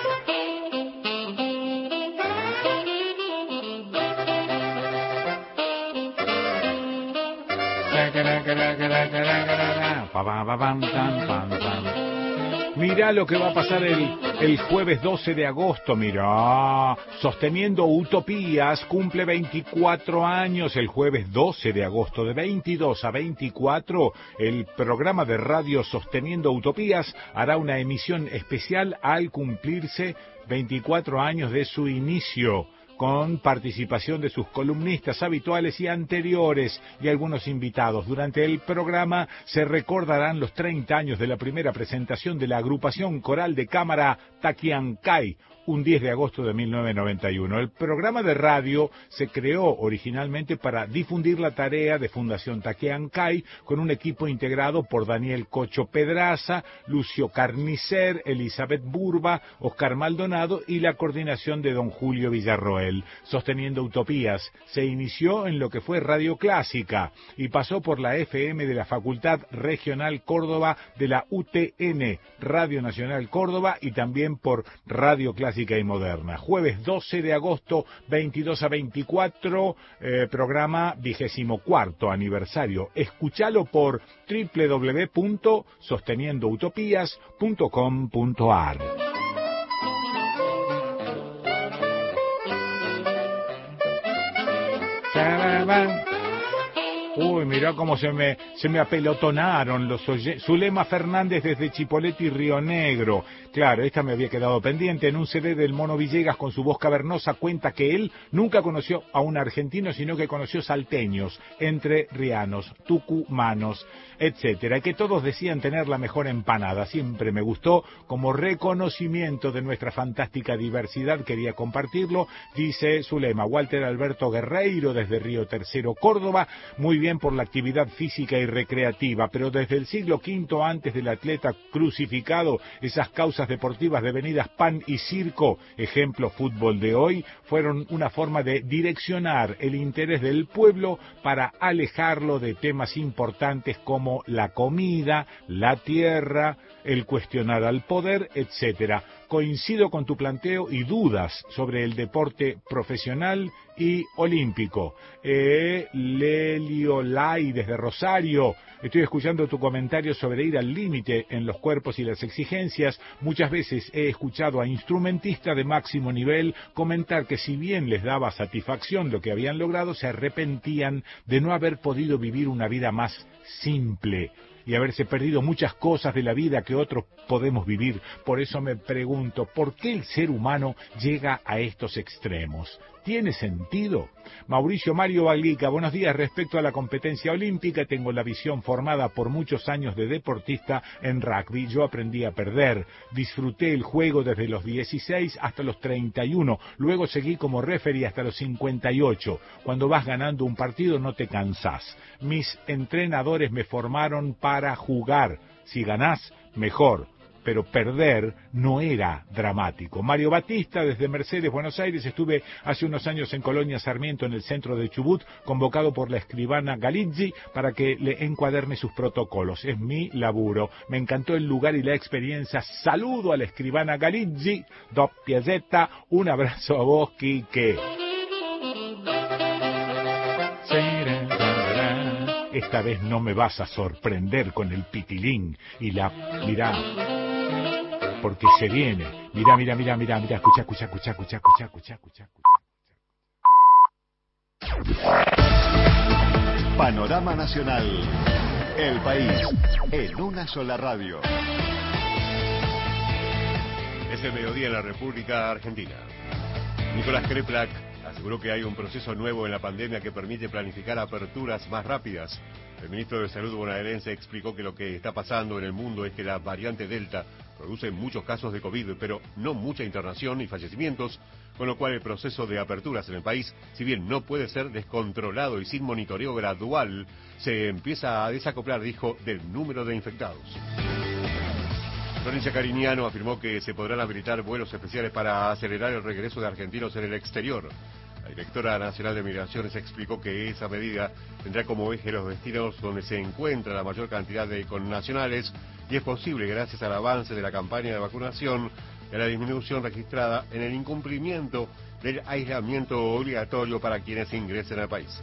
Mirá lo que va a pasar el, el jueves doce de agosto, mirá. Sosteniendo Utopías cumple veinticuatro años el jueves doce de agosto, de veintidós a veinticuatro. El programa de radio Sosteniendo Utopías hará una emisión especial al cumplirse veinticuatro años de su inicio, con participación de sus columnistas habituales y anteriores y algunos invitados. Durante el programa se recordarán los treinta años de la primera presentación de la agrupación coral de cámara Taquiancay, un diez de agosto de mil novecientos noventa y uno. El programa de radio se creó originalmente para difundir la tarea de Fundación Taquiancay, con un equipo integrado por Daniel Cocho Pedraza, Lucio Carnicer, Elizabeth Burba, Oscar Maldonado y la coordinación de don Julio Villarroel. Sosteniendo Utopías se inició en lo que fue Radio Clásica y pasó por la F M de la Facultad Regional Córdoba de la U T N, Radio Nacional Córdoba, y también por Radio Clásica y Moderna. Jueves doce de agosto, veintidós a veinticuatro, eh, programa vigésimo cuarto aniversario. Escuchalo por doble u doble u doble u punto sosteniendo utopías punto com punto a r. Uy, mirá cómo se me, se me apelotonaron los oyentes. Zulema Fernández desde Chipolete y Río Negro. Claro, esta me había quedado pendiente. En un C D del Mono Villegas con su voz cavernosa cuenta que él nunca conoció a un argentino, sino que conoció salteños, entrerrianos, tucumanos, etcétera, que todos decían tener la mejor empanada. Siempre me gustó, como reconocimiento de nuestra fantástica diversidad, quería compartirlo. Dice Zulema. Walter Alberto Guerreiro desde Río Tercero, Córdoba. Muy bien por la actividad física y recreativa, pero desde el siglo quinto antes del atleta crucificado, esas causas deportivas devenidas pan y circo, ejemplo fútbol de hoy, fueron una forma de direccionar el interés del pueblo para alejarlo de temas importantes como la comida, la tierra, el cuestionar al poder, etcétera. Coincido con tu planteo y dudas sobre el deporte profesional y olímpico. Eh, Lelio Lai desde Rosario. Estoy escuchando tu comentario sobre ir al límite en los cuerpos y las exigencias. Muchas veces he escuchado a instrumentistas de máximo nivel comentar que si bien les daba satisfacción lo que habían logrado, se arrepentían de no haber podido vivir una vida más simple y haberse perdido muchas cosas de la vida que otros podemos vivir. Por eso me pregunto, ¿por qué el ser humano llega a estos extremos? ¿Tiene sentido? Mauricio Mario Baglica, buenos días. Respecto a la competencia olímpica, tengo la visión formada por muchos años de deportista en rugby. Yo aprendí a perder. Disfruté el juego desde los dieciséis hasta los treinta y uno. Luego seguí como referee hasta los cincuenta y ocho. Cuando vas ganando un partido no te cansás. Mis entrenadores me formaron para jugar. Si ganás, mejor. Pero perder no era dramático. Mario Batista, desde Mercedes, Buenos Aires. Estuve hace unos años en Colonia Sarmiento, en el centro de Chubut, convocado por la escribana Galizzi para que le encuaderne sus protocolos. Es mi laburo. Me encantó el lugar y la experiencia. Saludo a la escribana Galizzi. Doppia zeta. Un abrazo a vos, Quique. Esta vez no me vas a sorprender con el pitilín y la... Mirá, porque se viene. Mirá, mirá, mirá, mirá, mirá, escucha, escucha, escucha, escucha, escucha, escucha, escucha, escucha. Panorama Nacional. El país en una sola radio. Es el mediodía en la República Argentina. Nicolás Kreplak aseguró que hay un proceso nuevo en la pandemia que permite planificar aperturas más rápidas. El ministro de Salud bonaerense explicó que lo que está pasando en el mundo es que la variante Delta produce muchos casos de COVID, pero no mucha internación y fallecimientos, con lo cual el proceso de aperturas en el país, si bien no puede ser descontrolado y sin monitoreo gradual, se empieza a desacoplar, dijo, del número de infectados. Florencia Cariñano afirmó que se podrán habilitar vuelos especiales para acelerar el regreso de argentinos en el exterior. La directora nacional de Migraciones explicó que esa medida tendrá como eje los destinos donde se encuentra la mayor cantidad de connacionales y es posible gracias al avance de la campaña de vacunación y a la disminución registrada en el incumplimiento del aislamiento obligatorio para quienes ingresen al país.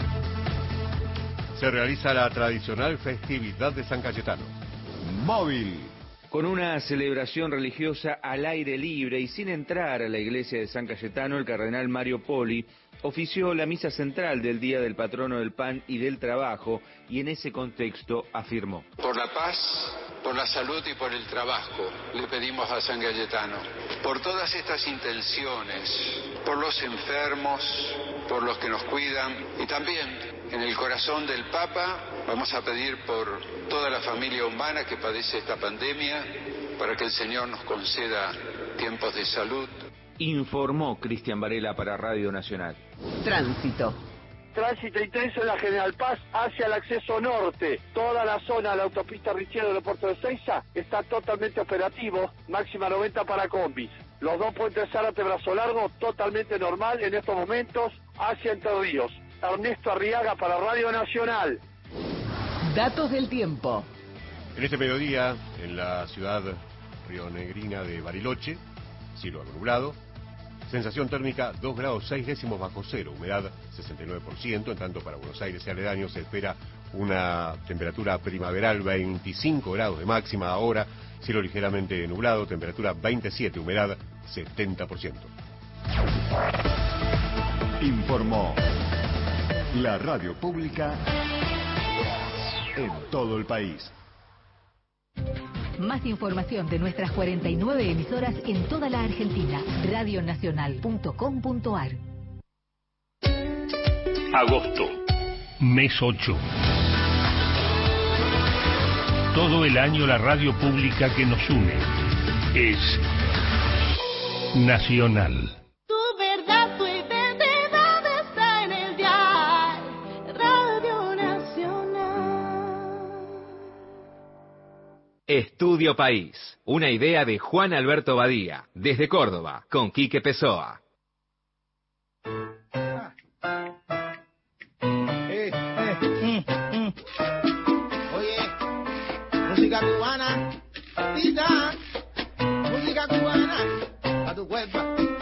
Se realiza la tradicional festividad de San Cayetano. Móvil. Con una celebración religiosa al aire libre y sin entrar a la iglesia de San Cayetano, el cardenal Mario Poli ofició la misa central del Día del Patrono del Pan y del Trabajo y en ese contexto afirmó: por la paz, por la salud y por el trabajo le pedimos a San Cayetano, por todas estas intenciones, por los enfermos, por los que nos cuidan y también en el corazón del Papa vamos a pedir por toda la familia humana que padece esta pandemia para que el Señor nos conceda tiempos de salud. Informó Cristian Varela para Radio Nacional. Tránsito. Tránsito intenso en la General Paz hacia el acceso norte. Toda la zona de la autopista Richiero del puerto de Seiza está totalmente operativo, máxima noventa para combis. Los dos puentes Zárate Brazo Largo totalmente normal en estos momentos hacia Entre Ríos. Ernesto Arriaga para Radio Nacional. Datos del tiempo. En este mediodía, en la ciudad rionegrina de Bariloche, cielo nublado, sensación térmica dos grados seis décimos bajo cero, humedad sesenta y nueve por ciento, en tanto para Buenos Aires y aledaños se espera una temperatura primaveral veinticinco grados de máxima ahora, cielo ligeramente nublado, temperatura veintisiete, humedad setenta por ciento. Informó La radio pública en todo el país. Más información de nuestras cuarenta y nueve emisoras en toda la Argentina. radio nacional punto com punto ar. Agosto, mes ocho. Todo el año la radio pública que nos une es Nacional. Tu verdad, tu identidad está en el dial. Radio Nacional. Estudio País, una idea de Juan Alberto Badía, desde Córdoba, con Quique Pessoa. Eh, eh, mm, mm. Oye, música cubana, tita, música cubana, a tu cuerpo.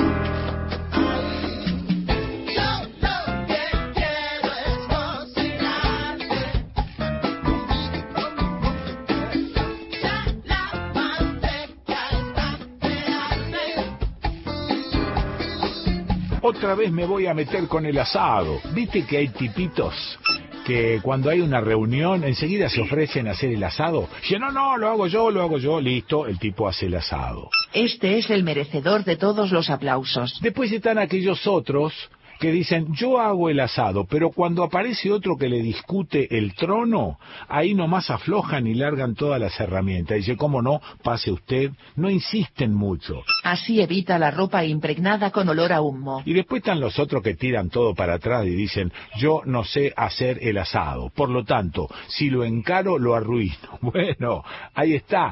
Otra vez me voy a meter con el asado. ¿Viste que hay tipitos que cuando hay una reunión enseguida se ofrecen a hacer el asado? Dice, no, no, lo hago yo, lo hago yo, listo, el tipo hace el asado. Este es el merecedor de todos los aplausos. Después están aquellos otros que dicen, yo hago el asado, pero cuando aparece otro que le discute el trono, ahí nomás aflojan y largan todas las herramientas. Dice, ¿cómo no? Pase usted. No insisten mucho. Así evita la ropa impregnada con olor a humo. Y después están los otros que tiran todo para atrás y dicen, yo no sé hacer el asado. Por lo tanto, si lo encaro, lo arruino. Bueno, ahí está.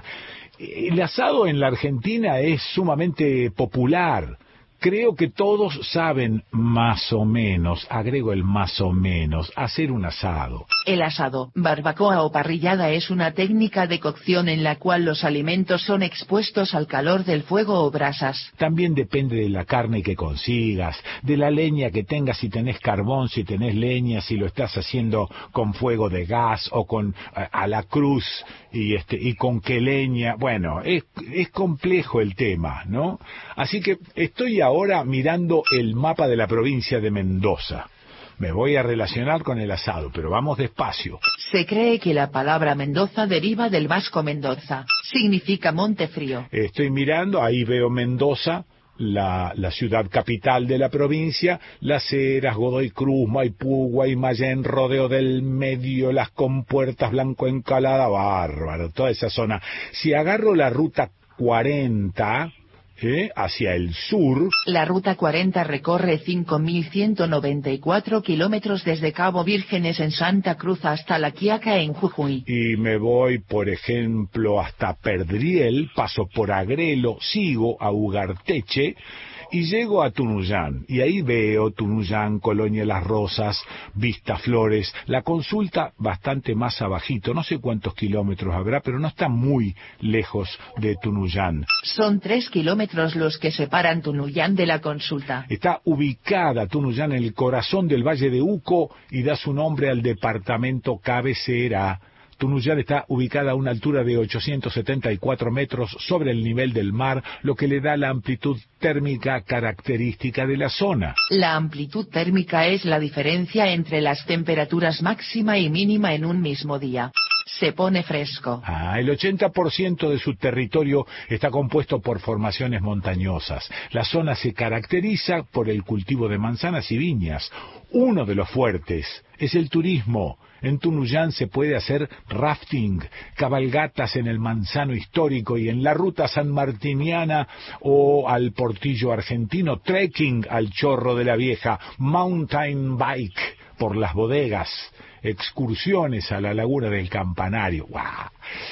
El asado en la Argentina es sumamente popular. Creo que todos saben más o menos, agrego el más o menos, hacer un asado. El asado, barbacoa o parrillada es una técnica de cocción en la cual los alimentos son expuestos al calor del fuego o brasas. También depende de la carne que consigas, de la leña que tengas, si tenés carbón, si tenés leña, si lo estás haciendo con fuego de gas o con a, a la cruz y este y con qué leña. Bueno, es, es complejo el tema, ¿no? Así que estoy ahora Ahora mirando el mapa de la provincia de Mendoza. Me voy a relacionar con el asado, pero vamos despacio. Se cree que la palabra Mendoza deriva del vasco Mendoza. Significa monte frío. Estoy mirando, ahí veo Mendoza, la, la ciudad capital de la provincia, Las Heras, Godoy Cruz, Maipú, Guaymallén, Rodeo del Medio, Las Compuertas, Blanco Encalada, bárbaro, toda esa zona. Si agarro la ruta cuarenta... ¿Eh? hacia el sur. La ruta cuarenta recorre cinco mil ciento noventa y cuatro kilómetros desde Cabo Vírgenes en Santa Cruz hasta La Quiaca en Jujuy. Y me voy, por ejemplo, hasta Perdriel, paso por Agrelo, sigo a Ugarteche y llego a Tunuyán. Y ahí veo Tunuyán, Colonia Las Rosas, Vista Flores. La Consulta bastante más abajito, no sé cuántos kilómetros habrá, pero no está muy lejos de Tunuyán. Son tres kilómetros los que separan Tunuyán de La Consulta. Está ubicada Tunuyán en el corazón del Valle de Uco y da su nombre al departamento cabecera. Tunuyán está ubicada a una altura de ochocientos setenta y cuatro metros sobre el nivel del mar, lo que le da la amplitud térmica característica de la zona. La amplitud térmica es la diferencia entre las temperaturas máxima y mínima en un mismo día. Se pone fresco. Ah, el ochenta por ciento de su territorio está compuesto por formaciones montañosas. La zona se caracteriza por el cultivo de manzanas y viñas. Uno de los fuertes es el turismo. En Tunuyán se puede hacer rafting, cabalgatas en el Manzano histórico y en la ruta sanmartiniana o al Portillo argentino, trekking al Chorro de la Vieja, mountain bike por las bodegas, excursiones a la Laguna del Campanario. ¡Guau!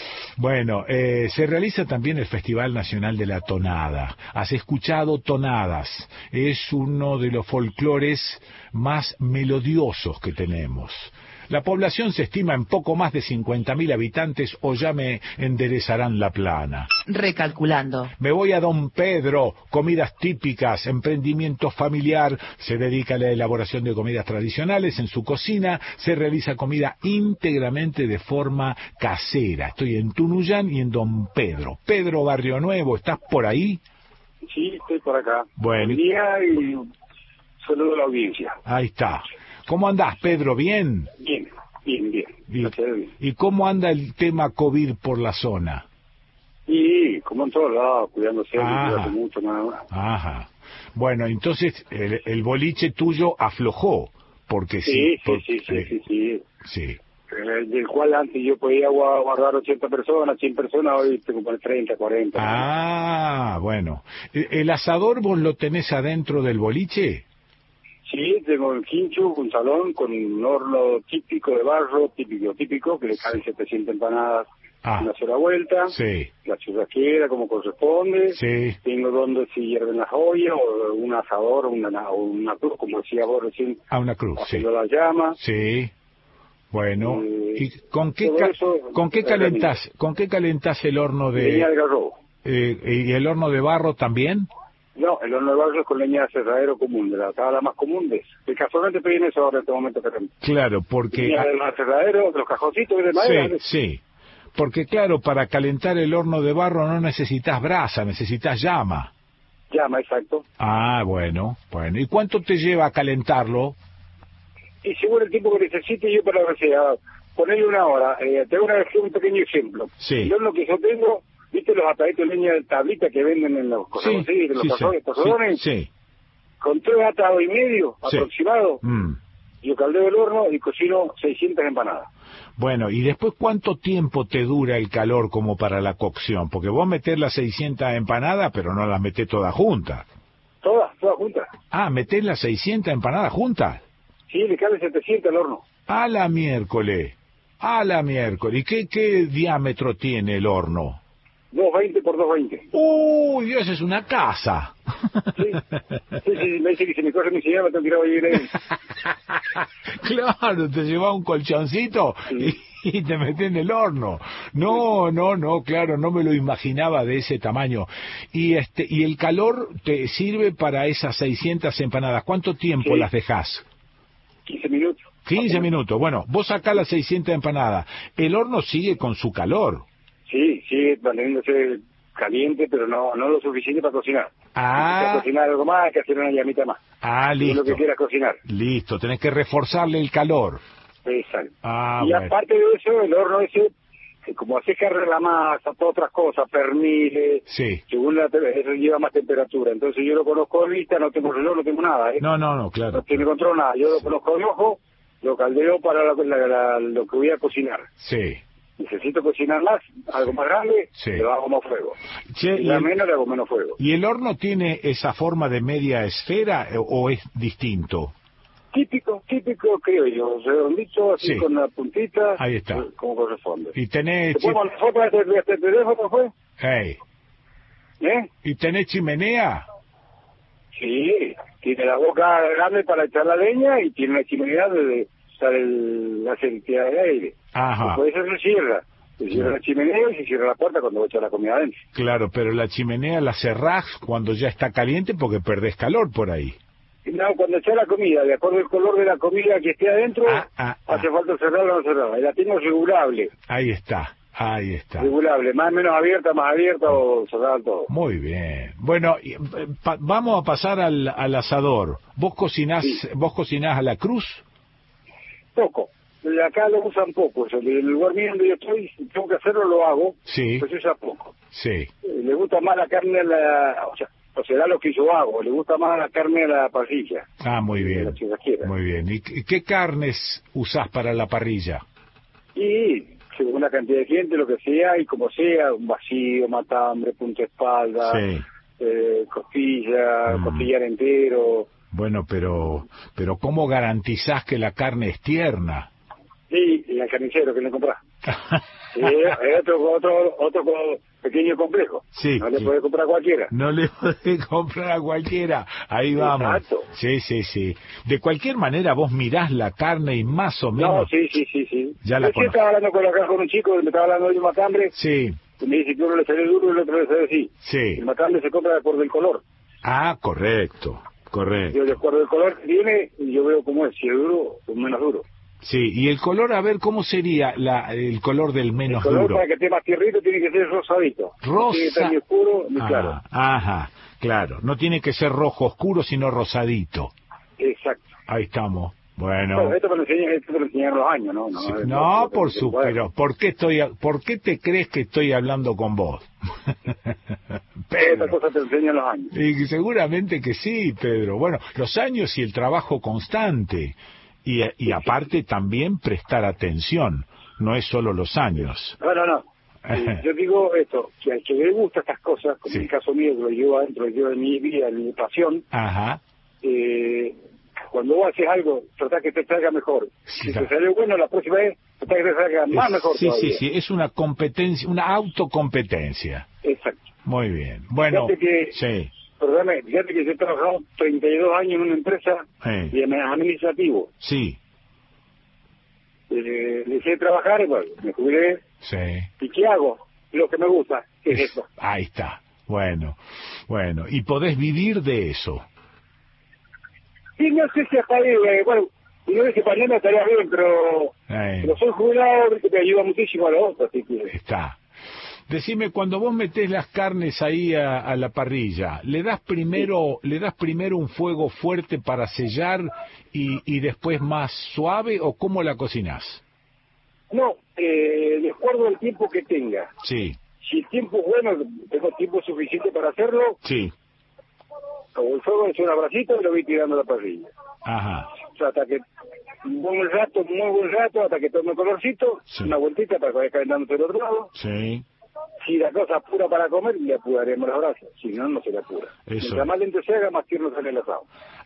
Bueno, eh, se realiza también el Festival Nacional de la Tonada. ¿Has escuchado tonadas? Es uno de los folclores más melodiosos que tenemos. La población se estima en poco más de cincuenta mil habitantes o ya me enderezarán la plana. Recalculando. Me voy a Don Pedro, comidas típicas, emprendimiento familiar, se dedica a la elaboración de comidas tradicionales, en su cocina se realiza comida íntegramente de forma casera. Estoy en Tunuyán y en Don Pedro. Pedro Barrio Nuevo, ¿estás por ahí? Sí, estoy por acá. Bueno. Buen día y saludo a la audiencia. Ahí está. ¿Cómo andás, Pedro? ¿Bien? Bien, bien, bien. ¿Y, ¿Y cómo anda el tema COVID por la zona? Y como en todos lados, cuidándose, cuidándose mucho, nada más. Ajá. Bueno, entonces el, el boliche tuyo aflojó, porque sí. Sí, por, sí, sí, eh, sí, sí. Sí. Eh, del cual antes yo podía guardar ochenta personas, cien personas, hoy tengo que poner treinta, cuarenta. Ah, ¿no? Bueno. ¿El asador vos lo tenés adentro del boliche? Sí, tengo el quincho, un salón con un horno típico de barro, típico, típico, que le caen setecientas empanadas ah. una sola vuelta. Sí. La churrasquera, como corresponde. Sí. Tengo donde se hierven las ollas, o un asador, o una, o una cruz, como decía vos recién. Ah, una cruz, sí. la llama. Sí. Bueno, eh, ¿y con qué ca eso, con qué calentás, con qué calentás el horno de leña de garrobo? Eh, ¿Y el horno de barro también? No, el horno de barro es con leña de aserradero común, de la tabla más común de que casualmente pedí eso ahora en este momento. Claro, porque... Leña del aserradero, de los cajoncitos de madera. Sí, sí, porque claro, para calentar el horno de barro no necesitas brasa, necesitas llama. Llama, exacto. Ah, bueno, bueno. ¿Y cuánto te lleva a calentarlo? Y según el tiempo que necesite yo para receta, ponerle una hora. Eh, te voy a dar un pequeño ejemplo. Sí. El horno que yo tengo... ¿Viste los ataditos de leña de tablita que venden en los sí, sí, de los sí, cajones, sí, sí. Con tres atados y medio sí. aproximado, mm. yo caldeo el horno y cocino seiscientas empanadas. Bueno, ¿y después cuánto tiempo te dura el calor como para la cocción? Porque vos metés las seiscientas empanadas, pero no las metés todas juntas. Todas, todas juntas. Ah, ¿metés las seiscientas empanadas juntas? Sí, le cabe setecientas al horno. A la miércoles, a la miércoles. ¿Y qué, qué diámetro tiene el horno? doscientos veinte por doscientos veinte. Uy, esa es una casa. Sí, sí, sí, me dice que si me corre mi señora me tengo que ir a vivir ahí. Claro, te llevas un colchoncito sí. y, y te metes en el horno. No, no, no, claro, no me lo imaginaba de ese tamaño. Y este y el calor te sirve para esas seiscientas empanadas. ¿Cuánto tiempo sí. las dejás? quince minutos. quince minutos. Bueno, vos sacás las seiscientas empanadas. El horno sigue con su calor. Sí, sigue manteniéndose caliente, pero no no lo suficiente para cocinar. Ah. Hay que cocinar algo más, hay que hacer una llamita más. Ah, listo. Es lo que quieras cocinar. Listo, tenés que reforzarle el calor. Exacto. Ah, y bueno. aparte de eso, el horno ese, como hace carne la masa, todas otras cosas, perniles, sí. según la, eso lleva más temperatura. Entonces yo lo conozco de vista, no tengo reloj, no tengo nada. ¿eh? No, no, no, claro. No tiene control nada. Yo lo conozco de ojo, lo caldeo para la, la, la, lo que voy a cocinar. Sí. Necesito cocinar más, algo más grande, sí. le hago más fuego. Che, si la menos, le hago menos fuego. ¿Y el horno tiene esa forma de media esfera o es distinto? Típico, típico, creo yo, redondito, así sí. con la puntita. Ahí está. Como corresponde. ¿Y tenés... ¿Te pongo la foto de este, de este teléfono, fue? Hey. ¿Eh? ¿Y tenés chimenea? Sí, tiene la boca grande para echar la leña y tiene una chimenea de usar el, la cantidad de aire. Ajá. Después eso se cierra. Se cierra claro. la chimenea y se cierra la puerta cuando voy a echar la comida adentro. Claro, pero la chimenea la cerrás cuando ya está caliente porque perdés calor por ahí. No, cuando echar la comida, de acuerdo al color de la comida que esté adentro, ah, ah, hace ah. falta cerrarla o no cerrarla. Y la tengo regulable. Ahí está, ahí está. Regulable, más o menos abierta, más abierta o cerrada todo. Muy bien. Bueno, pa vamos a pasar al, al asador. ¿Vos cocinás, sí. vos cocinás a la cruz? Poco. Acá lo usan poco. O sea, el lugar mío donde yo estoy, si tengo que hacerlo, lo hago. Sí. Pues usa poco. Sí. Le gusta más la carne a la... O sea, o será lo que yo hago. Le gusta más la carne a la parrilla. Ah, muy bien. Muy bien. ¿Y qué carnes usás para la parrilla? Y según la cantidad de gente, lo que sea, y como sea, un vacío, matambre, punta espalda, sí. eh, costilla, mm. costillar entero. Bueno, pero pero ¿cómo garantizás que la carne es tierna? Sí, y el carnicero que le compras. Sí, es otro, otro, otro pequeño complejo. Sí, no le sí. puede comprar a cualquiera. No le puede comprar a cualquiera. Ahí vamos. Exacto. Sí, sí, sí. De cualquier manera, vos mirás la carne y más o menos... No, sí, sí, sí, sí. Ya la Yo estaba hablando con, acá con un chico, me estaba hablando de un matambre. Sí. Y me dice que uno le sale duro y el otro le sale así. Sí. El matambre se compra por el color. Ah, correcto, correcto. Yo de acuerdo al color que tiene, y yo veo cómo es, si es duro o menos duro. Sí, y el color, a ver, ¿cómo sería la, el color del menos duro? El color duro? para que esté más tierrito tiene que ser rosadito. Rosa. Tiene que estar muy oscuro, muy ah, claro. Ajá, claro. No tiene que ser rojo oscuro, sino rosadito. Exacto. Ahí estamos. Bueno. Bueno, esto me lo enseñan, esto me lo enseñaron los años, ¿no? No, Sí, no, no no, por no, su, bueno. pero ¿por qué estoy, a- por qué te crees que estoy hablando con vos? Esta cosa te enseñan los años. Y seguramente que sí, Pedro. Bueno, los años y el trabajo constante. Y, y aparte también prestar atención. No es solo los años. No, no, no. Eh, yo digo esto, que al que le gusta estas cosas, como Sí. en el caso mío, que lo llevo adentro, lo llevo en mi vida, en mi pasión, Ajá. eh, cuando vos haces algo, tratá que te salga mejor. Si Claro. te salió bueno, la próxima vez, tratá que te salga más Es- mejor sí, todavía. sí, sí. Es una competencia, una autocompetencia. Exacto. Muy bien. Bueno, Fíjate que, sí. perdóname, fíjate que yo he trabajado treinta y dos años en una empresa Sí. de administrativo. Sí. Eh, dejé de trabajar y bueno, me jubilé. Sí. ¿Y qué hago? Lo que me gusta, es eso. Ahí está. Bueno, bueno. Y podés vivir de eso. Sí, no sé si hasta ahí, eh, bueno, si no dice mañana estaría bien, pero, Ahí pero soy jubilado, que me ayuda muchísimo a los otros, así que... está. Decime, cuando vos metés las carnes ahí a, a la parrilla, ¿le das primero le das primero un fuego fuerte para sellar y, y después más suave o cómo la cocinás? No, eh, de acuerdo al tiempo que tenga. Sí, Si el tiempo es bueno, tengo tiempo suficiente para hacerlo, sí, como el fuego es una brasita y lo voy tirando a la parrilla. ajá, O sea, hasta que un buen rato, muy buen rato, hasta que tome colorcito, Sí. una vueltita para que vaya calentando del otro lado. sí, Si la cosa es pura para comer, le apuraremos las brasas. Si no, no se le apura. Eso. Mientras más lento se haga, más tierno sale el asado.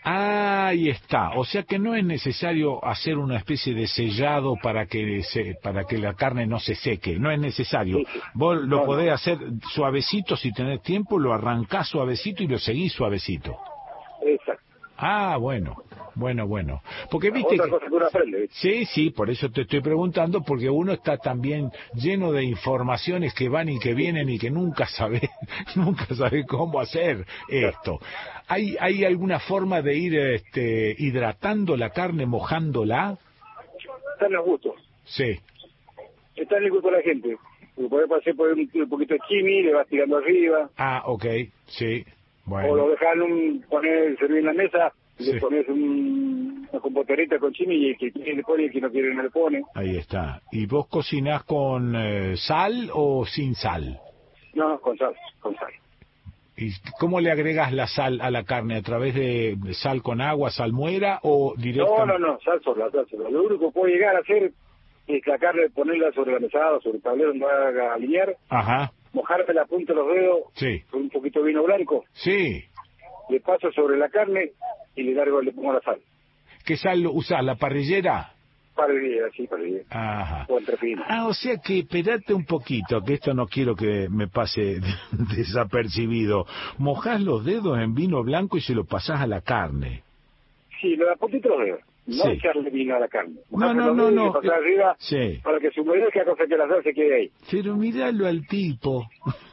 ahí está. O sea que no es necesario hacer una especie de sellado para que se, para que la carne no se seque, no es necesario. Sí, sí. Vos lo No, no. podés hacer suavecito si tenés tiempo, lo arrancás suavecito y lo seguís suavecito. Exacto. Ah, bueno, bueno, bueno. Porque viste Otra que... cosa que uno aprende, ¿viste? Sí, sí, por eso te estoy preguntando, porque uno está también lleno de informaciones que van y que vienen y que nunca sabe, nunca sabe cómo hacer esto. ¿Hay, hay alguna forma de ir este, hidratando la carne, mojándola? Están los gustos. Sí, Está en el gusto de la gente. Lo podés pasar por un, un poquito de chimi, le vas tirando arriba. ah, ok, sí, O lo bueno, dejas en un, poner, servir en la mesa, Sí. le pones un, una compoterita con chimi y el que quiere le pone y el que no quiere no le pone. ahí está. ¿Y vos cocinás con eh, sal o sin sal? No, no, con sal, con sal. ¿Y cómo le agregas la sal a la carne? ¿A través de sal con agua, salmuera o No, directamente? no, no, sal sola, sal sola. Lo único que puedo llegar a hacer es la carne, ponerla sobre la mesada, sobre el tablero donde haga alinear, Ajá, mojarme la punta de los dedos sí, con un poquito de vino blanco, sí. le paso sobre la carne y le largo, le pongo la sal. ¿Qué sal usás? ¿La parrillera? Para el día, sí, para el día. Ajá. O entre finas. Ah, o sea que esperate un poquito, que esto no quiero que me pase desapercibido. Mojás los dedos en vino blanco y se lo pasás a la carne. Sí, le da poquito los dedos. No Sí. echarle vino a la carne. No, Mojarme no, los no, dedos y no. pasar arriba Sí. para que se humedezca, cosa que la sal se quede ahí. Pero miralo al tipo.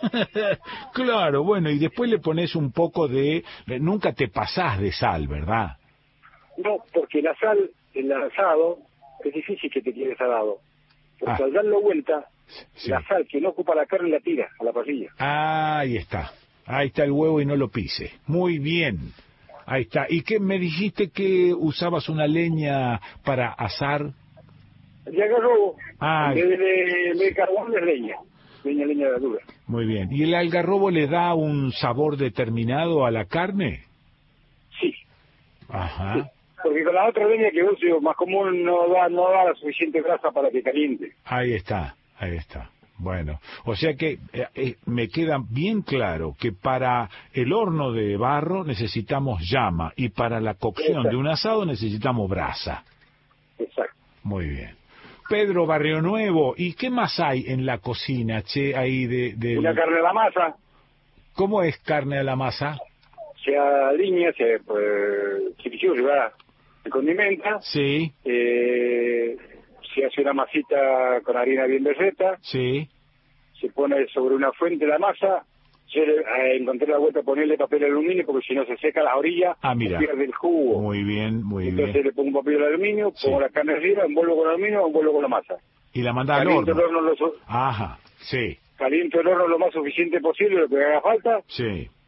Claro, bueno, y después le pones un poco de... Nunca te pasás de sal, ¿verdad? No, porque la sal, el asado, es difícil que te quede salado. Porque Ah. al darlo vuelta, Sí. la sal que no ocupa la carne la tira a la parrilla. Ah, ahí está. Ahí está el huevo y no lo pise. Muy bien. Ahí está. ¿Y qué me dijiste que usabas una leña para asar? Y agarro, Ah, en vez de, en vez de carbón, es leña. Leña, leña de dura. muy bien. ¿Y el algarrobo le da un sabor determinado a la carne? Sí. Ajá. Porque con la otra leña que uso más común no da, no da la suficiente grasa para que caliente. Ahí está, ahí está. Bueno, o sea que eh, eh, me queda bien claro que para el horno de barro necesitamos llama y para la cocción Exacto. de un asado necesitamos brasa. Exacto. Muy bien. Pedro Barrio Nuevo, ¿y qué más hay en la cocina, che, ahí de... de... Una carne a la masa, ¿Cómo es carne a la masa? se alinea, se pues, chimichurri, ¿verdad? Se condimenta, Sí, eh, se hace una masita con harina bien berreta, sí, se pone sobre una fuente la masa, yo eh, encontré la vuelta a ponerle papel aluminio porque si no se seca la orilla, Ah, mira. pierde el jugo. muy bien, muy Entonces bien. le pongo un papel de aluminio, Sí. pongo la carne arriba, envuelvo con aluminio, envuelvo con la masa. Y la manda al Caliento el horno. horno lo, su- Ajá, sí, caliento el horno lo más suficiente posible, lo que haga falta, sí,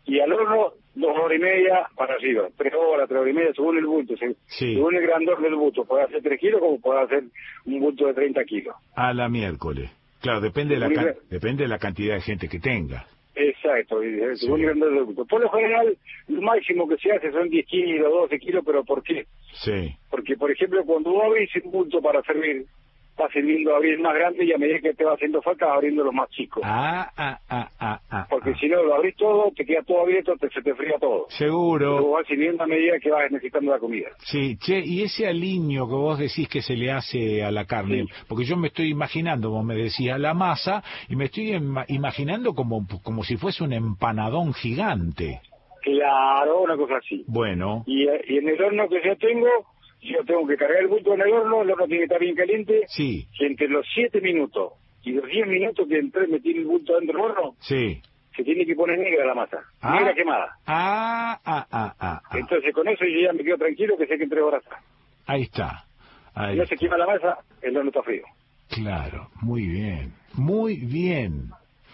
y al horno dos horas y media para arriba, tres horas, tres horas y media, según el bulto, según Sí. el grandor del bulto. Puede hacer tres kilos como puede hacer un bulto de treinta kilos. A la miércoles. Claro, depende de la, Muy can- bien. depende de la cantidad de gente que tenga. Exacto, y, eh, según el grandor del bulto. Por lo general, lo máximo que se hace son diez kilos, doce kilos, pero ¿por qué? Sí. Porque, por ejemplo, cuando vos abrís un bulto para servir, vas sirviendo a abrir más grande y a medida que te va haciendo falta, vas abriendo los más chicos. Ah, ah, ah, ah, ah. Porque si no lo abrís todo, te queda todo abierto, te, se te fría todo. Seguro. Luego vas sirviendo a medida que vas necesitando la comida. Sí, che, y ese aliño que vos decís que se le hace a la carne, porque yo me estoy imaginando, vos me decías, la masa, y me estoy ima- imaginando como, como si fuese un empanadón gigante. Claro, una cosa así. Bueno, Y, eh, y en el horno que yo tengo, yo tengo que cargar el bulto en el horno, el horno tiene que estar bien caliente, sí, y entre los siete minutos y los diez minutos que entré metí el bulto dentro del horno, sí. se tiene que poner negra la masa, Ah. negra quemada. Ah, ah, ah, ah, ah. Entonces con eso yo ya me quedo tranquilo que sé que en tres horas está. Ahí está. Ahí Si no se quema la masa, el horno está frío. Claro, muy bien, muy bien.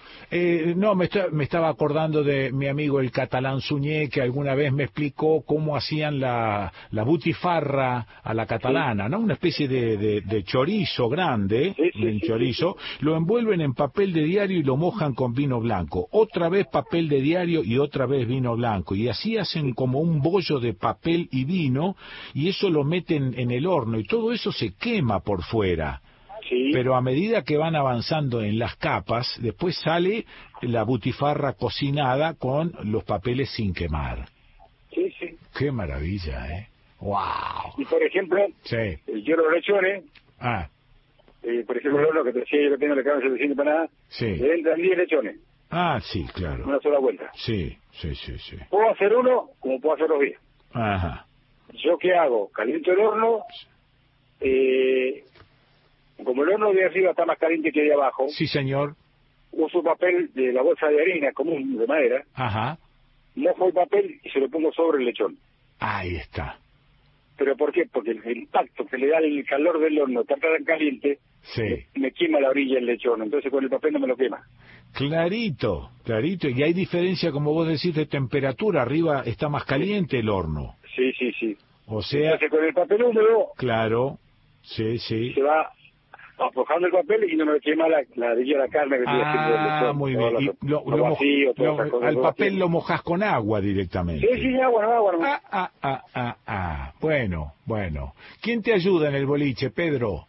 Eh, no, me, está- me estaba acordando de mi amigo el catalán Suñé, que alguna vez me explicó cómo hacían la, la butifarra a la catalana, ¿no? Una especie de, de, de chorizo grande, un chorizo, lo envuelven en papel de diario y lo mojan con vino blanco. Otra vez papel de diario y otra vez vino blanco. Y así hacen como un bollo de papel y vino, y eso lo meten en el horno, y todo eso se quema por fuera. Pero a medida que van avanzando en las capas, después sale la butifarra cocinada con los papeles sin quemar. Sí, sí. ¡Qué maravilla, eh! ¡Wow! Y por ejemplo, Sí. el yo los lechones, Ah, eh, por ejemplo, el horno que te decía yo que tengo la cabeza de setecientos empanadas, sí. le entran diez lechones, Ah, sí, claro. una sola vuelta. Sí, sí, sí, sí. Puedo hacer uno como puedo hacer los diez. Ajá. ¿Yo qué hago? Caliento el horno, eh, como el horno de arriba está más caliente que de abajo, Sí, señor. uso papel de la bolsa de harina común, de madera, Ajá. mojo el papel y se lo pongo sobre el lechón. Ahí está. ¿Pero por qué? Porque el impacto que le da el calor del horno está tan caliente, Sí. me quema la orilla del lechón, entonces con el papel no me lo quema. Clarito, clarito. Y hay diferencia, como vos decís, de temperatura. Arriba está más caliente el horno. Sí, sí, sí. O sea, Entonces con el papel húmedo claro. Sí, sí. se va aflojando el papel y no me quema la, la orilla de la carne que estoy haciendo del Ah, lechón. muy Todo bien. lo- Y lo, lo lo moj- vacío, todas lo- esas cosas, al lo papel vacío. lo mojas con agua directamente. Sí, sí, agua, no, agua. No. Ah, ah, ah, ah, ah. Bueno, bueno. ¿Quién te ayuda en el boliche, Pedro?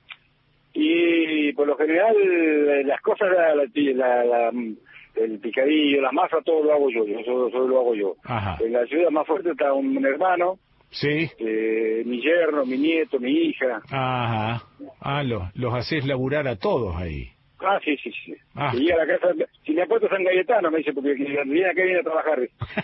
Y por lo general eh, las cosas, la, la, la- la- el picadillo, la masa, todo lo hago yo, yo solo, solo lo hago yo. Ajá. En la ayuda más fuerte está un hermano, Sí. eh, mi yerno, mi nieto, mi hija. Ajá. Ah, los, los haces laburar a todos ahí. Ah, sí, sí, sí. Ah. Y a la casa, si me apuesto San Cayetano, me dice, porque viene acá viene a trabajar.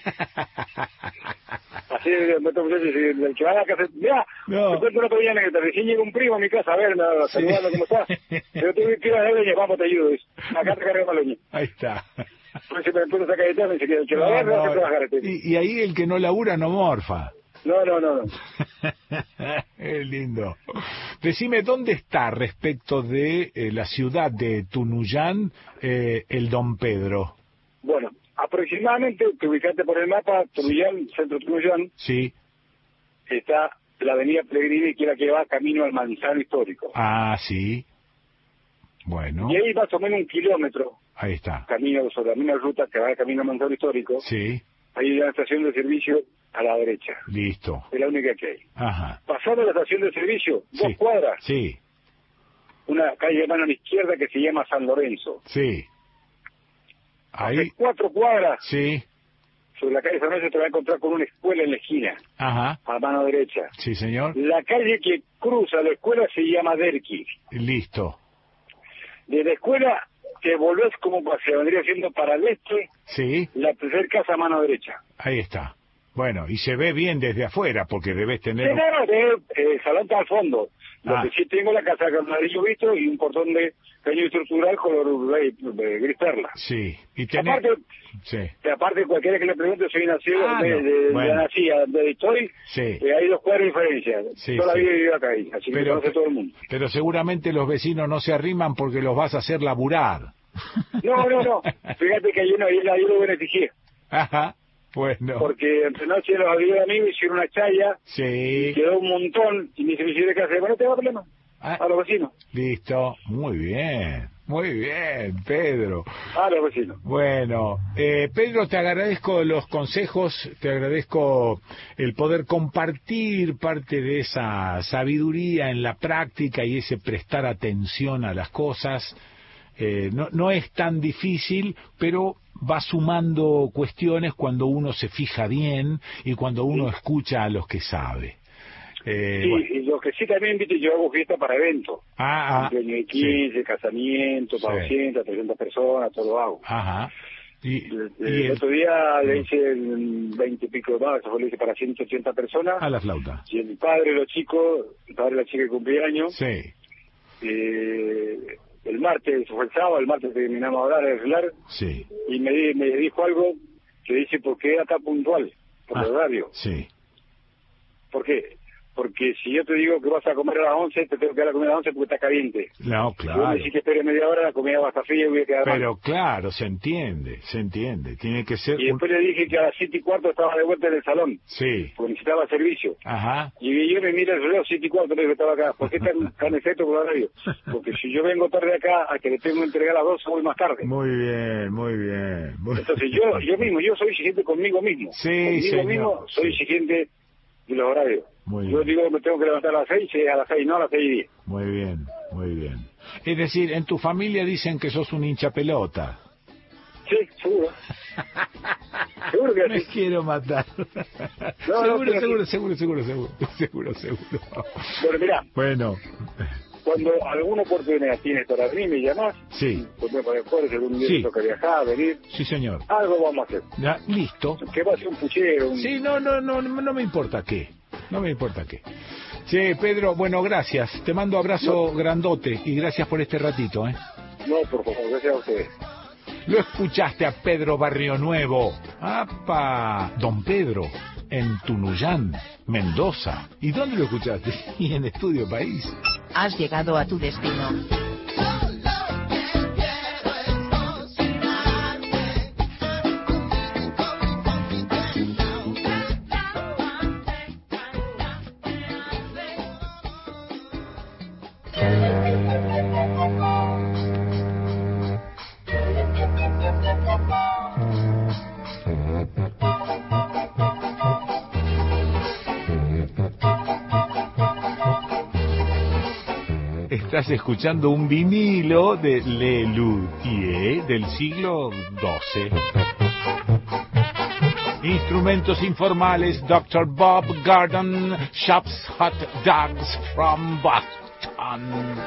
Así, me tomo yo, el que va a la casa, mira, No. te cuento una pequeña anécdota, recién llega un primo a mi casa a verme, a saludarlo, ¿cómo estás? Pero tengo que ir a la leña, vamos, te ayudo, dice. Acá te cargamos la leña. Ahí está. Entonces me apuesto San Cayetano, me dice, que el que va a ver, no, No, que trabajar. Este. y, y ahí el que no labura no morfa. No, no, no, no. Es lindo. Decime, ¿dónde está respecto de eh, la ciudad de Tunuyán eh, el Don Pedro? Bueno, aproximadamente, te ubicaste por el mapa, Tunuyán, centro Tunuyán, Sí. está la avenida Pellegrini, que es la que va camino al Manzano Histórico. Ah, sí. Bueno, Y ahí más o menos un kilómetro, ahí está. camino sobre la misma ruta que va camino al Manzano Histórico, Sí, hay una estación de servicio a la derecha, listo. es la única que hay. Ajá. Pasando la estación de servicio, dos Sí. cuadras, Sí, una calle de mano a la izquierda que se llama San Lorenzo. sí. Ahí, Hace cuatro cuadras, sí. sobre la calle San Lorenzo te vas a encontrar con una escuela en la esquina, Ajá. a mano derecha. Sí, señor. La calle que cruza la escuela se llama Derqui. Listo. De la escuela te volvés como se vendría siendo para el este, Sí, la tercera casa a mano derecha. ahí está. Bueno, y se ve bien desde afuera porque debes Sí, tener... no, no, de- eh, el salón está al fondo. Lo Ah. que sí tengo la casa con ladrillo visto y un portón de caño estructural color eh, eh, gris perla. Sí, y tener... Aparte, Sí, eh, aparte cualquiera que le pregunte, soy nacido Ah, de, no, de, de bueno. la nacida, donde estoy, sí. eh, hay dos cuadras de diferencia. Sí, Toda sí. la vida he vivido acá, ahí, así que Pero- conoce todo el mundo. Pero seguramente los vecinos no se arriman porque los vas a hacer laburar. No, no, no. Fíjate que hay una ahí, ahí lo beneficié. Ajá, Bueno. Porque entre noche los aviones a mí me hicieron una chaya, sí. y quedó un montón, y me dice, ¿me qué hacer? Bueno, no te da problema, ah, a los vecinos. Listo, muy bien, muy bien, Pedro. A los vecinos. Bueno, eh, Pedro, te agradezco los consejos, te agradezco el poder compartir parte de esa sabiduría en la práctica y ese prestar atención a las cosas. Eh, no, no es tan difícil, pero va sumando cuestiones cuando uno se fija bien y cuando uno sí. escucha a los que sabe. Eh, sí, bueno. y lo que sí también, viste, yo hago fiesta para eventos. Ah, ah. De quince, sí. casamiento, para sí. doscientas, trescientas personas, todo lo hago. Ajá. Y, el, y el el otro día le hice veinte y pico de más, eso fue, le hice para ciento ochenta personas. A la flauta. Y el padre, los chicos, el padre de la chica de cumpleaños. Sí. Eh, el martes, fue el sábado, el martes terminamos de hablar, de arreglar. Sí. Y me, me dijo algo que dice, ¿por qué era tan puntual? Por ah, el horario. Sí. ¿Por qué? Porque si yo te digo que vas a comer a las once, te tengo que dar a comer a las once porque está caliente. No, claro. Si vos me decís que espere media hora, la comida va a estar fría y voy a quedar Pero mal. claro, se entiende, se entiende. Tiene que ser... Y después un... le dije que a las siete y cuarto estaba de vuelta en el salón. Sí. Porque necesitaba servicio. Ajá. Y yo me miré el reloj, siete y cuarto, le digo que estaba acá. ¿Por qué tan, tan efecto con el horario? Porque si yo vengo tarde acá, a que le tengo que entregar a las dos, voy más tarde. Muy bien, muy bien. Muy... Entonces yo yo mismo, yo soy exigente conmigo mismo. Sí, conmigo señor. mismo soy sí. exigente de los horarios. Muy yo bien. digo que me tengo que levantar a las seis, a las seis, no a las seis y diez. Muy bien, muy bien. Es decir, en tu familia dicen que sos un hincha pelota. Sí, seguro. Seguro que Me así. quiero matar. No, seguro, no, seguro, seguro, seguro, seguro, seguro, seguro. Bueno, mirá. Bueno. Cuando alguna oportunidad tienes para venir, me llamás. Sí. Porque para después, algún día sí. me toca viajar, venir. Sí, señor. Algo vamos a hacer. Ya, listo. Que va a ser un puchero. Un... Sí, no, no, no, no me importa qué. No me importa qué. Sí, Pedro, bueno, gracias. Te mando abrazo no. grandote y gracias por este ratito, ¿eh? No, por favor, gracias a ustedes. Lo escuchaste a Pedro Barrio Nuevo. ¡Apa! Don Pedro, en Tunuyán, Mendoza. ¿Y dónde lo escuchaste? Y en Estudio País. Has llegado a tu destino. Estás escuchando un vinilo de Lelutier del siglo doce. Instrumentos informales, doctor Bob Garden, shops hot dogs from Boston.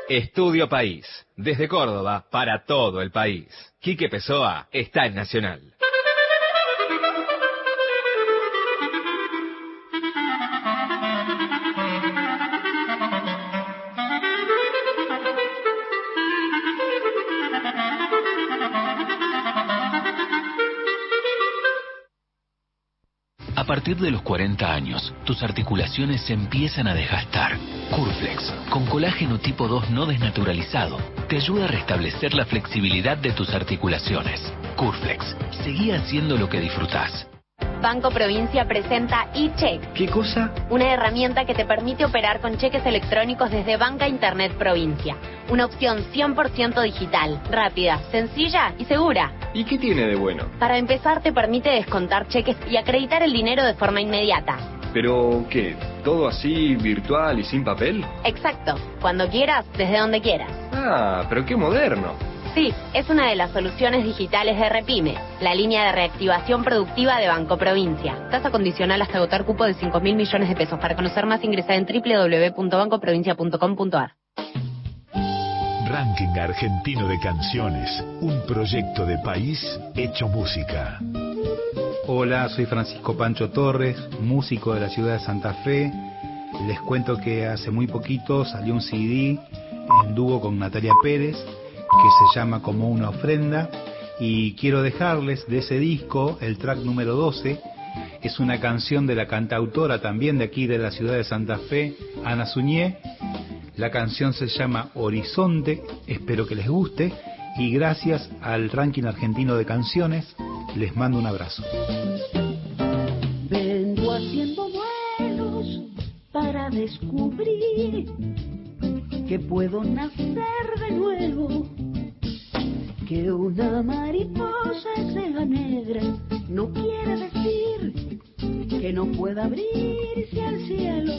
Estudio País. Desde Córdoba para todo el país. Quique Pessoa está en Nacional. A partir de los cuarenta años, tus articulaciones se empiezan a desgastar. Curflex, con colágeno tipo dos no desnaturalizado, te ayuda a restablecer la flexibilidad de tus articulaciones. Curflex, seguí haciendo lo que disfrutás. Banco Provincia presenta eCheck. ¿Qué cosa? Una herramienta que te permite operar con cheques electrónicos desde Banca Internet Provincia. Una opción cien por ciento digital, rápida, sencilla y segura. ¿Y qué tiene de bueno? Para empezar, te permite descontar cheques y acreditar el dinero de forma inmediata. ¿Pero qué? ¿Todo así virtual y sin papel? Exacto. Cuando quieras, desde donde quieras. Ah, pero qué moderno. Sí, es una de las soluciones digitales de Repime, la línea de reactivación productiva de Banco Provincia. Tasa condicional hasta agotar cupo de cinco mil millones de pesos. Para conocer más, ingresa en doble u doble u doble u punto banco provincia punto com punto a r. Ranking Argentino de Canciones, un proyecto de país hecho música. Hola, soy Francisco Pancho Torres, músico de la ciudad de Santa Fe. Les cuento que hace muy poquito salió un C D en dúo con Natalia Pérez, que se llama Como una ofrenda, y quiero dejarles de ese disco el track número doce. Es una canción de la cantautora también de aquí de la ciudad de Santa Fe, Ana Suñé. La canción se llama Horizonte, espero que les guste, y gracias al Ranking Argentino de Canciones les mando un abrazo. Vengo haciendo vuelos para descubrir que puedo nacer de nuevo, que una mariposa sea negra no quiere decir que no pueda abrirse al cielo.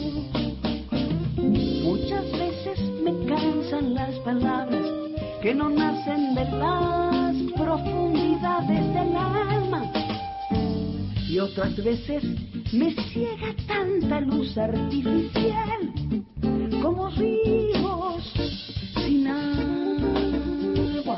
Muchas veces me cansan las palabras que no nacen de las profundidades del alma, y otras veces me ciega tanta luz artificial como ríos sin agua.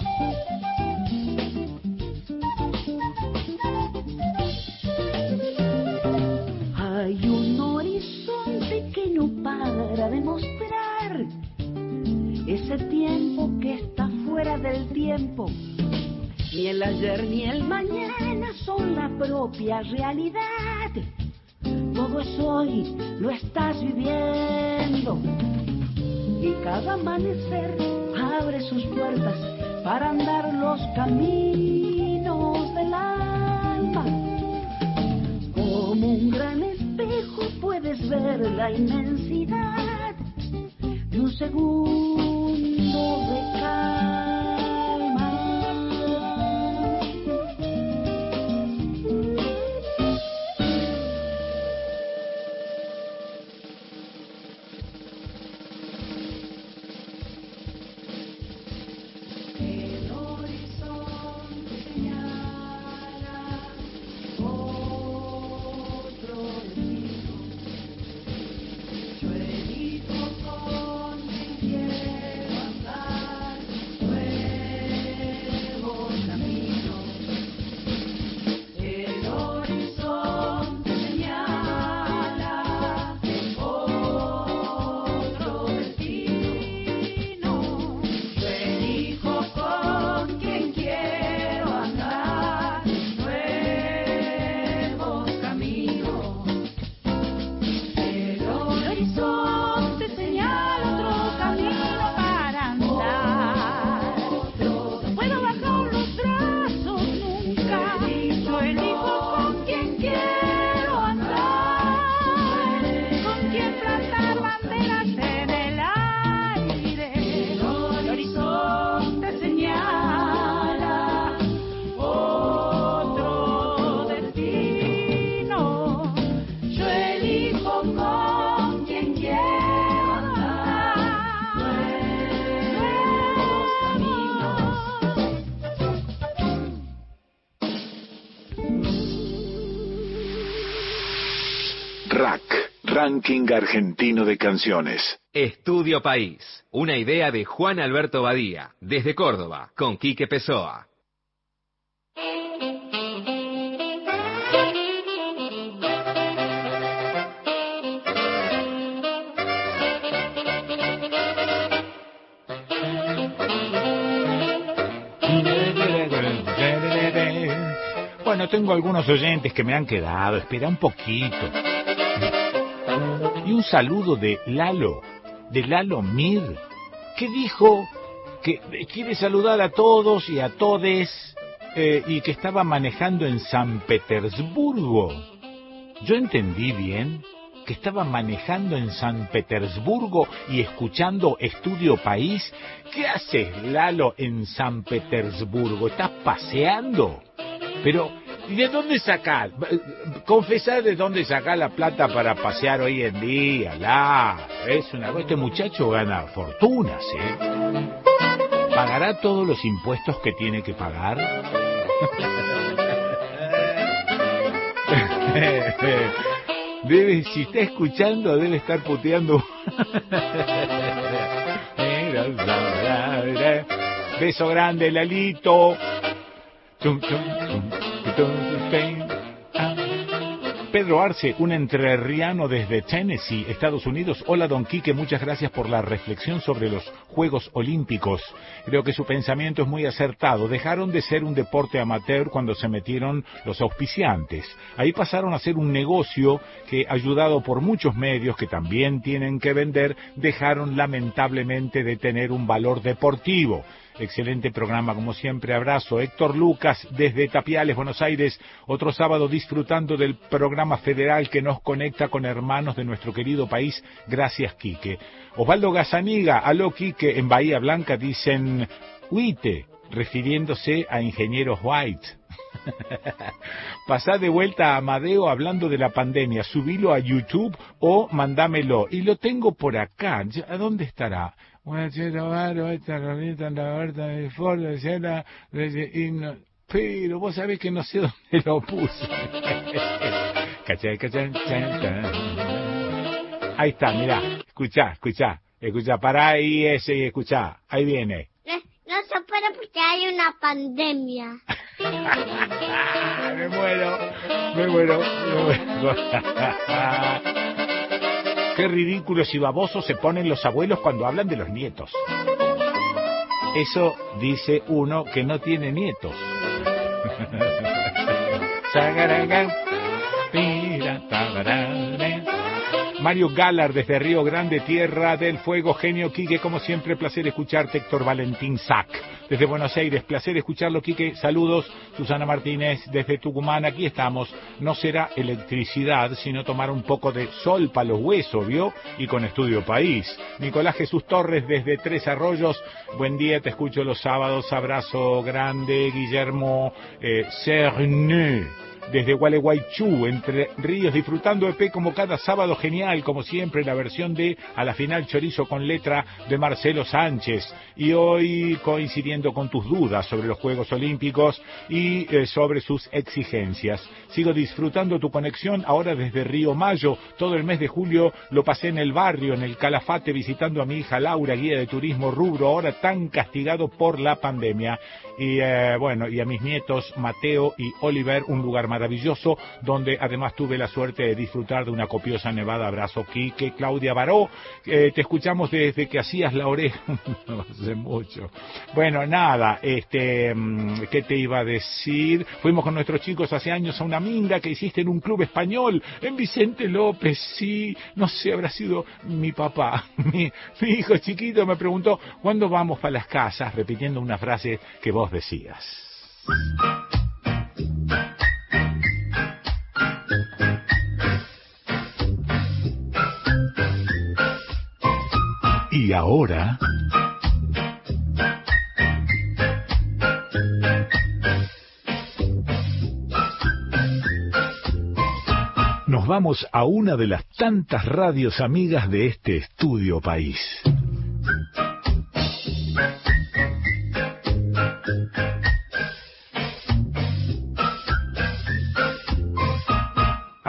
Hay un horizonte que no para de mostrar ese tiempo que está fuera del tiempo. Ni el ayer ni el mañana son la propia realidad. Todo es hoy, lo estás viviendo. Y cada amanecer abre sus puertas para andar los caminos del alma. Como un gran espejo puedes ver la inmensidad de un segundo de calma. ranking argentino de canciones. Estudio País, una idea de Juan Alberto Badía, desde Córdoba, con Quique Pessoa. Bueno, tengo algunos oyentes que me han quedado. Espera un poquito. Y un saludo de Lalo, de Lalo Mir, que dijo que quiere saludar a todos y a todes eh, y que estaba manejando en San Petersburgo. Yo entendí bien que estaba manejando en San Petersburgo y escuchando Estudio País. ¿Qué haces, Lalo, en San Petersburgo? ¿Estás paseando? Pero, ¿y de dónde sacás? Confesá de dónde sacás la plata para pasear hoy en día, la. Es una... Este muchacho gana fortunas, ¿eh? ¿Pagará todos los impuestos que tiene que pagar? Debe, si está escuchando, debe estar puteando. Beso grande, Lalito. Pedro Arce, un entrerriano desde Tennessee, Estados Unidos. Hola, don Quique, muchas gracias por la reflexión sobre los Juegos Olímpicos. Creo que su pensamiento es muy acertado. Dejaron de ser un deporte amateur cuando se metieron los auspiciantes. Ahí pasaron a ser un negocio que, ayudado por muchos medios que también tienen que vender, dejaron lamentablemente de tener un valor deportivo. Excelente programa, como siempre. Abrazo. Héctor Lucas, desde Tapiales, Buenos Aires. Otro sábado disfrutando del programa federal que nos conecta con hermanos de nuestro querido país. Gracias, Quique. Osvaldo Gazaniga, aló, Quique. En Bahía Blanca dicen huite, refiriéndose a ingenieros White. Pasá de vuelta a Amadeo hablando de la pandemia. Subilo a YouTube o mandámelo. Y lo tengo por acá. ¿A dónde estará? Pero vos sabés que no sé dónde lo puse. Ahí está, mirá. Escuchá, escuchá. Escuchá, pará ahí ese y escuchá. Ahí viene. No, no se puede porque hay una pandemia. Me muero, me muero, me muero. Qué ridículos y babosos se ponen los abuelos cuando hablan de los nietos. Eso dice uno que no tiene nietos. Mario Galar desde Río Grande, Tierra del Fuego. Genio, Quique, como siempre, placer escucharte. Héctor Valentín Sac desde Buenos Aires, placer escucharlo, Quique. Saludos. Susana Martínez desde Tucumán, aquí estamos. No será electricidad, sino tomar un poco de sol para los huesos, ¿vio? Y con Estudio País. Nicolás Jesús Torres desde Tres Arroyos, buen día, te escucho los sábados. Abrazo grande. Guillermo eh, Cerne desde Gualeguaychú, Entre Ríos, disfrutando E P como cada sábado. Genial, como siempre, la versión de A la Final Chorizo con letra de Marcelo Sánchez. Y hoy coincidiendo con tus dudas sobre los Juegos Olímpicos y eh, sobre sus exigencias. Sigo disfrutando tu conexión ahora desde Río Mayo. Todo el mes de julio lo pasé en el barrio, en el Calafate, visitando a mi hija Laura, guía de turismo, rubro ahora tan castigado por la pandemia. Y eh, bueno, y a mis nietos Mateo y Oliver, un lugar maravilloso donde además tuve la suerte de disfrutar de una copiosa nevada. Abrazo, Quique. Claudia Baró, eh, te escuchamos desde que hacías la oreja. No hace mucho. Bueno, nada, este, ¿qué te iba a decir? Fuimos con nuestros chicos hace años a una minga que hiciste en un club español, en Vicente López. Sí, no sé, habrá sido mi papá. Mi, mi hijo chiquito me preguntó, ¿cuándo vamos para las casas? Repitiendo una frase que vos decías. Y ahora, nos vamos a una de las tantas radios amigas de este Estudio País.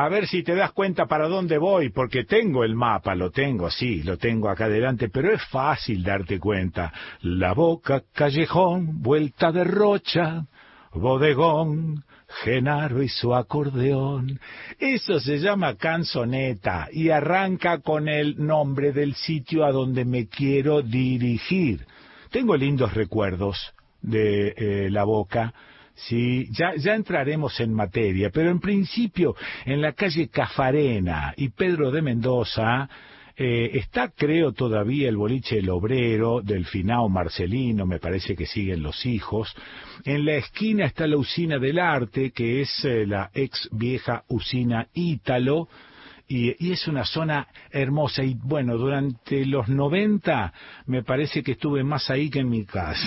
a ver si te das cuenta para dónde voy, porque tengo el mapa, lo tengo, sí, lo tengo acá adelante, pero es fácil darte cuenta. La Boca, callejón, vuelta de Rocha, bodegón, Genaro y su acordeón. Eso se llama canzoneta y arranca con el nombre del sitio a donde me quiero dirigir. Tengo lindos recuerdos de eh, La Boca. Sí, ya, ya entraremos en materia, pero en principio en la calle Cafarena y Pedro de Mendoza eh, está, creo, todavía el boliche El Obrero, Delfinao Marcelino, me parece que siguen los hijos. En la esquina está la Usina del Arte, que es eh, la ex vieja usina Ítalo, y, y es una zona hermosa. Y bueno, durante los noventa me parece que estuve más ahí que en mi casa.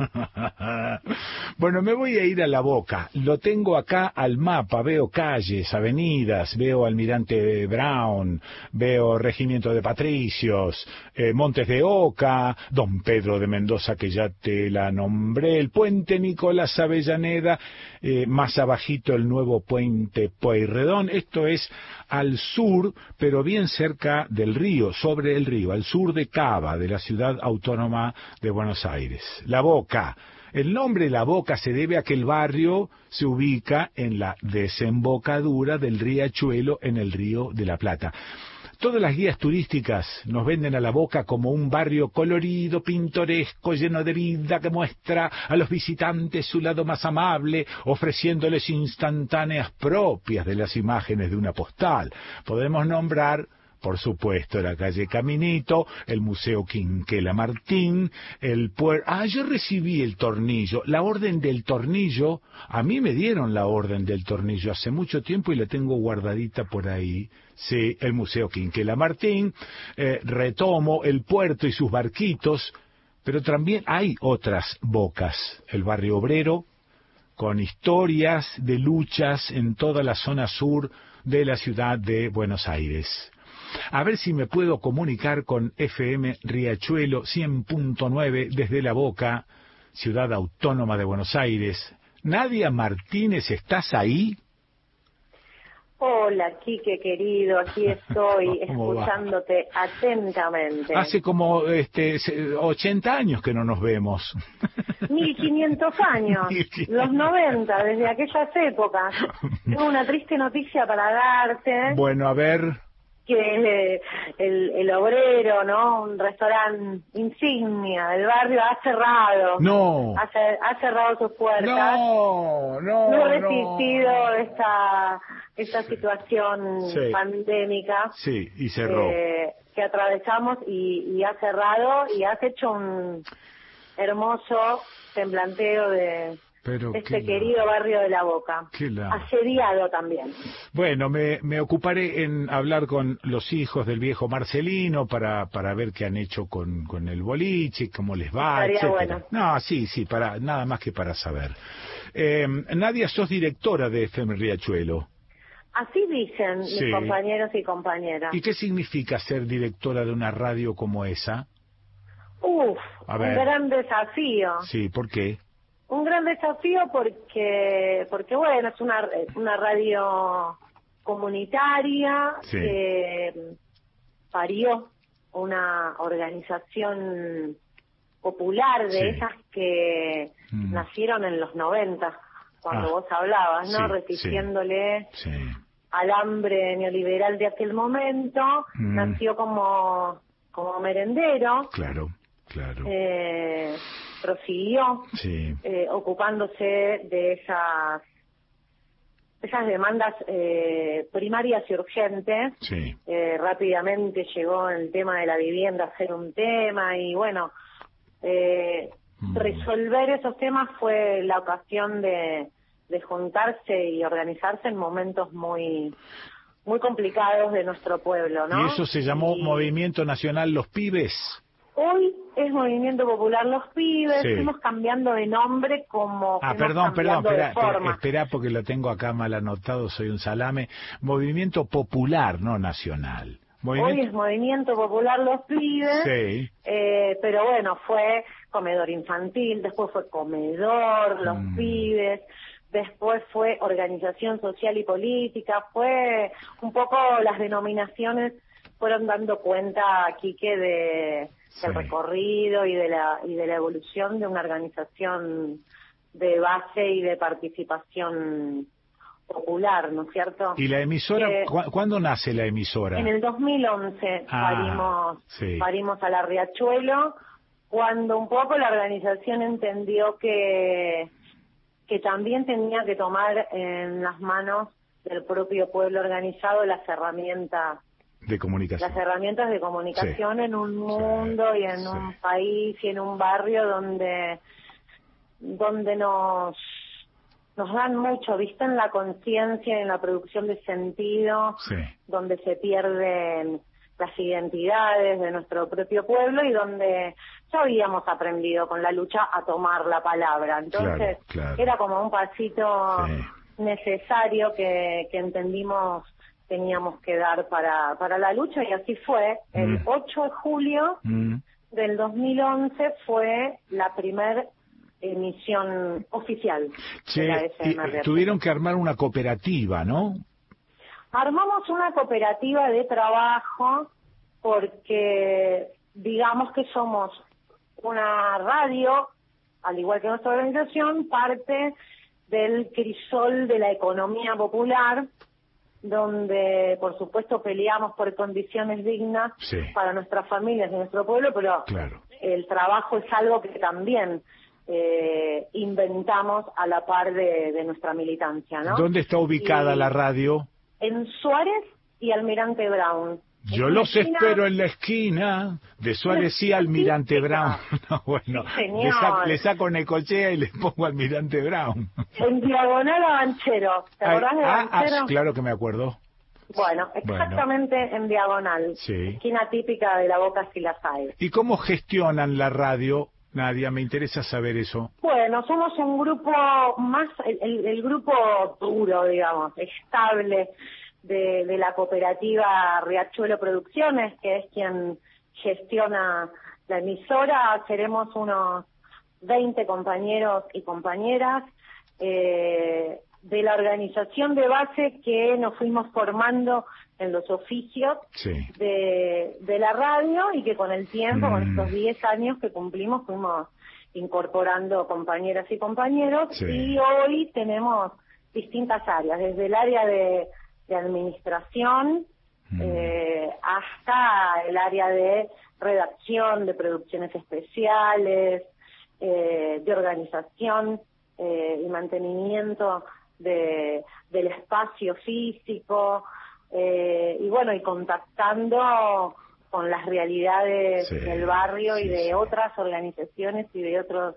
Bueno, me voy a ir a La Boca. Lo tengo acá al mapa. Veo calles, avenidas, veo Almirante Brown, veo Regimiento de Patricios, eh, Montes de Oca, Don Pedro de Mendoza, que ya te la nombré, el Puente Nicolás Avellaneda, eh, más abajito el nuevo Puente Pueyrredón. Esto es al sur, pero bien cerca del río, sobre el río, al sur de Cava, de la ciudad autónoma de Buenos Aires. La Boca. El nombre La Boca se debe a que el barrio se ubica en la desembocadura del riachuelo en el Río de la Plata. Todas las guías turísticas nos venden a La Boca como un barrio colorido, pintoresco, lleno de vida, que muestra a los visitantes su lado más amable, ofreciéndoles instantáneas propias de las imágenes de una postal. Podemos nombrar, por supuesto, la calle Caminito, el Museo Quinquela Martín, el puerto... Ah, yo recibí el tornillo, la Orden del Tornillo. A mí me dieron la Orden del Tornillo hace mucho tiempo y la tengo guardadita por ahí. Sí, el Museo Quinquela Martín, eh, retomo el puerto y sus barquitos, pero también hay otras bocas. El barrio obrero, con historias de luchas en toda la zona sur de la ciudad de Buenos Aires. A ver si me puedo comunicar con F M Riachuelo cien punto nueve desde La Boca, ciudad autónoma de Buenos Aires. Nadia Martínez, ¿estás ahí? Hola, Quique querido, aquí estoy escuchándote va? atentamente. Hace como este ochenta años que no nos vemos. mil quinientos años, los noventa, desde aquellas épocas. Tengo una triste noticia para darte. Bueno, a ver. Que el, el Obrero, ¿no? Un restaurante insignia del barrio ha cerrado. No. Ha, ha cerrado sus puertas. No, no, no. ha resistido no. esta, esta situación sí. pandémica. Sí, y cerró. Eh, que atravesamos y, y ha cerrado y has hecho un hermoso semblanteo de... Pero este querido la... barrio de La Boca, la... asediado también. Bueno, me, me ocuparé en hablar con los hijos del viejo Marcelino para para ver qué han hecho con, con el boliche, cómo les va, Estaría etcétera. Bueno. No, sí, sí, para nada más que para saber. Eh, Nadia, sos directora de F M Riachuelo. Así dicen sí. mis compañeros y compañeras. ¿Y qué significa ser directora de una radio como esa? Uf, un gran desafío. Sí, ¿por qué? Un gran desafío porque, porque bueno, es una, una radio comunitaria sí. que parió una organización popular de sí. esas que mm. nacieron en los noventa, cuando ah. vos hablabas, ¿no? Sí, Resistiéndole sí. al hambre neoliberal de aquel momento, mm. nació como, como merendero. Claro, claro. Eh, prosiguió sí. eh, ocupándose de esas esas demandas eh, primarias y urgentes. Sí. Eh, rápidamente llegó el tema de la vivienda a ser un tema y bueno, eh, mm. resolver esos temas fue la ocasión de, de juntarse y organizarse en momentos muy muy complicados de nuestro pueblo, ¿no? ¿Y eso se llamó y... Movimiento Nacional Los Pibes? Hoy es Movimiento Popular Los Pibes, sí. Fuimos cambiando de nombre como... Ah, perdón, perdón, espera, espera, espera porque lo tengo acá mal anotado, soy un salame. Movimiento Popular, no Nacional. Movimiento... Hoy es Movimiento Popular Los Pibes, sí. eh, pero bueno, fue comedor infantil, después fue comedor, Los mm. Pibes, después fue organización social y política, fue un poco las denominaciones fueron dando cuenta, Quique, de, sí. del recorrido y de la y de la evolución de una organización de base y de participación popular, ¿no es cierto? ¿Y la emisora, eh, ¿cu cuándo nace la emisora? En el dos mil once ah, parimos, sí. parimos a la Riachuelo, cuando un poco la organización entendió que, que también tenía que tomar en las manos del propio pueblo organizado las herramientas de comunicación. Las herramientas de comunicación sí. en un mundo sí. y en sí. un país y en un barrio donde donde nos nos dan mucho, ¿viste? En la conciencia, en la producción de sentido, sí. donde se pierden las identidades de nuestro propio pueblo y donde ya habíamos aprendido con la lucha a tomar la palabra. Entonces, claro, claro. era como un pasito sí. necesario que, que entendimos teníamos que dar para, para la lucha, y así fue. Mm. El ocho de julio mm. del dos mil once fue la primer emisión oficial. Che, de la F M y, tuvieron que armar una cooperativa, ¿no? Armamos una cooperativa de trabajo porque digamos que somos una radio, al igual que nuestra organización, parte del crisol de la economía popular, donde por supuesto peleamos por condiciones dignas sí. para nuestras familias y nuestro pueblo, pero claro. el trabajo es algo que también eh, inventamos a la par de, de nuestra militancia, ¿no? ¿Dónde está ubicada y la radio? En Suárez y Almirante Brown. Yo los esquina... espero en la esquina de Suárez y Almirante Brown. No, bueno, sí, le, saco, le saco Necochea y le pongo Almirante Brown. En diagonal a Banchero. ¿Te acordás de ah, Banchero? Ah, claro que me acuerdo. Bueno, exactamente bueno. en diagonal. Sí. Esquina típica de la Boca si las hay. ¿Y cómo gestionan la radio? Nadia, me interesa saber eso. Bueno, somos un grupo más, el, el, el grupo duro, digamos, estable de, de la cooperativa Riachuelo Producciones, que es quien gestiona la emisora. Seremos unos veinte compañeros y compañeras eh, de la organización de base que nos fuimos formando en los oficios sí. de, de la radio, y que con el tiempo, mm. con estos diez años que cumplimos, fuimos incorporando compañeras y compañeros, sí. y hoy tenemos distintas áreas, desde el área de, de administración mm. eh, hasta el área de redacción, de producciones especiales, eh, de organización eh, y mantenimiento de, del espacio físico, eh, y bueno, y contactando con las realidades sí, del barrio sí, y de sí. otras organizaciones y de otros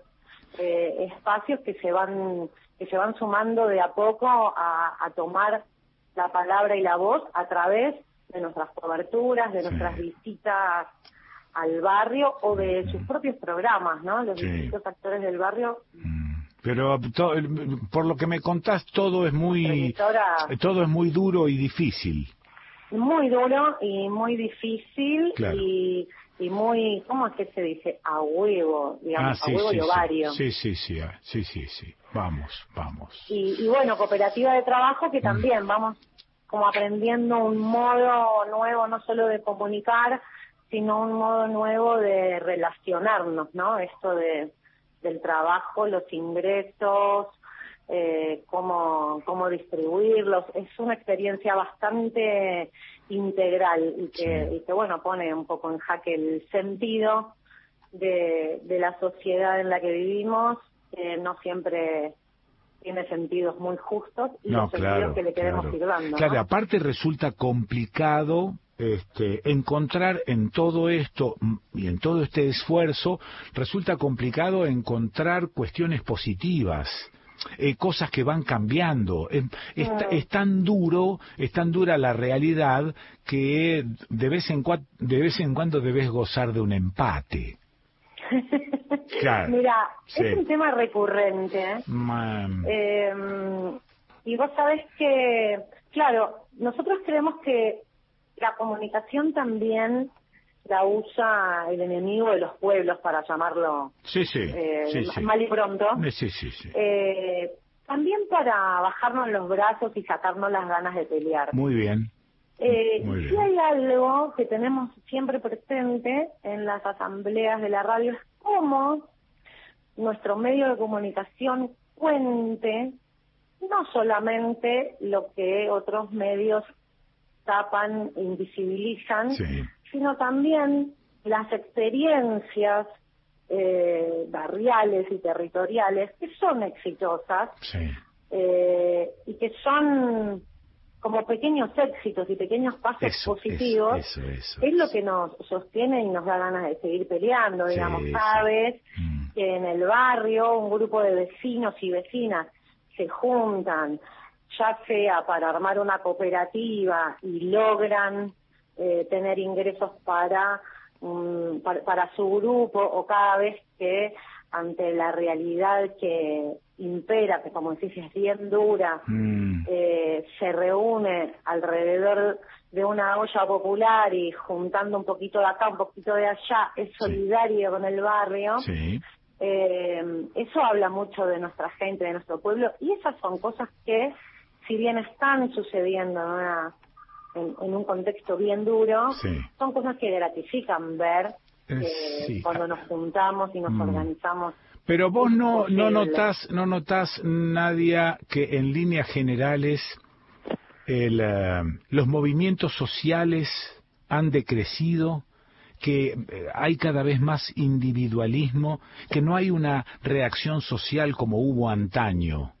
eh, espacios que se van que se van sumando de a poco a, a tomar la palabra y la voz a través de nuestras coberturas, de sí. nuestras visitas al barrio o de sus propios programas, ¿no? Los sí. distintos actores del barrio. Pero to, por lo que me contás, todo es muy Editora, todo es muy duro y difícil. Muy duro y muy difícil claro. y, y muy, ¿cómo es que se dice? A huevo, digamos, ah, sí, a huevo sí, y ovario. Sí, sí, sí, sí, sí, sí. Vamos, vamos. Y, y bueno, cooperativa de trabajo que también mm. vamos como aprendiendo un modo nuevo, no solo de comunicar, sino un modo nuevo de relacionarnos, ¿no? Esto de del trabajo, los ingresos, eh, cómo, cómo distribuirlos. Es una experiencia bastante integral y que, sí. y que, bueno, pone un poco en jaque el sentido de, de la sociedad en la que vivimos, que no siempre tiene sentidos muy justos y no, los claro, sentidos que le queremos claro. ir dando. Claro, ¿no? aparte resulta complicado Este, encontrar en todo esto y en todo este esfuerzo, resulta complicado encontrar cuestiones positivas, eh, cosas que van cambiando. Es, es, es tan duro, es tan dura la realidad que de vez en, cua, de vez en cuando debes gozar de un empate. Claro, Mira, sí. es un tema recurrente. Eh, y vos sabés que, claro, nosotros creemos que la comunicación también la usa el enemigo de los pueblos, para llamarlo sí, sí, eh, sí, sí. mal y pronto. Sí, sí, sí. Eh, también para bajarnos los brazos y sacarnos las ganas de pelear. Muy bien. Eh, Muy sí bien. hay algo que tenemos siempre presente en las asambleas de la radio, es cómo nuestro medio de comunicación cuente no solamente lo que otros medios tapan, invisibilizan, sí. sino también las experiencias eh, barriales y territoriales que son exitosas sí. eh, y que son como pequeños éxitos y pequeños pasos eso, positivos, eso, eso, eso, es lo que nos sostiene y nos da ganas de seguir peleando, sí, digamos, sí. sabes Mm. que en el barrio un grupo de vecinos y vecinas se juntan, ya sea para armar una cooperativa y logran eh, tener ingresos para, um, para para su grupo, o cada vez que ante la realidad que impera, que como decís es bien dura, Mm. eh, se reúne alrededor de una olla popular y juntando un poquito de acá, un poquito de allá, es solidario con el barrio. Sí. Eh, eso habla mucho de nuestra gente, de nuestro pueblo, y esas son cosas que, si bien están sucediendo en, una, en, en un contexto bien duro, sí. son cosas que gratifican ver eh, sí. cuando nos juntamos y nos Mm. organizamos. Pero vos Es no, no posible. notás, no notás, Nadia, que en líneas generales el, eh, los movimientos sociales han decrecido, que eh, hay cada vez más individualismo, que no hay una reacción social como hubo antaño.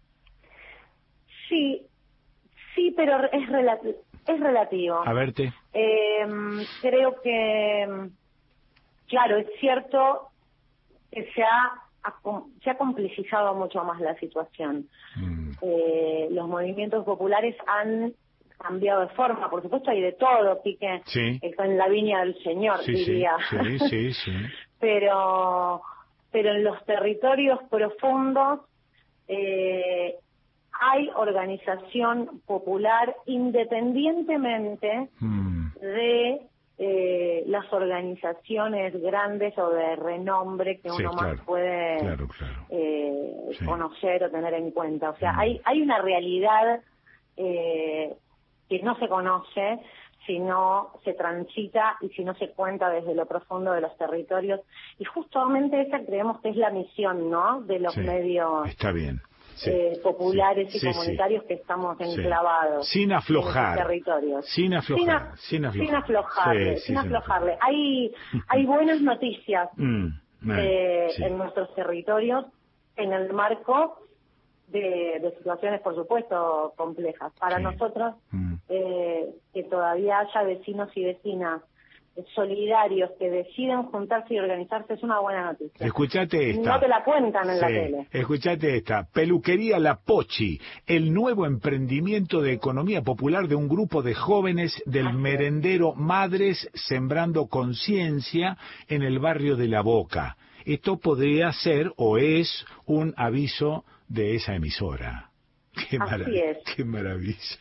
Sí, sí, pero es, relati es relativo. A verte. Eh, creo que, claro, es cierto que se ha, se ha complejizado mucho más la situación. Mm. Eh, los movimientos populares han cambiado de forma, por supuesto hay de todo, Quique, Sí. está en la viña del Señor, Sí, diría. sí, sí, sí, sí. pero, pero en los territorios profundos eh, hay organización popular independientemente Mm. de eh, las organizaciones grandes o de renombre que Sí, uno claro, más puede claro, claro. eh, Sí. conocer o tener en cuenta. O sea, Mm. hay hay una realidad eh, que no se conoce si no se transita y si no se cuenta desde lo profundo de los territorios. Y justamente esa creemos que es la misión, ¿no?, de los Sí, medios está bien. Sí, eh, populares sí, y sí, comunitarios que estamos sí. enclavados Sin aflojar. en esos territorios. Sin aflojar, a- sin aflojar. sin aflojarle, Sí, sí, sin sin aflojarle. Hay, hay buenas noticias Mm, eh, sí. en nuestros territorios en el marco de, de situaciones, por supuesto, complejas. Para Sí. nosotros, Mm. eh, que todavía haya vecinos y vecinas solidarios que deciden juntarse y organizarse es una buena noticia. Escuchate esta. No te la cuentan en la Sí, tele. escuchate esta. Peluquería La Pochi, el nuevo emprendimiento de economía popular de un grupo de jóvenes del merendero Madres Sembrando Conciencia en el barrio de La Boca. Esto podría ser o es un aviso de esa emisora. Qué, Así marav- es. qué maravilla.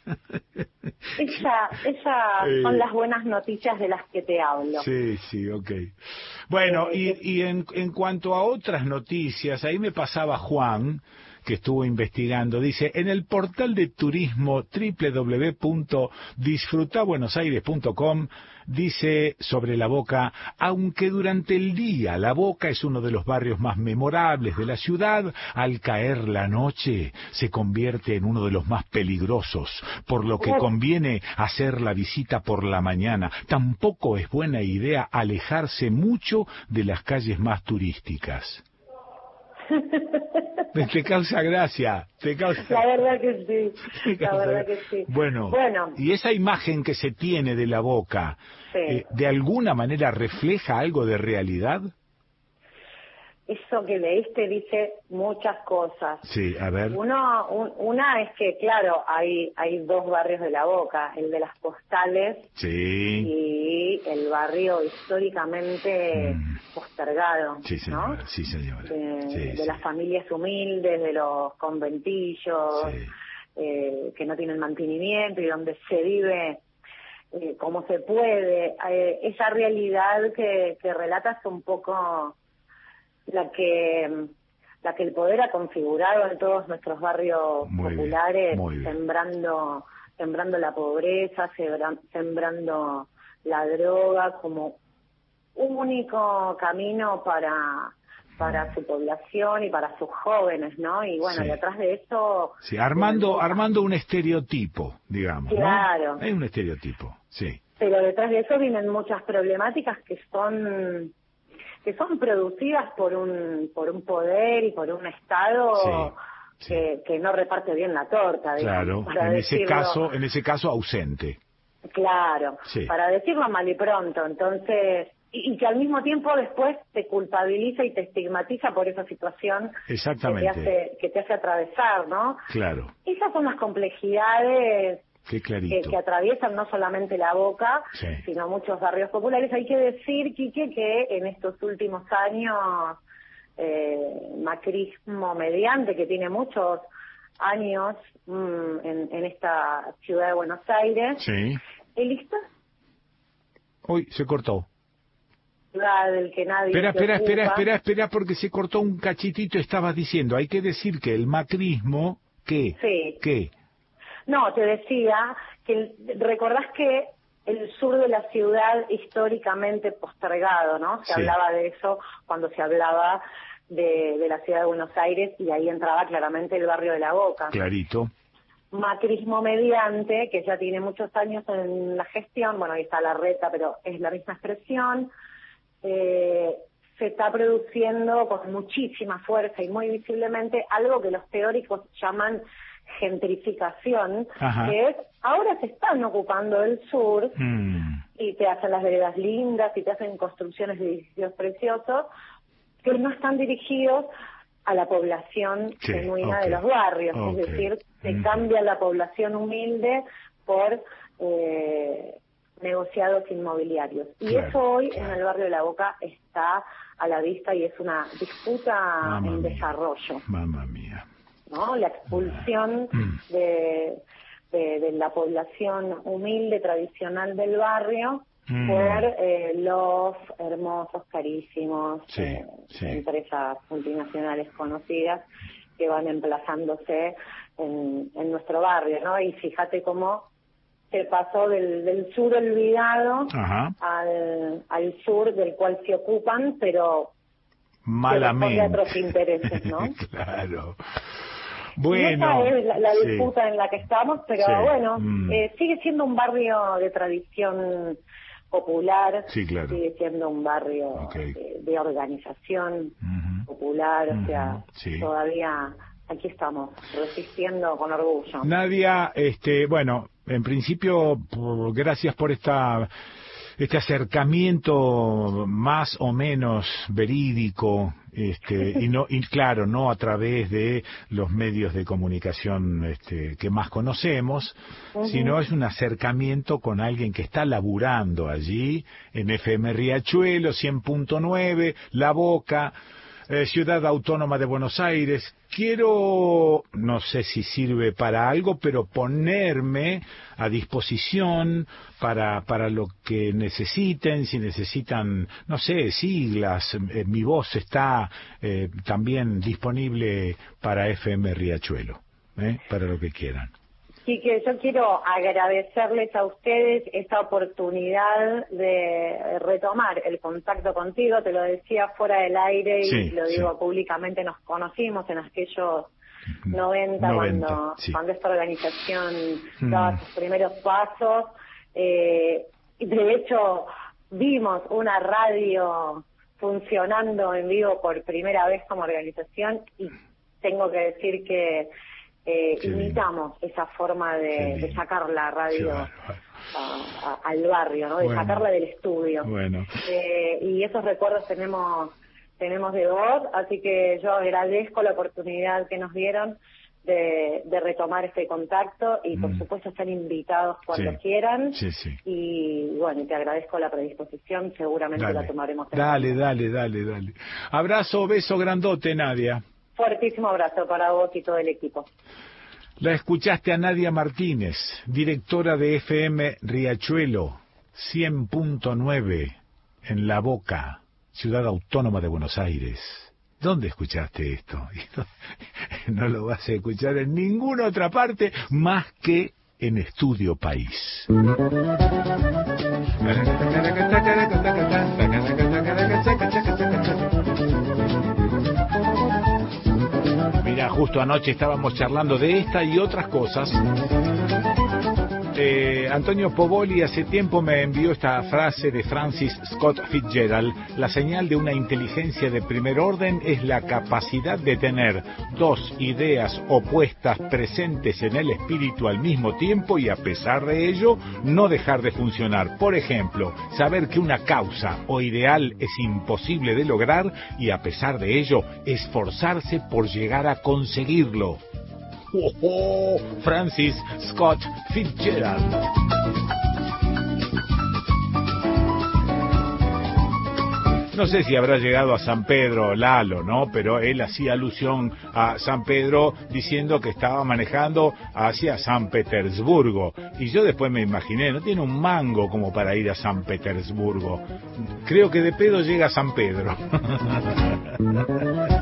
Esa, esas Eh. son las buenas noticias de las que te hablo. Sí, sí, ok. Bueno, Eh, y, y en, en cuanto a otras noticias, ahí me pasaba Juan, que estuvo investigando, dice, en el portal de turismo doble u doble u doble u punto disfruta buenos aires punto com, dice sobre La Boca, aunque durante el día La Boca es uno de los barrios más memorables de la ciudad, al caer la noche se convierte en uno de los más peligrosos, por lo que Oh. conviene hacer la visita por la mañana. Tampoco es buena idea alejarse mucho de las calles más turísticas. Te causa gracia, te causa... La verdad que sí, te la causa- verdad que sí. Bueno, Bueno. y esa imagen que se tiene de La Boca, Sí. eh, ¿de alguna manera refleja algo de realidad? Eso que leíste dice muchas cosas. Sí, a ver. Uno, un- una es que, claro, hay hay dos barrios de La Boca, el de las postales Sí, y el barrio históricamente postergado, sí, ¿no? señora, sí, señora. De, Sí, de sí. las familias humildes, de los conventillos, Sí. eh, que no tienen mantenimiento y donde se vive eh, como se puede. Eh, esa realidad que, que relatas un poco la que la que el poder ha configurado en todos nuestros barrios Muy populares, bien, muy bien. sembrando sembrando la pobreza, sembra- sembrando la droga como único camino para para su población y para sus jóvenes, ¿no? Y bueno, Sí. y atrás de eso... Sí, armando, armando un estereotipo, digamos, Claro. ¿no? Es un estereotipo, sí. Pero detrás de eso vienen muchas problemáticas que son que son producidas por un por un poder y por un Estado Sí, que, que no reparte bien la torta, digamos, Claro, para en ese decirlo- caso, en ese caso ausente. Claro, Sí. para decirlo mal y pronto, entonces, y, y que al mismo tiempo después te culpabiliza y te estigmatiza por esa situación Exactamente. que te hace, que te hace atravesar, ¿no? Claro, Esas son las complejidades qué que, clarito. que atraviesan no solamente La Boca, Sí. sino muchos barrios populares. Hay que decir, Quique, que en estos últimos años, eh, macrismo mediante, que tiene muchos años mm, en, en esta ciudad de Buenos Aires, Sí. el listón Uy, se cortó. del que nadie Espera, se espera, espera, ocupa. espera, espera, porque se cortó un cachitito. Estabas diciendo, hay que decir que el macrismo, ¿qué? Sí. ¿Qué? No, te decía que el- recordás que el sur de la ciudad históricamente postergado, ¿no? Se Sí. hablaba de eso cuando se hablaba de, de la ciudad de Buenos Aires y ahí entraba claramente el barrio de La Boca. Clarito. Macrismo mediante, que ya tiene muchos años en la gestión, bueno, ahí está Larreta, pero es la misma expresión, eh, se está produciendo con muchísima fuerza y muy visiblemente algo que los teóricos llaman gentrificación, Ajá. que es, ahora se están ocupando el sur Mm, y te hacen las veredas lindas y te hacen construcciones de edificios preciosos, que no están dirigidos a la población Sí, genuina ok, de los barrios, ok. es decir, se Mm. cambia la población humilde por eh, negociados inmobiliarios. Y Claro, eso hoy en el barrio de La Boca está a la vista y es una disputa Mamma en mía. desarrollo, mamma mía. ¿no? La expulsión Mm. de, de, de la población humilde tradicional del barrio Mm. por eh, los hermosos, carísimos Sí, eh, sí. empresas multinacionales conocidas que van emplazándose en, en nuestro barrio, ¿no? Y fíjate cómo se pasó del, del sur olvidado Ajá. al, al sur del cual se ocupan, pero que responde a Malamente. otros intereses, ¿no? Claro. Y Bueno. esa es la, la sí. disputa en la que estamos, pero Sí. bueno, Mm. eh, sigue siendo un barrio de tradición popular, Sí, claro. sigue siendo un barrio Ok. de, de organización popular, o sea, sí. todavía aquí estamos resistiendo con orgullo. Nadia, este, bueno, en principio, por- gracias por esta este acercamiento más o menos verídico, este, y no, y claro, no a través de los medios de comunicación este, que más conocemos, Ujú. sino es un acercamiento con alguien que está laburando allí en F M Riachuelo, cien punto nueve, La Boca, eh, Ciudad Autónoma de Buenos Aires. Quiero, no sé si sirve para algo, pero ponerme a disposición para, para lo que necesiten, si necesitan, no sé, siglas. Eh, mi voz está eh, también disponible para F M Riachuelo, ¿eh? Para lo que quieran. Así que yo quiero agradecerles a ustedes esta oportunidad de retomar el contacto contigo. Te lo decía fuera del aire y Sí, lo sí. digo públicamente, nos conocimos en aquellos noventa, noventa, cuando, sí. cuando esta organización Mm. daba sus primeros pasos. Eh, y de hecho, vimos una radio funcionando en vivo por primera vez como organización y tengo que decir que eh, imitamos esa forma de, de sacar la radio a- a- al barrio, ¿no? De Bueno. sacarla del estudio. Bueno. Eh, y esos recuerdos tenemos tenemos de vos, así que yo agradezco la oportunidad que nos dieron de, de retomar este contacto y por supuesto están invitados cuando Sí. quieran Sí, sí. y bueno, te agradezco la predisposición, seguramente Dale. la tomaremos en Dale, cuenta. dale, dale, dale. Abrazo, beso grandote, Nadia. Fuertísimo abrazo para vos y todo el equipo. La escuchaste a Nadia Martínez, directora de F M Riachuelo, cien punto nueve, en La Boca, Ciudad Autónoma de Buenos Aires. ¿Dónde escuchaste esto? No lo vas a escuchar en ninguna otra parte más que en Estudio País. Mira, justo anoche estábamos charlando de esta y otras cosas. Eh, Antonio Povoli hace tiempo me envió esta frase de Francis Scott Fitzgerald: la señal de una inteligencia de primer orden es la capacidad de tener dos ideas opuestas presentes en el espíritu al mismo tiempo y a pesar de ello no dejar de funcionar. Por ejemplo, saber que una causa o ideal es imposible de lograr y a pesar de ello esforzarse por llegar a conseguirlo. Oh, oh, Francis Scott Fitzgerald. No sé si habrá llegado a San Pedro Lalo, ¿no? Pero él hacía alusión a San Pedro diciendo que estaba manejando hacia San Petersburgo. Y yo después me imaginé, no tiene un mango como para ir a San Petersburgo. Creo que de pedo llega a San Pedro.